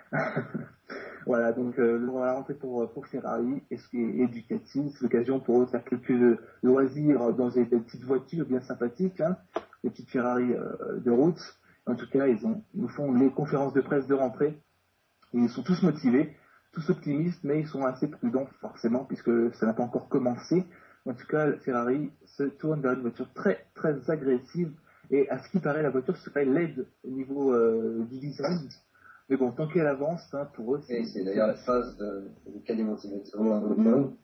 Voilà, donc euh, le la rentrée pour, pour Ferrari et, et Ducati, c'est l'occasion pour eux de faire quelques loisirs dans des, des petites voitures bien sympathiques, hein, des petites Ferrari euh, de route. En tout cas, ils, ont, ils nous font les conférences de presse de rentrée et ils sont tous motivés, tous optimistes, mais ils sont assez prudents forcément puisque ça n'a pas encore commencé. En tout cas, Ferrari se tourne vers une voiture très très agressive et à ce qui paraît, la voiture serait laide au niveau euh, du design. Mais bon, tant qu'elle avance, hein, pour eux, c'est... Et c'est d'ailleurs la phase de, de Caddy Montemagno.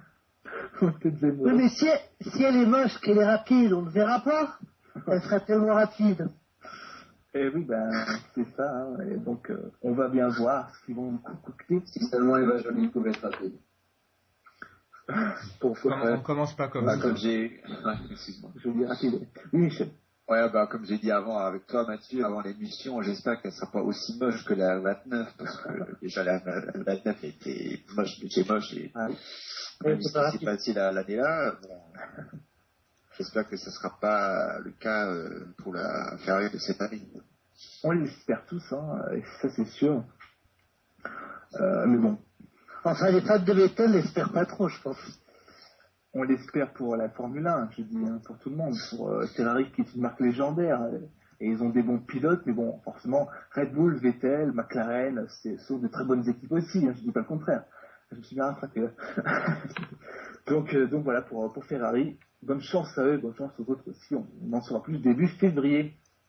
Oui, mais si elle, si elle est moche, qu'elle est rapide, on ne verra pas. Elle sera tellement rapide. Et oui, ben, c'est ça. Hein, et donc, euh, on va bien voir ce qu'ils vont nous concocter. Si seulement elle va jolie, pouvait être rapide. Pour On, on commence pas comme Bah, ça. comme j'ai, ouais, excuse-moi. Je veux dire rapide. Oui, Michel. Ouais, bah, comme j'ai dit avant avec toi, Mathieu, avant l'émission, j'espère qu'elle sera pas aussi moche que la vingt-neuf, parce que déjà la, la vingt-neuf était moche, mais c'est moche, et Ah, oui. même si c'est passé la- l'année-là, bon, j'espère que ce sera pas le cas euh, pour la Ferrari de cette année. On l'espère tous, hein, et ça c'est sûr. Euh, mais bon, Enfin, les fans de Vettel l'espèrent pas trop, je pense. on l'espère pour la Formule un, je dis, hein, pour tout le monde, pour euh, Ferrari qui est une marque légendaire. et ils ont des bons pilotes, mais bon, forcément, Red Bull, Vettel, McLaren, c'est sont de très bonnes équipes aussi, hein, je dis pas le contraire. Je me suis bien rattrapé. donc, euh, donc voilà, pour, pour Ferrari, bonne chance à eux, bonne chance aux autres aussi, on, on en saura plus début février.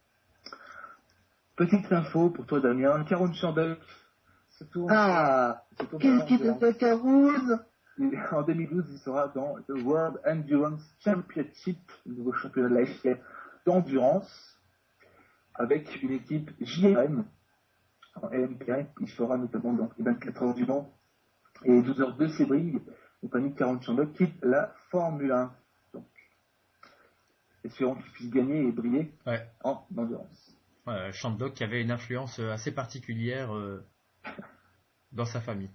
Petite info pour toi, Damien, Karun Chandler se tourne. Ah, qu'est-ce qui te fait Karun? En deux mille douze, il sera dans le World Endurance Championship, le nouveau championnat de la F I A d'endurance, avec une équipe J R M. En L M P un, il fera notamment dans les vingt-quatre heures du Mans et douze heures de Sebring, compagnie de Karun Chandler quitte la Formule un. Donc, espérons qu'il puisse gagner et briller ouais. en endurance. Ouais, Chandler qui avait une influence assez particulière euh, dans sa famille.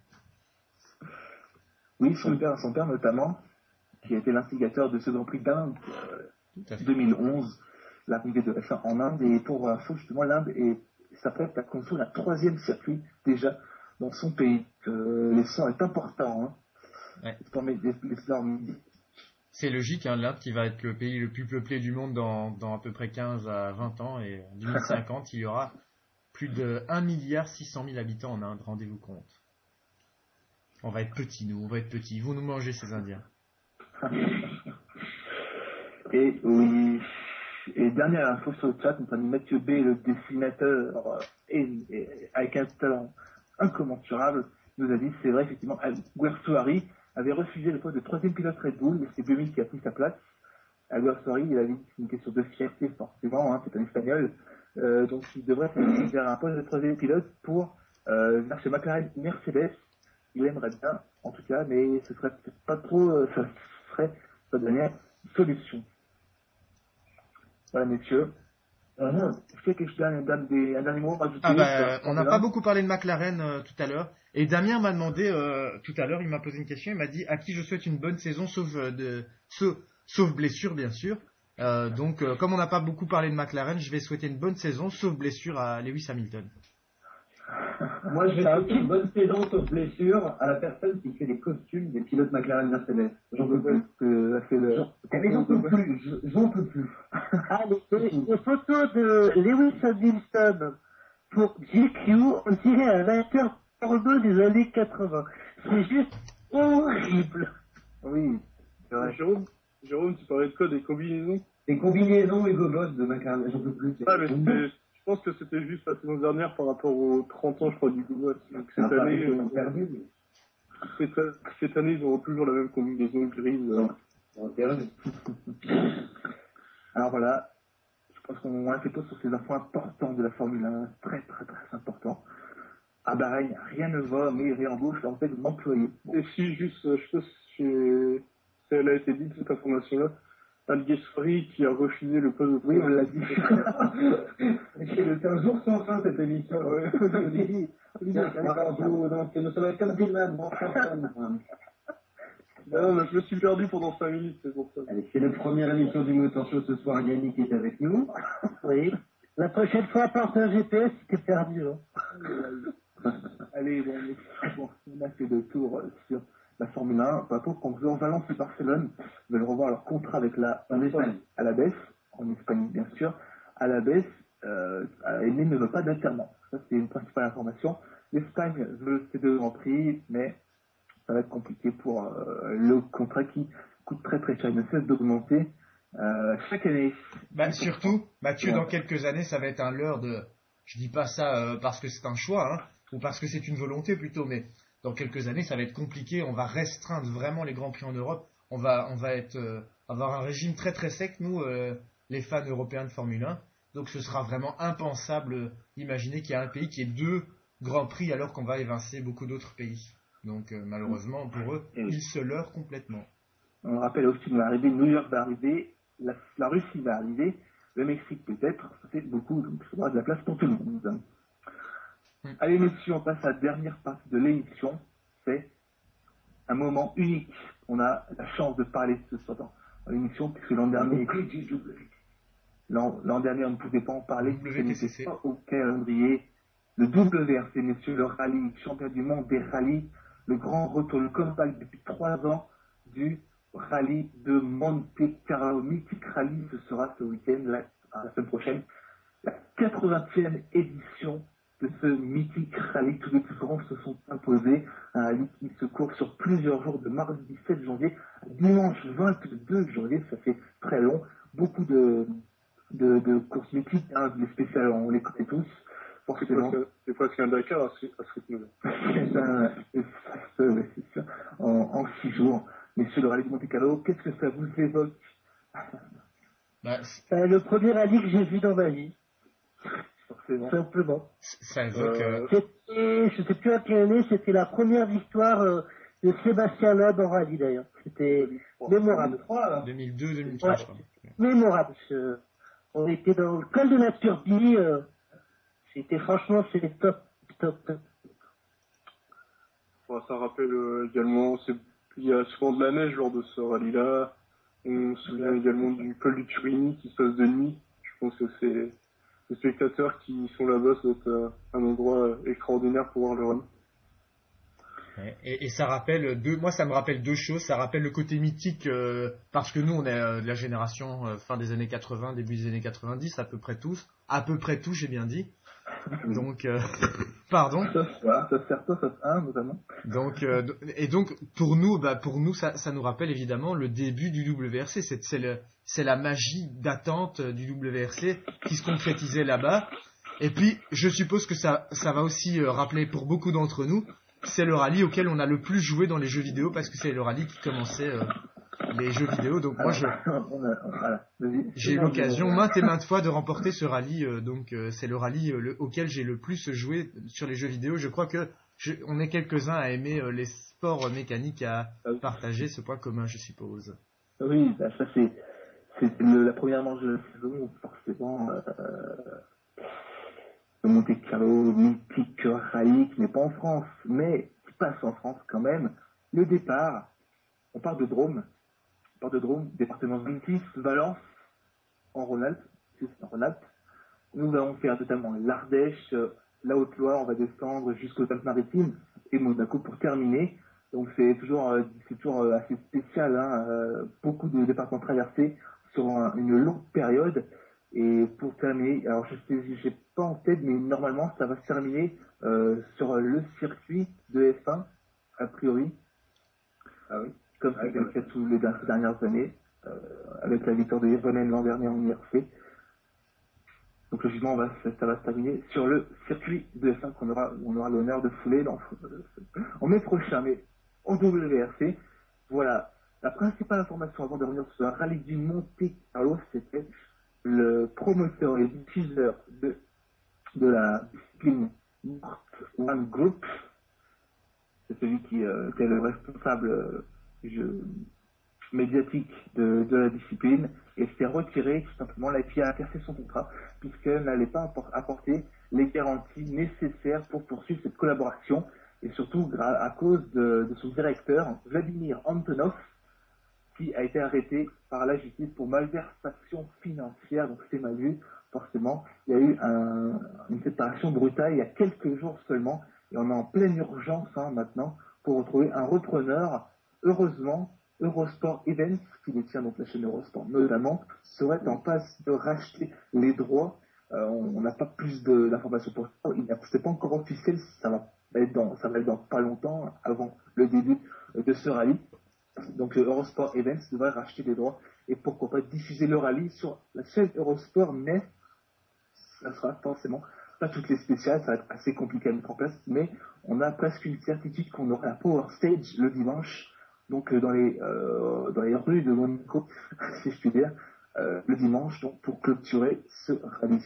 Oui, son père, son père notamment, qui a été l'instigateur de ce Grand Prix d'Inde euh, deux mille onze, l'arrivée de F un en Inde, et pour info, justement, l'Inde est, s'apprête à construire la troisième circuit déjà dans son pays. Euh, l'essor est important, hein. Ouais. L'essor midi. C'est logique, hein, l'Inde qui va être le pays le plus peuplé du monde dans, dans à peu près quinze à vingt ans, et en deux mille cinquante, il y aura plus de un milliard six cent mille habitants en Inde, rendez-vous compte. On va être petits, nous, on va être petits. Ils vont nous manger, ces Indiens. Et oui. Et dernière info sur le chat, notre ami Mathieu B, le dessinateur, et, et, avec un talent incommensurable, nous a dit, c'est vrai, effectivement, Alguersuari avait refusé le poste de troisième pilote Red Bull, et c'est Buemi qui a pris sa place. Alguersuari, il a dit que c'est une question de fierté, forcément, hein, c'est un espagnol, euh, donc il devrait s'aller vers un poste de troisième pilote pour euh, vers chez McLaren Mercedes. Il aimerait bien, en tout cas, mais ce serait peut-être pas trop, euh, ça serait sa dernière solution. Voilà, messieurs. Uh-huh. Est-ce qu'il y a quelque chose, un, un, un dernier mot à rajouter? Ah bah, on n'a pas beaucoup parlé de McLaren euh, tout à l'heure. Et Damien m'a demandé, euh, tout à l'heure, il m'a posé une question, il m'a dit à qui je souhaite une bonne saison, sauf, euh, de, sauf, sauf blessure, bien sûr. Euh, donc, euh, comme on n'a pas beaucoup parlé de McLaren, je vais souhaiter une bonne saison, sauf blessure à Lewis Hamilton. Moi, je vais souhaiter une bonne saison, sauf blessure, à la personne qui fait les costumes des pilotes McLaren Mercedes. J'en peux plus. Euh, fait le... Mais j'en peux plus. J'en peux plus. Ah, les, les photos de Lewis Hamilton pour G Q, on dirait un acteur porno des années quatre-vingts. C'est juste horrible. Oui. Euh, Jérôme, Jérôme, tu parlais de quoi? Des combinaisons? Des combinaisons et gogos de McLaren. J'en peux plus. Ah, mais c'était... Je pense que c'était juste la saison dernière par rapport aux trente ans, je crois, du Google. Donc cette ah, année, ils ont perdu. Cette, cette année, ils auront toujours la même combinaison grise. Alors voilà, je pense qu'on a fait tout sur ces infos importantes de la Formule un, très très très important. À Bahreïn, rien ne va, mais réembauche en fait l'employé. Bon. Et si, juste, je sais pas si elle a été dite, cette information-là, Alguersuari qui a refusé le poste de... Oui, on l'a dit. C'est un jour sans fin, cette émission. Ouais, oui. Donc, nous sommes comme des mains, bon, non, mais je me suis perdu pendant cinq minutes, c'est pour ça. Allez, c'est la première émission du Motor Show ce soir. Yannick est avec nous. Oui. La prochaine fois, porte un G P S, c'était perdu. Hein. Allez, bon, bon, on a fait le tour sur la Formule un. Pas pour conclure, Valence et Barcelone veulent revoir leur contrat avec la en Espagne, à la baisse, en Espagne bien sûr, à la baisse, euh, Aimé ne veut pas d'alternance. Ça c'est une principale information. L'Espagne veut ses deux grands prix, mais ça va être compliqué pour euh, le contrat qui coûte très très cher. Il ne cesse d'augmenter euh, chaque année. Bah, surtout, Mathieu, dans quelques années, ça va être un leurre de... Je dis pas ça euh, parce que c'est un choix, hein, ou parce que c'est une volonté plutôt, mais dans quelques années, ça va être compliqué. On va restreindre vraiment les grands prix en Europe. On va, on va être, euh, avoir un régime très très sec, nous, euh, les fans européens de Formule un. Donc ce sera vraiment impensable d'imaginer qu'il y a un pays qui ait deux grands prix alors qu'on va évincer beaucoup d'autres pays. Donc euh, malheureusement pour eux, oui. Ils se leurrent complètement. On rappelle aussi qu'on va arriver, New York va arriver, la, la Russie va arriver, le Mexique peut-être, ça fait beaucoup, donc il faudra de la place pour tout le monde. Hum. Allez messieurs, on passe à la dernière partie de l'émission, c'est un moment unique. On a la chance de parler ce soir dans l'émission, puisque l'an dernier, l'an, l'an dernier on ne pouvait pas en parler, W T C C. Pas au calendrier. Le W R C, messieurs, le rallye, champion du monde des rallyes, le grand retour, le comeback depuis trois ans du rallye de Monte Carlo, mythique rallye, ce sera ce week-end, la, la semaine prochaine, la quatre-vingtième édition de ce mythique rallye. Tous les plus grands se sont imposés. Un rallye qui se court sur plusieurs jours, de mardi dix-sept janvier à dimanche vingt-deux janvier. Ça fait très long. Beaucoup de, de, de courses mythiques, hein, les spéciales, on les connaît tous. Forcément. C'est presque un Dakar à ce, à ce rythme-là. C'est un, c'est, ouais, c'est ça, en, en six jours. Messieurs, le rallye de Monte-Carlo, qu'est-ce que ça vous évoque? Bah, C'est le premier rallye que j'ai vu dans ma vie. Forcément. Simplement. ça évoque. Euh... C'était, je sais plus à quelle année, c'était la première victoire euh, de Sébastien Loeb en rallye d'ailleurs. C'était mémorable. deux mille deux deux mille trois, ouais, je crois. Mémorable. Je, on était dans le col de la Turbie. Euh, c'était franchement, c'était top, top, top. Bon, ça rappelle euh, également, c'est, il y a souvent de la neige lors de ce rallye-là. On se souvient également du col du Turini qui se passe de nuit. Je pense que c'est les spectateurs qui sont là-bas, c'est euh, un endroit extraordinaire pour voir le rallye. Ouais, et, et ça rappelle deux, moi ça me rappelle deux choses. Ça rappelle le côté mythique euh, parce que nous on est euh, de la génération euh, fin des années quatre-vingts, début des années quatre-vingt-dix, à peu près tous, à peu près tous, j'ai bien dit. Donc, euh, pardon. Sauf, voilà, sauf certains, sauf un notamment. Donc, euh, et donc pour nous, bah pour nous, ça, ça nous rappelle évidemment le début du W R C. C'est, c'est, le, c'est la magie d'attente du W R C qui se concrétisait là-bas. Et puis, je suppose que ça, ça va aussi euh, rappeler pour beaucoup d'entre nous, c'est le rallye auquel on a le plus joué dans les jeux vidéo parce que c'est le rallye qui commençait euh, les jeux vidéo. Donc moi, je, voilà, j'ai eu l'occasion maintes et maintes fois de remporter ce rallye. Euh, donc euh, c'est le rallye euh, le, auquel j'ai le plus joué sur les jeux vidéo. Je crois que je, on est quelques-uns à aimer euh, les sports mécaniques, à partager ce point commun, je suppose. Oui, bah, ça c'est, c'est le, la première manche de la saison, forcément. Euh, le Monte-Carlo, mythique rallye qui n'est pas en France, mais qui passe en France quand même. Le départ, on part de Drôme, on part de Drôme, département vingt-six, Valence, en Rhône-Alpes, en Rhône-Alpes. Nous allons faire totalement l'Ardèche, la Haute-Loire, on va descendre jusqu'aux Alpes-Maritimes et Monaco pour terminer. Donc c'est toujours, c'est toujours assez spécial, hein, euh, beaucoup de départements traversés sur un, une longue période. Et pour terminer, alors je sais, j'ai pas en tête, mais normalement ça va se terminer euh, sur le circuit de F un, a priori. Ah oui. Comme ça a été le cas toutes les dernières années, euh, avec la victoire de Yvonne l'an dernier en I R C. Donc logiquement, on va, ça va se terminer sur le circuit de F un qu'on aura, on aura l'honneur de fouler dans, en mai prochain. Mais en W R C, voilà, la principale information avant de revenir sur le rallye du Monte-Carlo, c'était le promoteur et diffuseur de, de la discipline North One Group. C'est celui qui euh, était le responsable euh, je, médiatique de, de la discipline et s'est retiré tout simplement. La F I A a cassé son contrat puisqu'elle n'allait pas apporter les garanties nécessaires pour poursuivre cette collaboration et surtout à cause de, de son directeur Vladimir Antonov qui a été arrêté par la justice pour malversation financière. Donc c'est mal vu, forcément. Il y a eu un, une séparation brutale il y a quelques jours seulement et on est en pleine urgence hein, maintenant pour retrouver un repreneur. Heureusement, Eurosport Events, qui détient donc la chaîne Eurosport notamment, serait en passe de racheter les droits. Euh, on n'a pas plus de, d'informations pour ça. Il n'est pas encore officiel, ça va être dans, ça va être dans pas longtemps, avant le début de ce rallye. Donc Eurosport Events devrait racheter des droits et pourquoi pas diffuser le rallye sur la chaîne Eurosport, mais ça sera forcément pas toutes les spéciales, ça va être assez compliqué à mettre en place, mais on a presque une certitude qu'on aura un Power Stage le dimanche, donc euh, dans les euh, dans les rues de Monaco, si je puis dire, euh, le dimanche, donc pour clôturer ce rallye.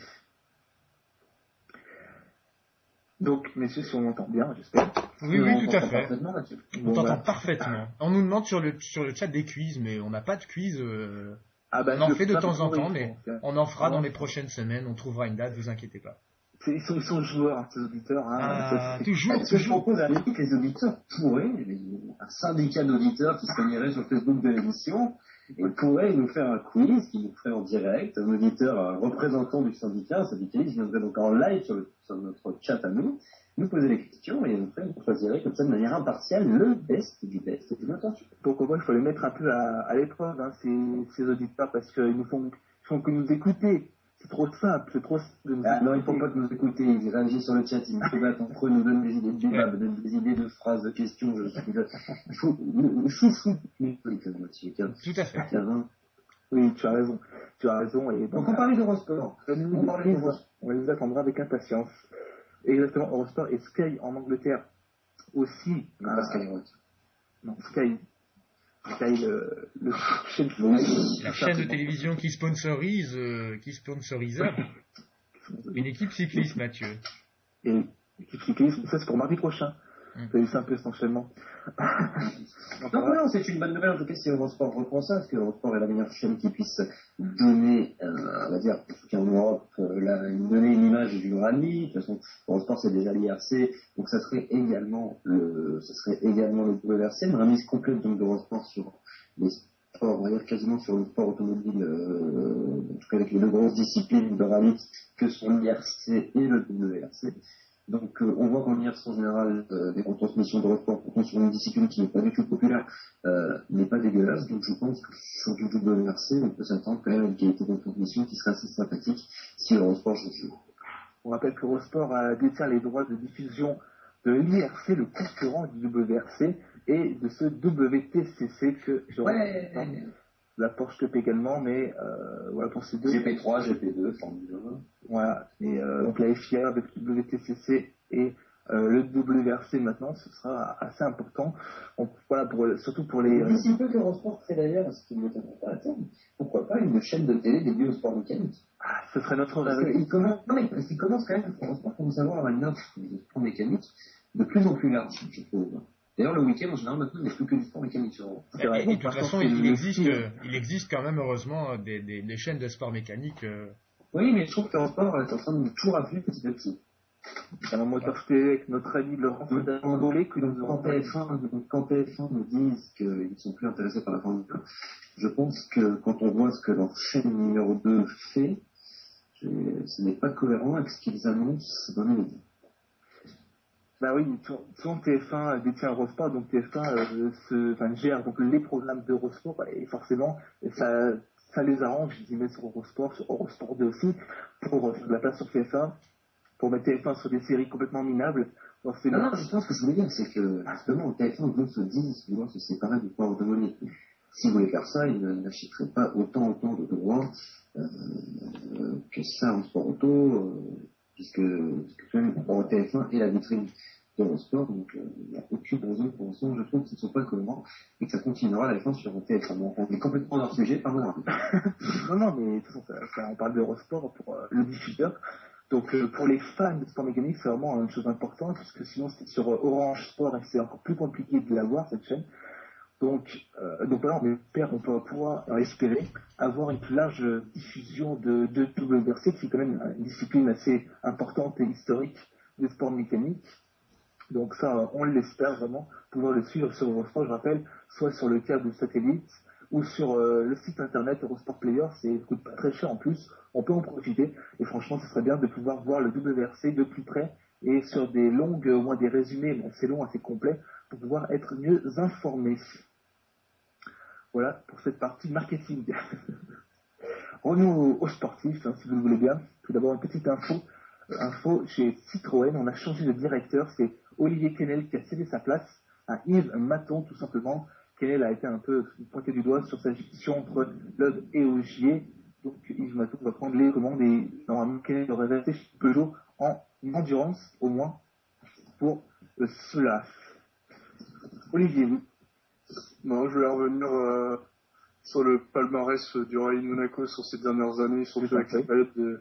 Donc, messieurs, si on m'entend bien, j'espère. Oui, oui, on tout à fait. On on t'entend parfaitement. On nous demande sur le, sur le chat des quiz, mais on n'a pas de quiz. Euh... Ah bah, on en fait de temps en temps, mais donc, on en fera ouais. dans les prochaines semaines. On trouvera une date, vous inquiétez pas. Ils sont, ils sont joueurs, hein, ces auditeurs. Hein, ah, ça, toujours, Ce que je toujours. propose à l'équipe, les auditeurs pourraient, un syndicat d'auditeurs qui se réunirait sur le Facebook de l'émission, et pourrait nous faire un quiz qui nous ferait en direct. Un auditeur, un représentant du syndicat, un syndicaliste, viendrait donc en live sur, le, sur notre chat à nous, nous poser des questions, et après on choisirait comme ça de manière impartiale le best du best. C'est une intention. Pourquoi pas, il faut les mettre un peu à, à l'épreuve, hein, ces, ces auditeurs, parce qu'ils nous font, ils font que nous écouter. c'est trop simple, c'est trop simple de nous Ah, non, ils écouter. ne font pas que nous écouter, ils réagissent sur le chat, ils nous débattent entre eux, nous donnent des idées de débat, nous donnent des idées de phrases, de questions. Je suis de chou, chou, chou, Tout à fait. Oui, tu as raison, tu as raison. Et Donc, on parlait d'Eurosport. on, On parlait d'Eurosport. on les attendra avec impatience. Exactement, Eurosport et Sky en Angleterre aussi. Non, pas Skyrock. Non, Sky. Sky, le, le chaîne La chaîne de télévision qui sponsorise, euh, qui sponsorise une équipe cycliste, Mathieu. Et l'équipe cycliste, ça c'est pour mardi prochain. Mm. Vous avez vu un peu cet enchaînement. Non, non, c'est une bonne nouvelle en tout cas si Eurosport reprend ça, parce que Eurosport est la meilleure chaîne qui puisse donner, euh, on va dire, en tout cas en Europe, euh, la, donner une image du rallye. De toute façon, Eurosport c'est déjà l'I R C, donc ça serait également le, ça serait également le W R C, une remise complète donc d'Eurosport sur les sports, on va dire quasiment sur le sport automobile, euh, en tout cas avec les deux grosses disciplines de rallye que sont l'I R C et le W R C. Donc euh, on voit qu'en I R C en général, euh, les retransmissions de sport pourtant sur une discipline qui n'est pas du tout populaire euh, n'est pas dégueulasse. Donc je pense que sur du W R C, on peut s'attendre quand même à une qualité de transmission qui serait assez sympathique si Eurosport joue le jeu. On rappelle qu'Eurosport a détient les droits de diffusion de l'I R C, le concurrent du W R C, et de ce W T C C que je Ouais. la Porsche Cup également, mais euh, voilà pour ces deux. G P trois, G P deux, Formule un. Voilà, et euh, donc la F I A avec le W T C C et euh, le W R C maintenant, ce sera assez important. Donc voilà, pour, surtout pour les. Et d'ici peu qu'Eurosport fait d'ailleurs, ce qui ne m'étonne pas à terme, pourquoi pas une chaîne de télé dédiée au sport mécanique. Ah, ce serait notre Parce rêve. qu'il commence, non mais parce qu'il commence quand même, Eurosport commence à avoir une offre de sport mécanique de plus en plus large, je trouve. D'ailleurs, le week-end, en général, maintenant, il n'y a plus que du sport mécanique sur Eurosport. Et, et de toute façon, il, il, existe, euh, il existe quand même, heureusement, des, des, des chaînes de sport mécanique. Euh... Oui, mais je trouve qu'Eurosport est en train de nous toujours appeler petit à petit. À un moment télé avec notre ami Laurent Mandolé que nous Quand aurons. T F un, quand T F un nous disent qu'ils ne sont plus intéressés par la Formule un, je pense que quand on voit ce que leur chaîne numéro deux fait, je, ce n'est pas cohérent avec ce qu'ils annoncent dans les médias. Bah oui, son T F un détient Eurosport, donc T F un euh, se, enfin, gère donc les programmes d'Eurosport, et forcément, ça, ça les arrange, ils y mettent sur Eurosport, sur Eurosport deux aussi, pour faire de la place sur T F un, pour mettre T F un sur des séries complètement minables. Donc, c'est non, non, je pense que je voulais dire, c'est que justement, T F un veut se disent vouloir se séparer du sport automobile. S'ils voulaient faire ça, ils n'achèteraient pas autant, autant de droits euh, que ça en sport auto, euh, puisque, puisque quand même, pour T F un et la vitrine d'Eurosport, donc il euh, n'y a aucune raison pour l'instant, je trouve, que ce ne soit pas cohérent et que ça continuera à la fin sur T F un. Bon, on est complètement hors sujet, pardon. non, non, mais de toute façon, ça, ça, on parle d'Eurosport pour euh, le diffuseur. Donc euh, pour les fans de sport mécanique, c'est vraiment une chose importante, parce que sinon c'était sur euh, Orange Sport et c'est encore plus compliqué de l'avoir, cette chaîne. Donc, euh, donc voilà, on espère, on peut pouvoir euh, espérer avoir une plus large diffusion de, de W R C, qui est quand même une discipline assez importante et historique des sports mécaniques. Donc ça, on l'espère vraiment, pouvoir le suivre sur Eurosport, je rappelle, soit sur le câble satellite, ou sur euh, le site internet Eurosport Player, c'est coûte pas très cher en plus, on peut en profiter, et franchement, ce serait bien de pouvoir voir le W R C de plus près, et sur des longues, au moins des résumés assez longs, assez complets, pour pouvoir être mieux informé. Voilà pour cette partie marketing. Revenons aux, aux sportifs, hein, si vous le voulez bien. Tout d'abord, une petite info. Euh, info chez Citroën, on a changé de directeur. C'est Olivier Kennel qui a cédé sa place à Yves Maton, tout simplement. Kennel a été un peu pointé du doigt sur sa gestion entre Loeb et Ogier. Donc Yves Maton va prendre les commandes et normalement Kennel aurait resté chez Peugeot en endurance, au moins, pour euh, cela. Olivier, oui. Non, je voulais revenir euh, sur le palmarès du Rallye de Monaco sur ces dernières années, surtout avec la période de,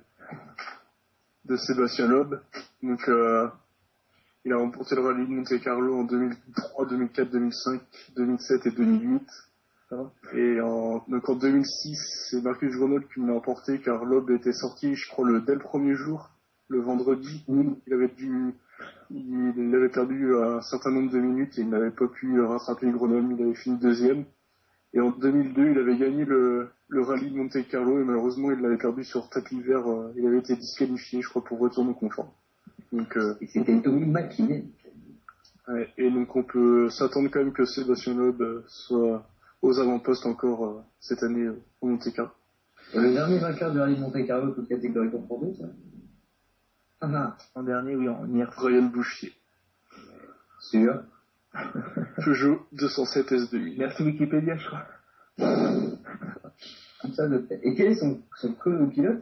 de Sébastien Loeb. Donc, euh, il a remporté le Rallye de Monte-Carlo en deux mille trois, deux mille quatre, deux mille cinq, deux mille sept et deux mille huit. Et en, donc en deux mille six, c'est Marcus Grenoble qui me l'a emporté car Loeb était sorti, je crois, le, dès le premier jour, le vendredi. Où il avait dû... Il avait perdu un certain nombre de minutes et il n'avait pas pu rattraper Grenoble, il avait fini deuxième. Et en deux mille deux, il avait gagné le, le rallye de Monte-Carlo et malheureusement, il l'avait perdu sur tapis vert. Il avait été disqualifié, je crois, pour retour au confort. Donc, euh, et c'était Tommy McKinnon. Ouais, et donc on peut s'attendre quand même que Sébastien Loeb soit aux avant-postes encore euh, cette année euh, au Monte-Carlo. Le dernier vainqueur du rallye de Monte-Carlo, toute catégorie confondue, ça. Ah ah. L'an dernier, oui, en I R C. Ryan Bouchier. Sûr. Peugeot deux cent sept S deux mille. Merci Wikipédia, je crois. Comme ça, de tête. Et quel est son, son co-pilote?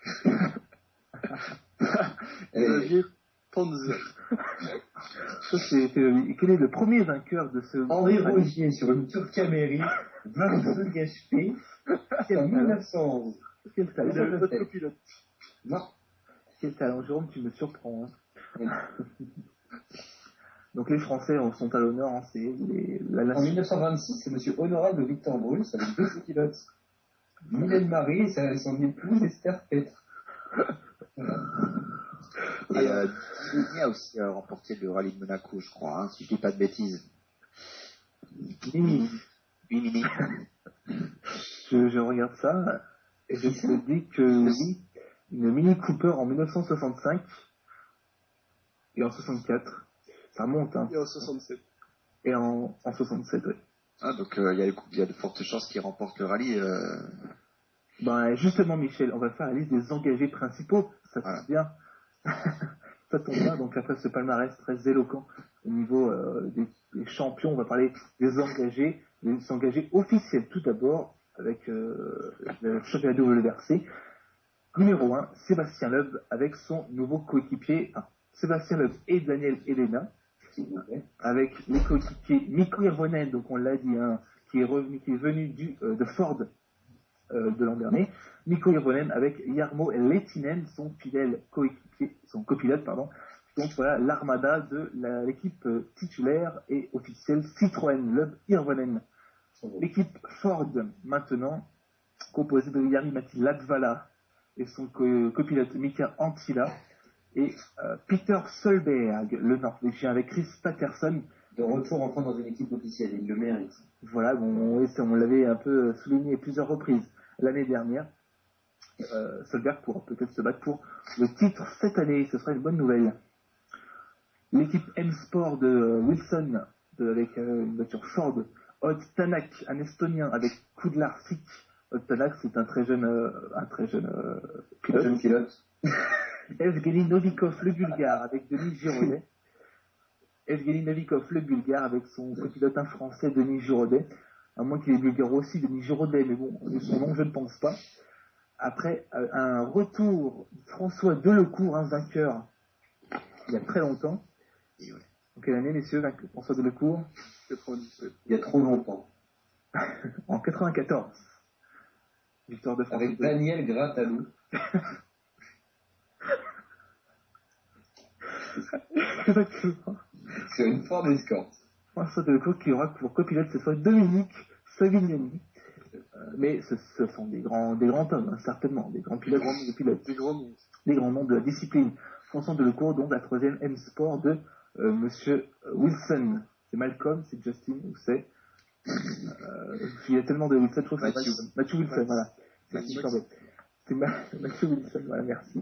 Xavier Panzer. Ça, c'est, c'est- quel est le premier vainqueur de ce... Henri Rogier sur une Tour Camry, vingt-deux H P, c'est en mille neuf cent onze. Quel talent, Et le autre copilote. Non. quel talent, Jérôme, tu me surprends. Hein. Oui. Donc les Français en sont à l'honneur, hein, c'est les, la En nation. mille neuf cent vingt-six, c'est monsieur Honorable Victor Bruls avec deux copilotes. Mylène Marie et sa- son épouse Esther Petre. Voilà. Et euh, Denis a aussi euh, remporté le rallye de Monaco, je crois, hein, si je dis pas de bêtises. Mini. Oui, Mini. Je, je regarde ça et je te dis que oui, une Mini Cooper en mille neuf cent soixante-cinq et en soixante-quatre. Ça monte, hein. Et en soixante-sept. Et en, en soixante-sept, ouais. Ah, donc il euh, y, y a de fortes chances qu'il remporte le rallye. Euh... Ben, justement, Michel, on va faire la liste des engagés principaux. Ça tombe Voilà. bien. Ça tombe bien. Donc, après ce palmarès très éloquent au niveau euh, des, des champions, on va parler des engagés, des engagés officiels tout d'abord, avec euh, le championnat W R C. Numéro un, Sébastien Loeb avec son nouveau coéquipier, enfin, Sébastien Loeb et Daniel Elena, avec les coéquipiers Mikko Hirvonen, donc on l'a dit, hein, qui est revenu, qui est venu du, euh, de Ford euh, de l'an dernier, Mikko Hirvonen avec Jarmo Lehtinen, son fidèle coéquipier, son copilote, pardon. Donc voilà l'armada de la- l'équipe euh, titulaire et officielle Citroën Loeb Hirvonen. L'équipe Ford maintenant, composée de Jari-Matti Latvala et son co- copilote Mika Anttila et euh, Peter Solberg, le Norvégien, avec Chris Patterson. De retour enfin dans une équipe officielle, il le mérite. Voilà, bon, oui, ça, on l'avait un peu souligné à plusieurs reprises l'année dernière. Euh, Solberg pourra peut-être se battre pour le titre cette année, ce sera une bonne nouvelle. L'équipe M-Sport de euh, Wilson, de- avec euh, une voiture Ford, Odd Tanak, un Estonien, avec Kudlar Sik. Odd Tanak, c'est un très jeune, euh, un très jeune euh, pilote. Jeune pilote. Evgeny Novikov, le Bulgare, avec Denis Giraudet. Evgeny Novikov, le Bulgare, avec son copilote un français, Denis Giraudet. À moins qu'il ait bulgare aussi, Denis Giraudet, mais bon, de son nom, je ne pense pas. Après, euh, un retour, François Delecourt, un vainqueur, il y a très longtemps. Et ouais. En quelle année, messieurs, vainqueur, François Delecourt? quatre-vingt-dix-sept. Il y a trop longtemps. En quatre-vingt-quatorze. Victoire de François Avec Delecourt. Daniel Gratalou. Exactement. Sur une Ford Escort. François Delecourt qui aura pour copilote ce soir Dominique Savignani. Euh, mais ce, ce sont des grands, des grands hommes, hein, certainement, des grands pilotes, des pilotes, Des grands noms. des grands noms de la discipline. François Delecourt, donc la troisième M-Sport de euh, Monsieur Wilson. C'est Malcolm, c'est Justin, ou c'est euh, il y a tellement de Wilson, je trouve que c'est Matthew. Matthew, Matthew Wilson, voilà. C'est Matthew. super bête. C'est Ma- Matthew Wilson, voilà, merci.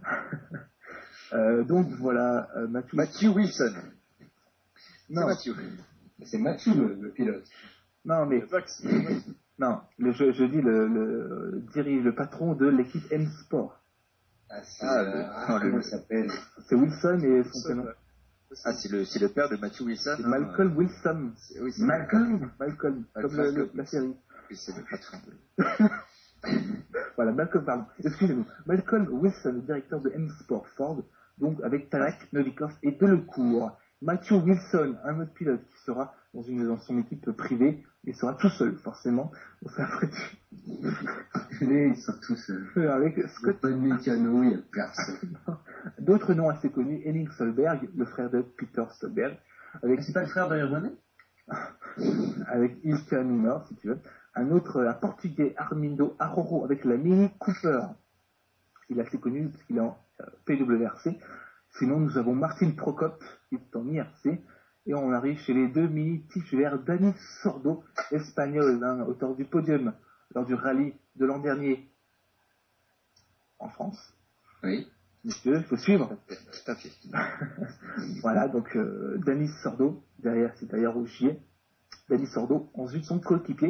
euh, donc voilà, euh, Matthew. Matthew Wilson. C'est non, Matthew. C'est Mathieu le, le pilote. non, mais Max. non, le, je, je dis le, le, le dirige, le patron de l'équipe M-Sport. Ah, c'est, Ah, euh, le- ah, non, le- comment il s'appelle? C'est Wilson et son prénom. Ah, c'est le, c'est le père de Matthew Wilson. C'est hein. Malcolm Wilson. C'est- Oui, c'est Malcolm, Malcolm, comme le- le- la série. Oui, c'est le patron de... Voilà, Malcolm, pardon, excusez-nous. Malcolm Wilson, le directeur de M-Sport Ford, donc avec Tanak, Novikov et Delecourt. Matthew Wilson, un autre pilote qui sera dans, une, dans son équipe privée, il sera tout seul, forcément. Donc ça ferait Les, ils sont tous. Euh, avec Scott. pas de mécano, il y a personne. D'autres noms assez connus, Henning Solberg, le frère de Peter Solberg, avec, C'est pas le frère de René? avec Ilka Minor, si tu veux. Un autre, un portugais, Armindo Aroro, avec la Mini Cooper. Il est assez connu parce qu'il est en euh, P W R C. Sinon, nous avons Martin Prokop, qui est en I R C. Et on arrive chez les deux mini titulaires, Dani Sordo, espagnol, hein, auteur du podium lors du rallye de l'an dernier en France. Oui. Messieurs, il faut suivre. Tout à fait. Voilà, donc euh, Dani Sordo, derrière, c'est derrière Rogier. Dani Sordo, ensuite son coéquipier,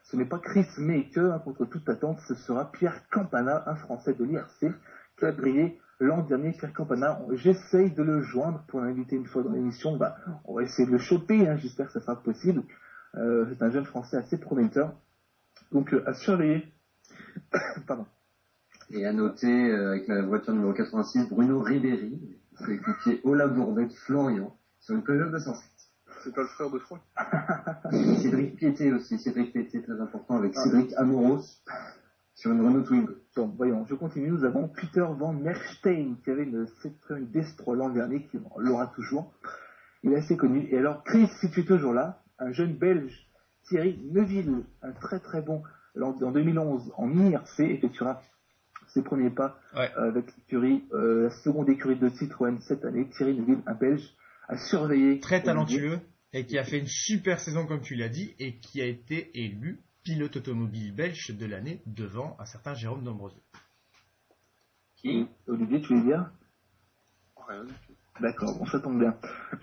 ce n'est pas Chris May que, hein, contre toute attente, ce sera Pierre Campana, un Français de l'I R C, qui a brillé l'an dernier. Pierre Campana, j'essaye de le joindre pour l'inviter une fois dans l'émission. Bah, on va essayer de le choper, hein, j'espère que ça sera possible. Euh, c'est un jeune Français assez prometteur. Donc, euh, à surveiller. Pardon. Et à noter, euh, avec la voiture numéro quatre-vingt-six, Bruno Ribéry, coéquipier Ola Bourbet Florian, sur une Peugeot deux cent sept. C'est pas le frère de Franck. Cédric Piété aussi, Cédric Piété très important avec Cédric Amoros sur une Renault Twingo. Bon, voyons, je continue. Nous avons Peter Van Merstein qui avait une Citroën Destro l'an dernier, qui l'aura toujours. Il est assez connu. Et alors, Chris, si tu es toujours là, un jeune Belge, Thierry Neuville, un très très bon, en deux mille onze, en I R C, effectuera ses premiers pas ouais. euh, avec l'écurie, euh, la seconde écurie de Citroën cette année. Thierry Neuville, un Belge, à surveiller. Très talentueux. Et qui a fait une super saison, comme tu l'as dit, et qui a été élu pilote automobile belge de l'année devant un certain Jérôme D'Ambrosio. Qui Olivier, tu veux dire? Rien du tout. D'accord, bon, ça tombe bien.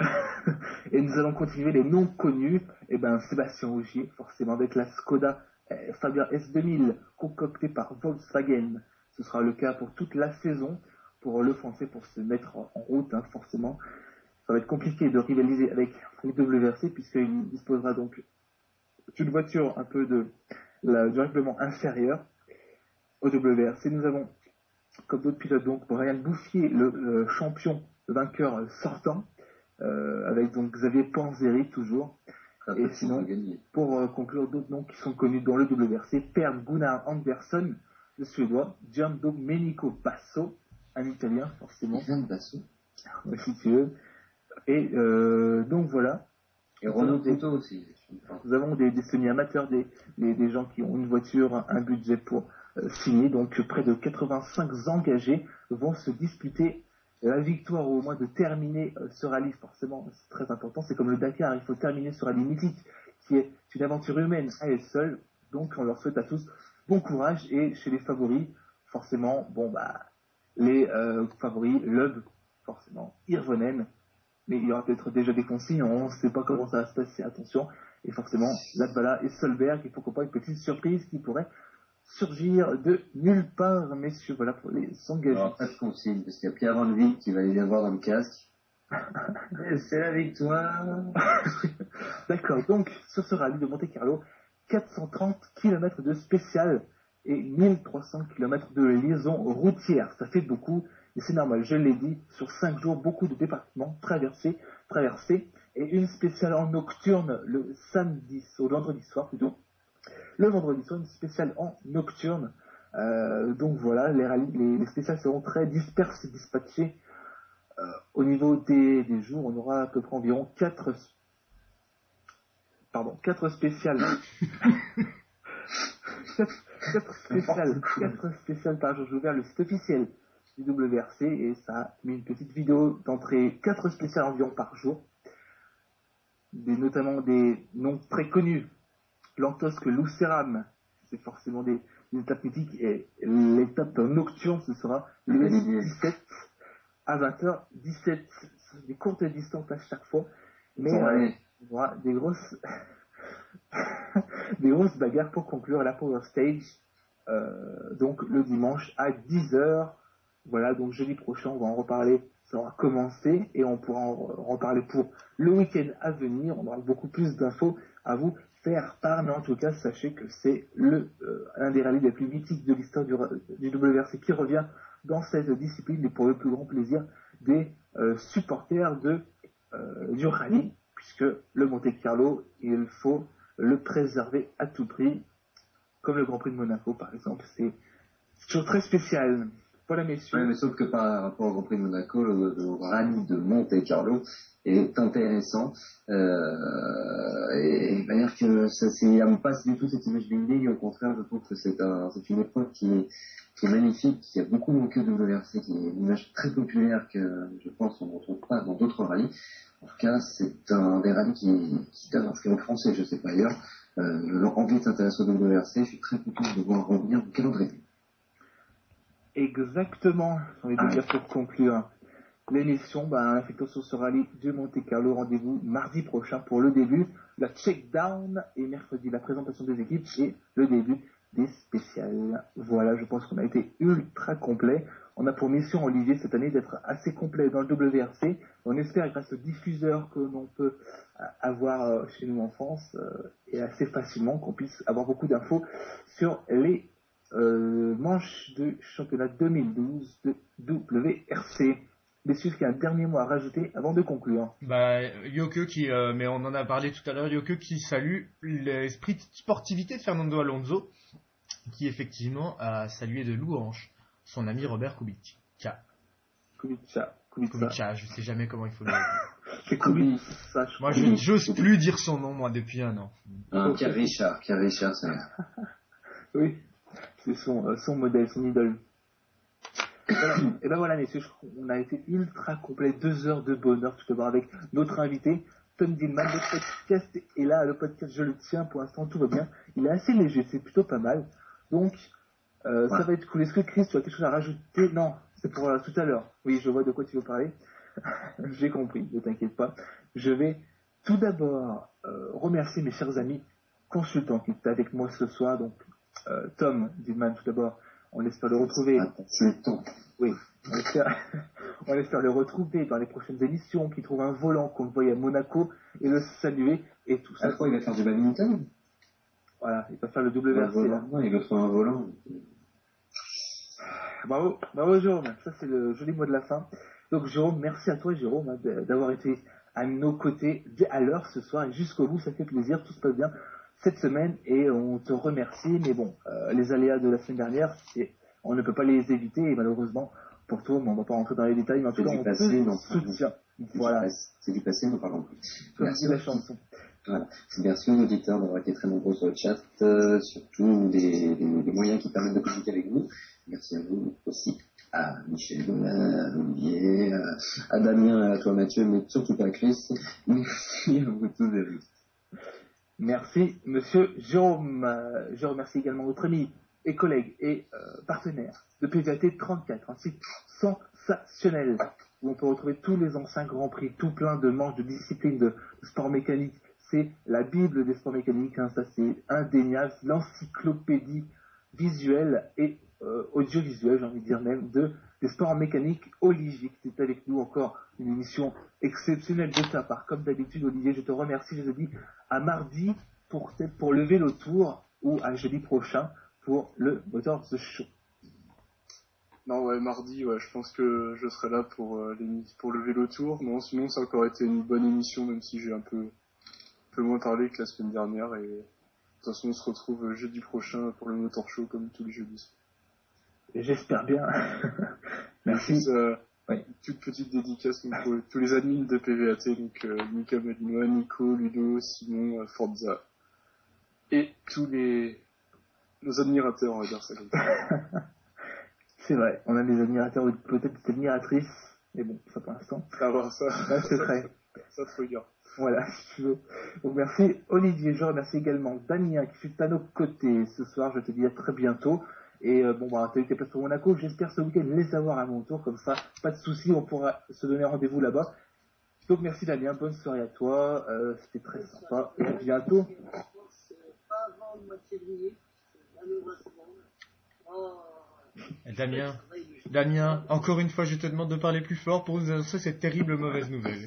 Et nous allons continuer les noms connus. Eh ben, Sébastien Ogier, forcément, avec la Skoda eh, Fabia S deux mille, concoctée par Volkswagen. Ce sera le cas pour toute la saison, pour le Français, pour se mettre en route, hein, forcément. Ça va être compliqué de rivaliser avec le W R C puisqu'il disposera donc d'une voiture un peu de la, du règlement inférieur au W R C. Nous avons comme d'autres pilotes donc Brian Bouffier, le, le champion, le vainqueur sortant, euh, avec donc Xavier Panzeri toujours. Ça et sinon, pour euh, conclure, d'autres noms qui sont connus dans le W R C, Per Gunnar Andersson, le Suédois, Giandomenico Basso, un Italien forcément. Basso. Ouais, si tu veux. Et euh, donc voilà. Et Renault Toto aussi. Nous avons des, des semi-amateurs, des, des, des gens qui ont une voiture, un budget pour euh, signer. Donc près de quatre-vingt-cinq engagés vont se disputer la victoire au moins de terminer euh, ce rallye. Forcément, c'est très important. C'est comme le Dakar, il faut terminer ce rallye mythique qui est une aventure humaine à elle seule. Donc on leur souhaite à tous bon courage. Et chez les favoris, forcément, bon bah les euh, favoris, Loeb, forcément, Hirvonen. Mais il y aura peut-être déjà des consignes, on ne sait pas comment ça va se passer, attention. Et forcément, Latvala et Solberg, il faut qu'on parle une petite surprise qui pourrait surgir de nulle part, messieurs, voilà, pour les engager. Alors, pas de consigne, parce qu'il y a Pierre Van Vick qui va les avoir dans le casque. C'est la victoire. D'accord, donc, sur ce rallye de Monte-Carlo, quatre cent trente kilomètres de spécial et mille trois cents kilomètres de liaison routière. Ça fait beaucoup. Et c'est normal, je l'ai dit, sur cinq jours, beaucoup de départements traversés, traversés, et une spéciale en nocturne le samedi, au vendredi soir plutôt. Le vendredi soir, une spéciale en nocturne. Euh, donc voilà, les, rallyes, les, les spéciales seront très disperses et dispatchées. Euh, au niveau des, des jours, on aura à peu près environ quatre, pardon, quatre spéciales. quatre, quatre spéciales, quatre spéciales par jour. J'ai ouvert le site officiel du W R C et ça a mis une petite vidéo d'entrée, quatre spéciales environ par jour, des, notamment des noms très connus, Lantosque Lucéram, c'est forcément des, des étapes mythiques, et l'étape nocturne ce sera le dix-sept à vingt heures dix-sept, des courtes distances à chaque fois, mais euh, on aura des grosses des grosses bagarres pour conclure la Power Stage, euh, donc le dimanche à dix heures. Voilà, donc jeudi prochain, on va en reparler, ça aura commencé, et on pourra en reparler pour le week-end à venir. On aura beaucoup plus d'infos à vous faire part, mais en tout cas, sachez que c'est le euh, un des rallyes les plus mythiques de l'histoire du, du W R C qui revient dans cette discipline, et pour le plus grand plaisir des euh, supporters de, euh, du rallye, puisque le Monte-Carlo, il faut le préserver à tout prix, comme le Grand Prix de Monaco, par exemple. C'est toujours très spécial. Voilà, messieurs. Oui, mais sauf que par rapport au Grand Prix de Monaco, le, le rallye de Monte-Carlo est intéressant. Euh, et de manière que ça n'aime pas du tout cette image building. Au contraire, je trouve que c'est un, c'est une épreuve qui est, qui est magnifique, qui a beaucoup manqué au W R C, qui est une image très populaire que je pense on ne retrouve pas dans d'autres rallyes. En tout cas, c'est un des rallyes qui, qui donne un friand français, je ne sais pas ailleurs. Euh, L'anglais s'intéresse au W R C, je suis très content de voir revenir au calendrier. Exactement, j'ai envie de dire pour conclure. l'émission, ben, l'affectation sur Rallye de Monte Carlo. Rendez-vous mardi prochain pour le début, la check-down, et mercredi la présentation des équipes et le début des spéciales. Voilà, je pense qu'on a été ultra complet. On a pour mission, Olivier, cette année d'être assez complet dans le W R C. On espère, grâce aux diffuseurs que l'on peut avoir chez nous en France, euh, et assez facilement, qu'on puisse avoir beaucoup d'infos sur les euh, manches de championnat deux mille douze de W R C. Messieurs, est-ce qu'il y a un dernier mot à rajouter avant de conclure? Bah, Yoke qui, euh, mais on en a parlé tout à l'heure, Yoke qui salue l'esprit de sportivité de Fernando Alonso, qui effectivement a salué de louange son ami Robert Kubica. Kubica. Kubica. Kubica, je sais jamais comment il faut le dire. C'est Kubica. Moi, je n'ose plus dire son nom, moi, depuis un an. Ah, Pierre Richard, Pierre Richard, c'est oui, c'est son, euh, son modèle, son idole. Voilà. Et ben voilà, messieurs, on a été ultra complet, deux heures de bonheur, tout d'abord avec notre invité, Tom Dillman. Le podcast est là, le podcast, je le tiens, pour l'instant, tout va bien. Il est assez léger, c'est plutôt pas mal. Donc, euh, ouais. Ça va être cool. Est-ce que Chris, tu as quelque chose à rajouter? Non, c'est pour euh, tout à l'heure. Oui, je vois de quoi tu veux parler. J'ai compris, ne t'inquiète pas. Je vais tout d'abord euh, remercier mes chers amis consultants qui étaient avec moi ce soir. Donc, euh, Tom Dillman, tout d'abord. On espère le retrouver. Oui, on espère, on espère le retrouver dans les prochaines émissions, qu'il trouve un volant qu'on le voyait à Monaco et le saluer et tout ça. À quoi il va faire du badminton? Voilà, il va faire le W R C. Non, il va trouver un volant. Bravo, bravo Jérôme, ça c'est le joli mot de la fin. Donc Jérôme, merci à toi Jérôme d'avoir été à nos côtés à l'heure ce soir et jusqu'au bout, ça fait plaisir, tout se passe bien cette semaine et on te remercie, mais bon, euh, les aléas de la semaine dernière, c'est, on ne peut pas les éviter et malheureusement pour toi, on ne va pas rentrer dans les détails, mais en tout cas on te soutient. Voilà. C'est du passé, nous parlons plus. Merci la chanson. Voilà. Merci aux auditeurs d'avoir été très nombreux sur le chat, euh, surtout les, les, les moyens qui permettent de communiquer avec vous. Merci à vous aussi, à Michel, à Olivier, à, à Damien, à toi Mathieu, mais surtout pas à Chris. Merci à vous tous et tous. Merci, monsieur Jérôme. Euh, je remercie également notre ami et collègue et euh, partenaire de P V A T trente-quatre, un site sensationnel où on peut retrouver tous les anciens grands prix, tout plein de manches, de disciplines, de, de sport mécanique. C'est la Bible des sports mécaniques, hein, ça c'est indéniable, l'encyclopédie visuelle et euh, audiovisuelle, j'ai envie de dire même, de, des sports mécaniques. Olivier, qui est avec nous, encore une émission exceptionnelle de ta part. Comme d'habitude, Olivier, je te remercie, je te dis à mardi pour, pour le vélo tour ou à jeudi prochain pour le Motor The Show. Non, ouais, mardi, ouais, je pense que je serai là pour, euh, pour le vélo tour. Non, sinon, ça a encore été une bonne émission, même si j'ai un peu, un peu moins parlé que la semaine dernière. Et de toute façon, on se retrouve jeudi prochain pour le Motor Show, comme tous les jeudis. Et j'espère bien. Merci. Euh, ouais. Toute petite dédicace donc, pour tous les admins de P V A T, donc euh, Mika Malinois, Nico, Ludo, Simon, euh, Forza, et tous les nos admirateurs, on va dire ça comme ça. C'est vrai, on a des admirateurs ou peut-être des admiratrices, mais bon, ça pour l'instant. Ça va, ça. Ça, c'est secret. Ça te regarde. Voilà, si tu veux. Donc merci Olivier, je remercie également Damien qui fut à nos côtés ce soir, je te dis à très bientôt. Et euh, bon, bah, t'as eu tes places pour Monaco, j'espère ce week-end les avoir à mon tour, comme ça, pas de soucis, on pourra se donner rendez-vous là-bas. Donc merci Damien, bonne soirée à toi, euh, c'était très sympa, et à bientôt. Pas avant le mois de février, malheureusement. Oh. Damien, Damien, encore une fois, je te demande de parler plus fort pour nous annoncer cette terrible mauvaise nouvelle.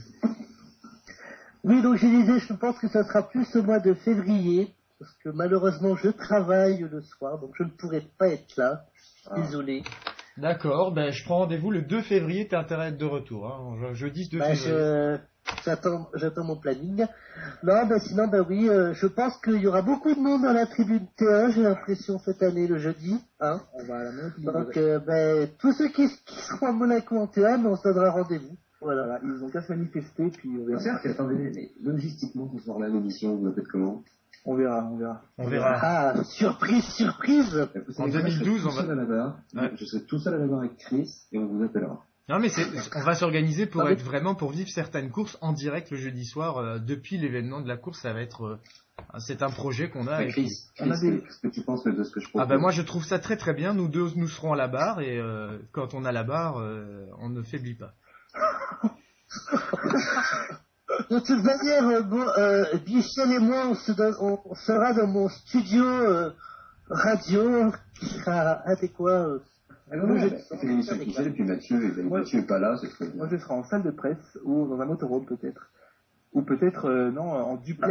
Oui, donc je disais, je pense que ça sera plus au mois de février, parce que malheureusement je travaille le soir, donc je ne pourrai pas être là. Je suis désolé. D'accord, ben je prends rendez-vous le deux février, t'as intérêt à être de retour, hein. Jeudi deux ben, février. Je... J'attends, j'attends mon planning. Non, ben sinon, ben oui, euh, je pense qu'il y aura beaucoup de monde dans la tribune T un, j'ai l'impression, cette année, le jeudi. Hein. On va à la même Donc, euh, ben, tous ceux qui, qui seront à Monaco en T un, on se donnera rendez-vous. Voilà. Voilà, ils ont qu'à se manifester, puis on verra. C'est-à-dire qu'attendez, logistiquement, ce soir-là, l'émission, vous la faites comment? On verra, on verra. On verra. Ah, surprise, surprise! En deux mille douze, on va... À la barre. Ouais. Je serai tout seul à la barre avec Chris, et on vous appellera. Non mais c'est, on va s'organiser pour ah, être vraiment pour vivre certaines courses en direct le jeudi soir euh, depuis l'événement de la course. Ça va être, euh, c'est un projet qu'on a. Mais Chris, Chris, des... qu'est-ce que tu penses de ce que je propose? Ah ben moi je trouve ça très très bien. Nous deux nous serons à la barre et euh, quand on a la barre, euh, on ne faiblit pas. De toute manière, euh, bon, euh, Michel et moi, on, se donne, on, on sera dans mon studio euh, radio qui sera adéquat. Euh, Alors, moi, j'ai fait l'émission avec Michel et puis Mathieu, et ben, Mathieu est pas là, c'est très bien. Moi, je serai en salle de presse ou dans un motorhome peut-être. Ou peut-être, euh, non, en duplex.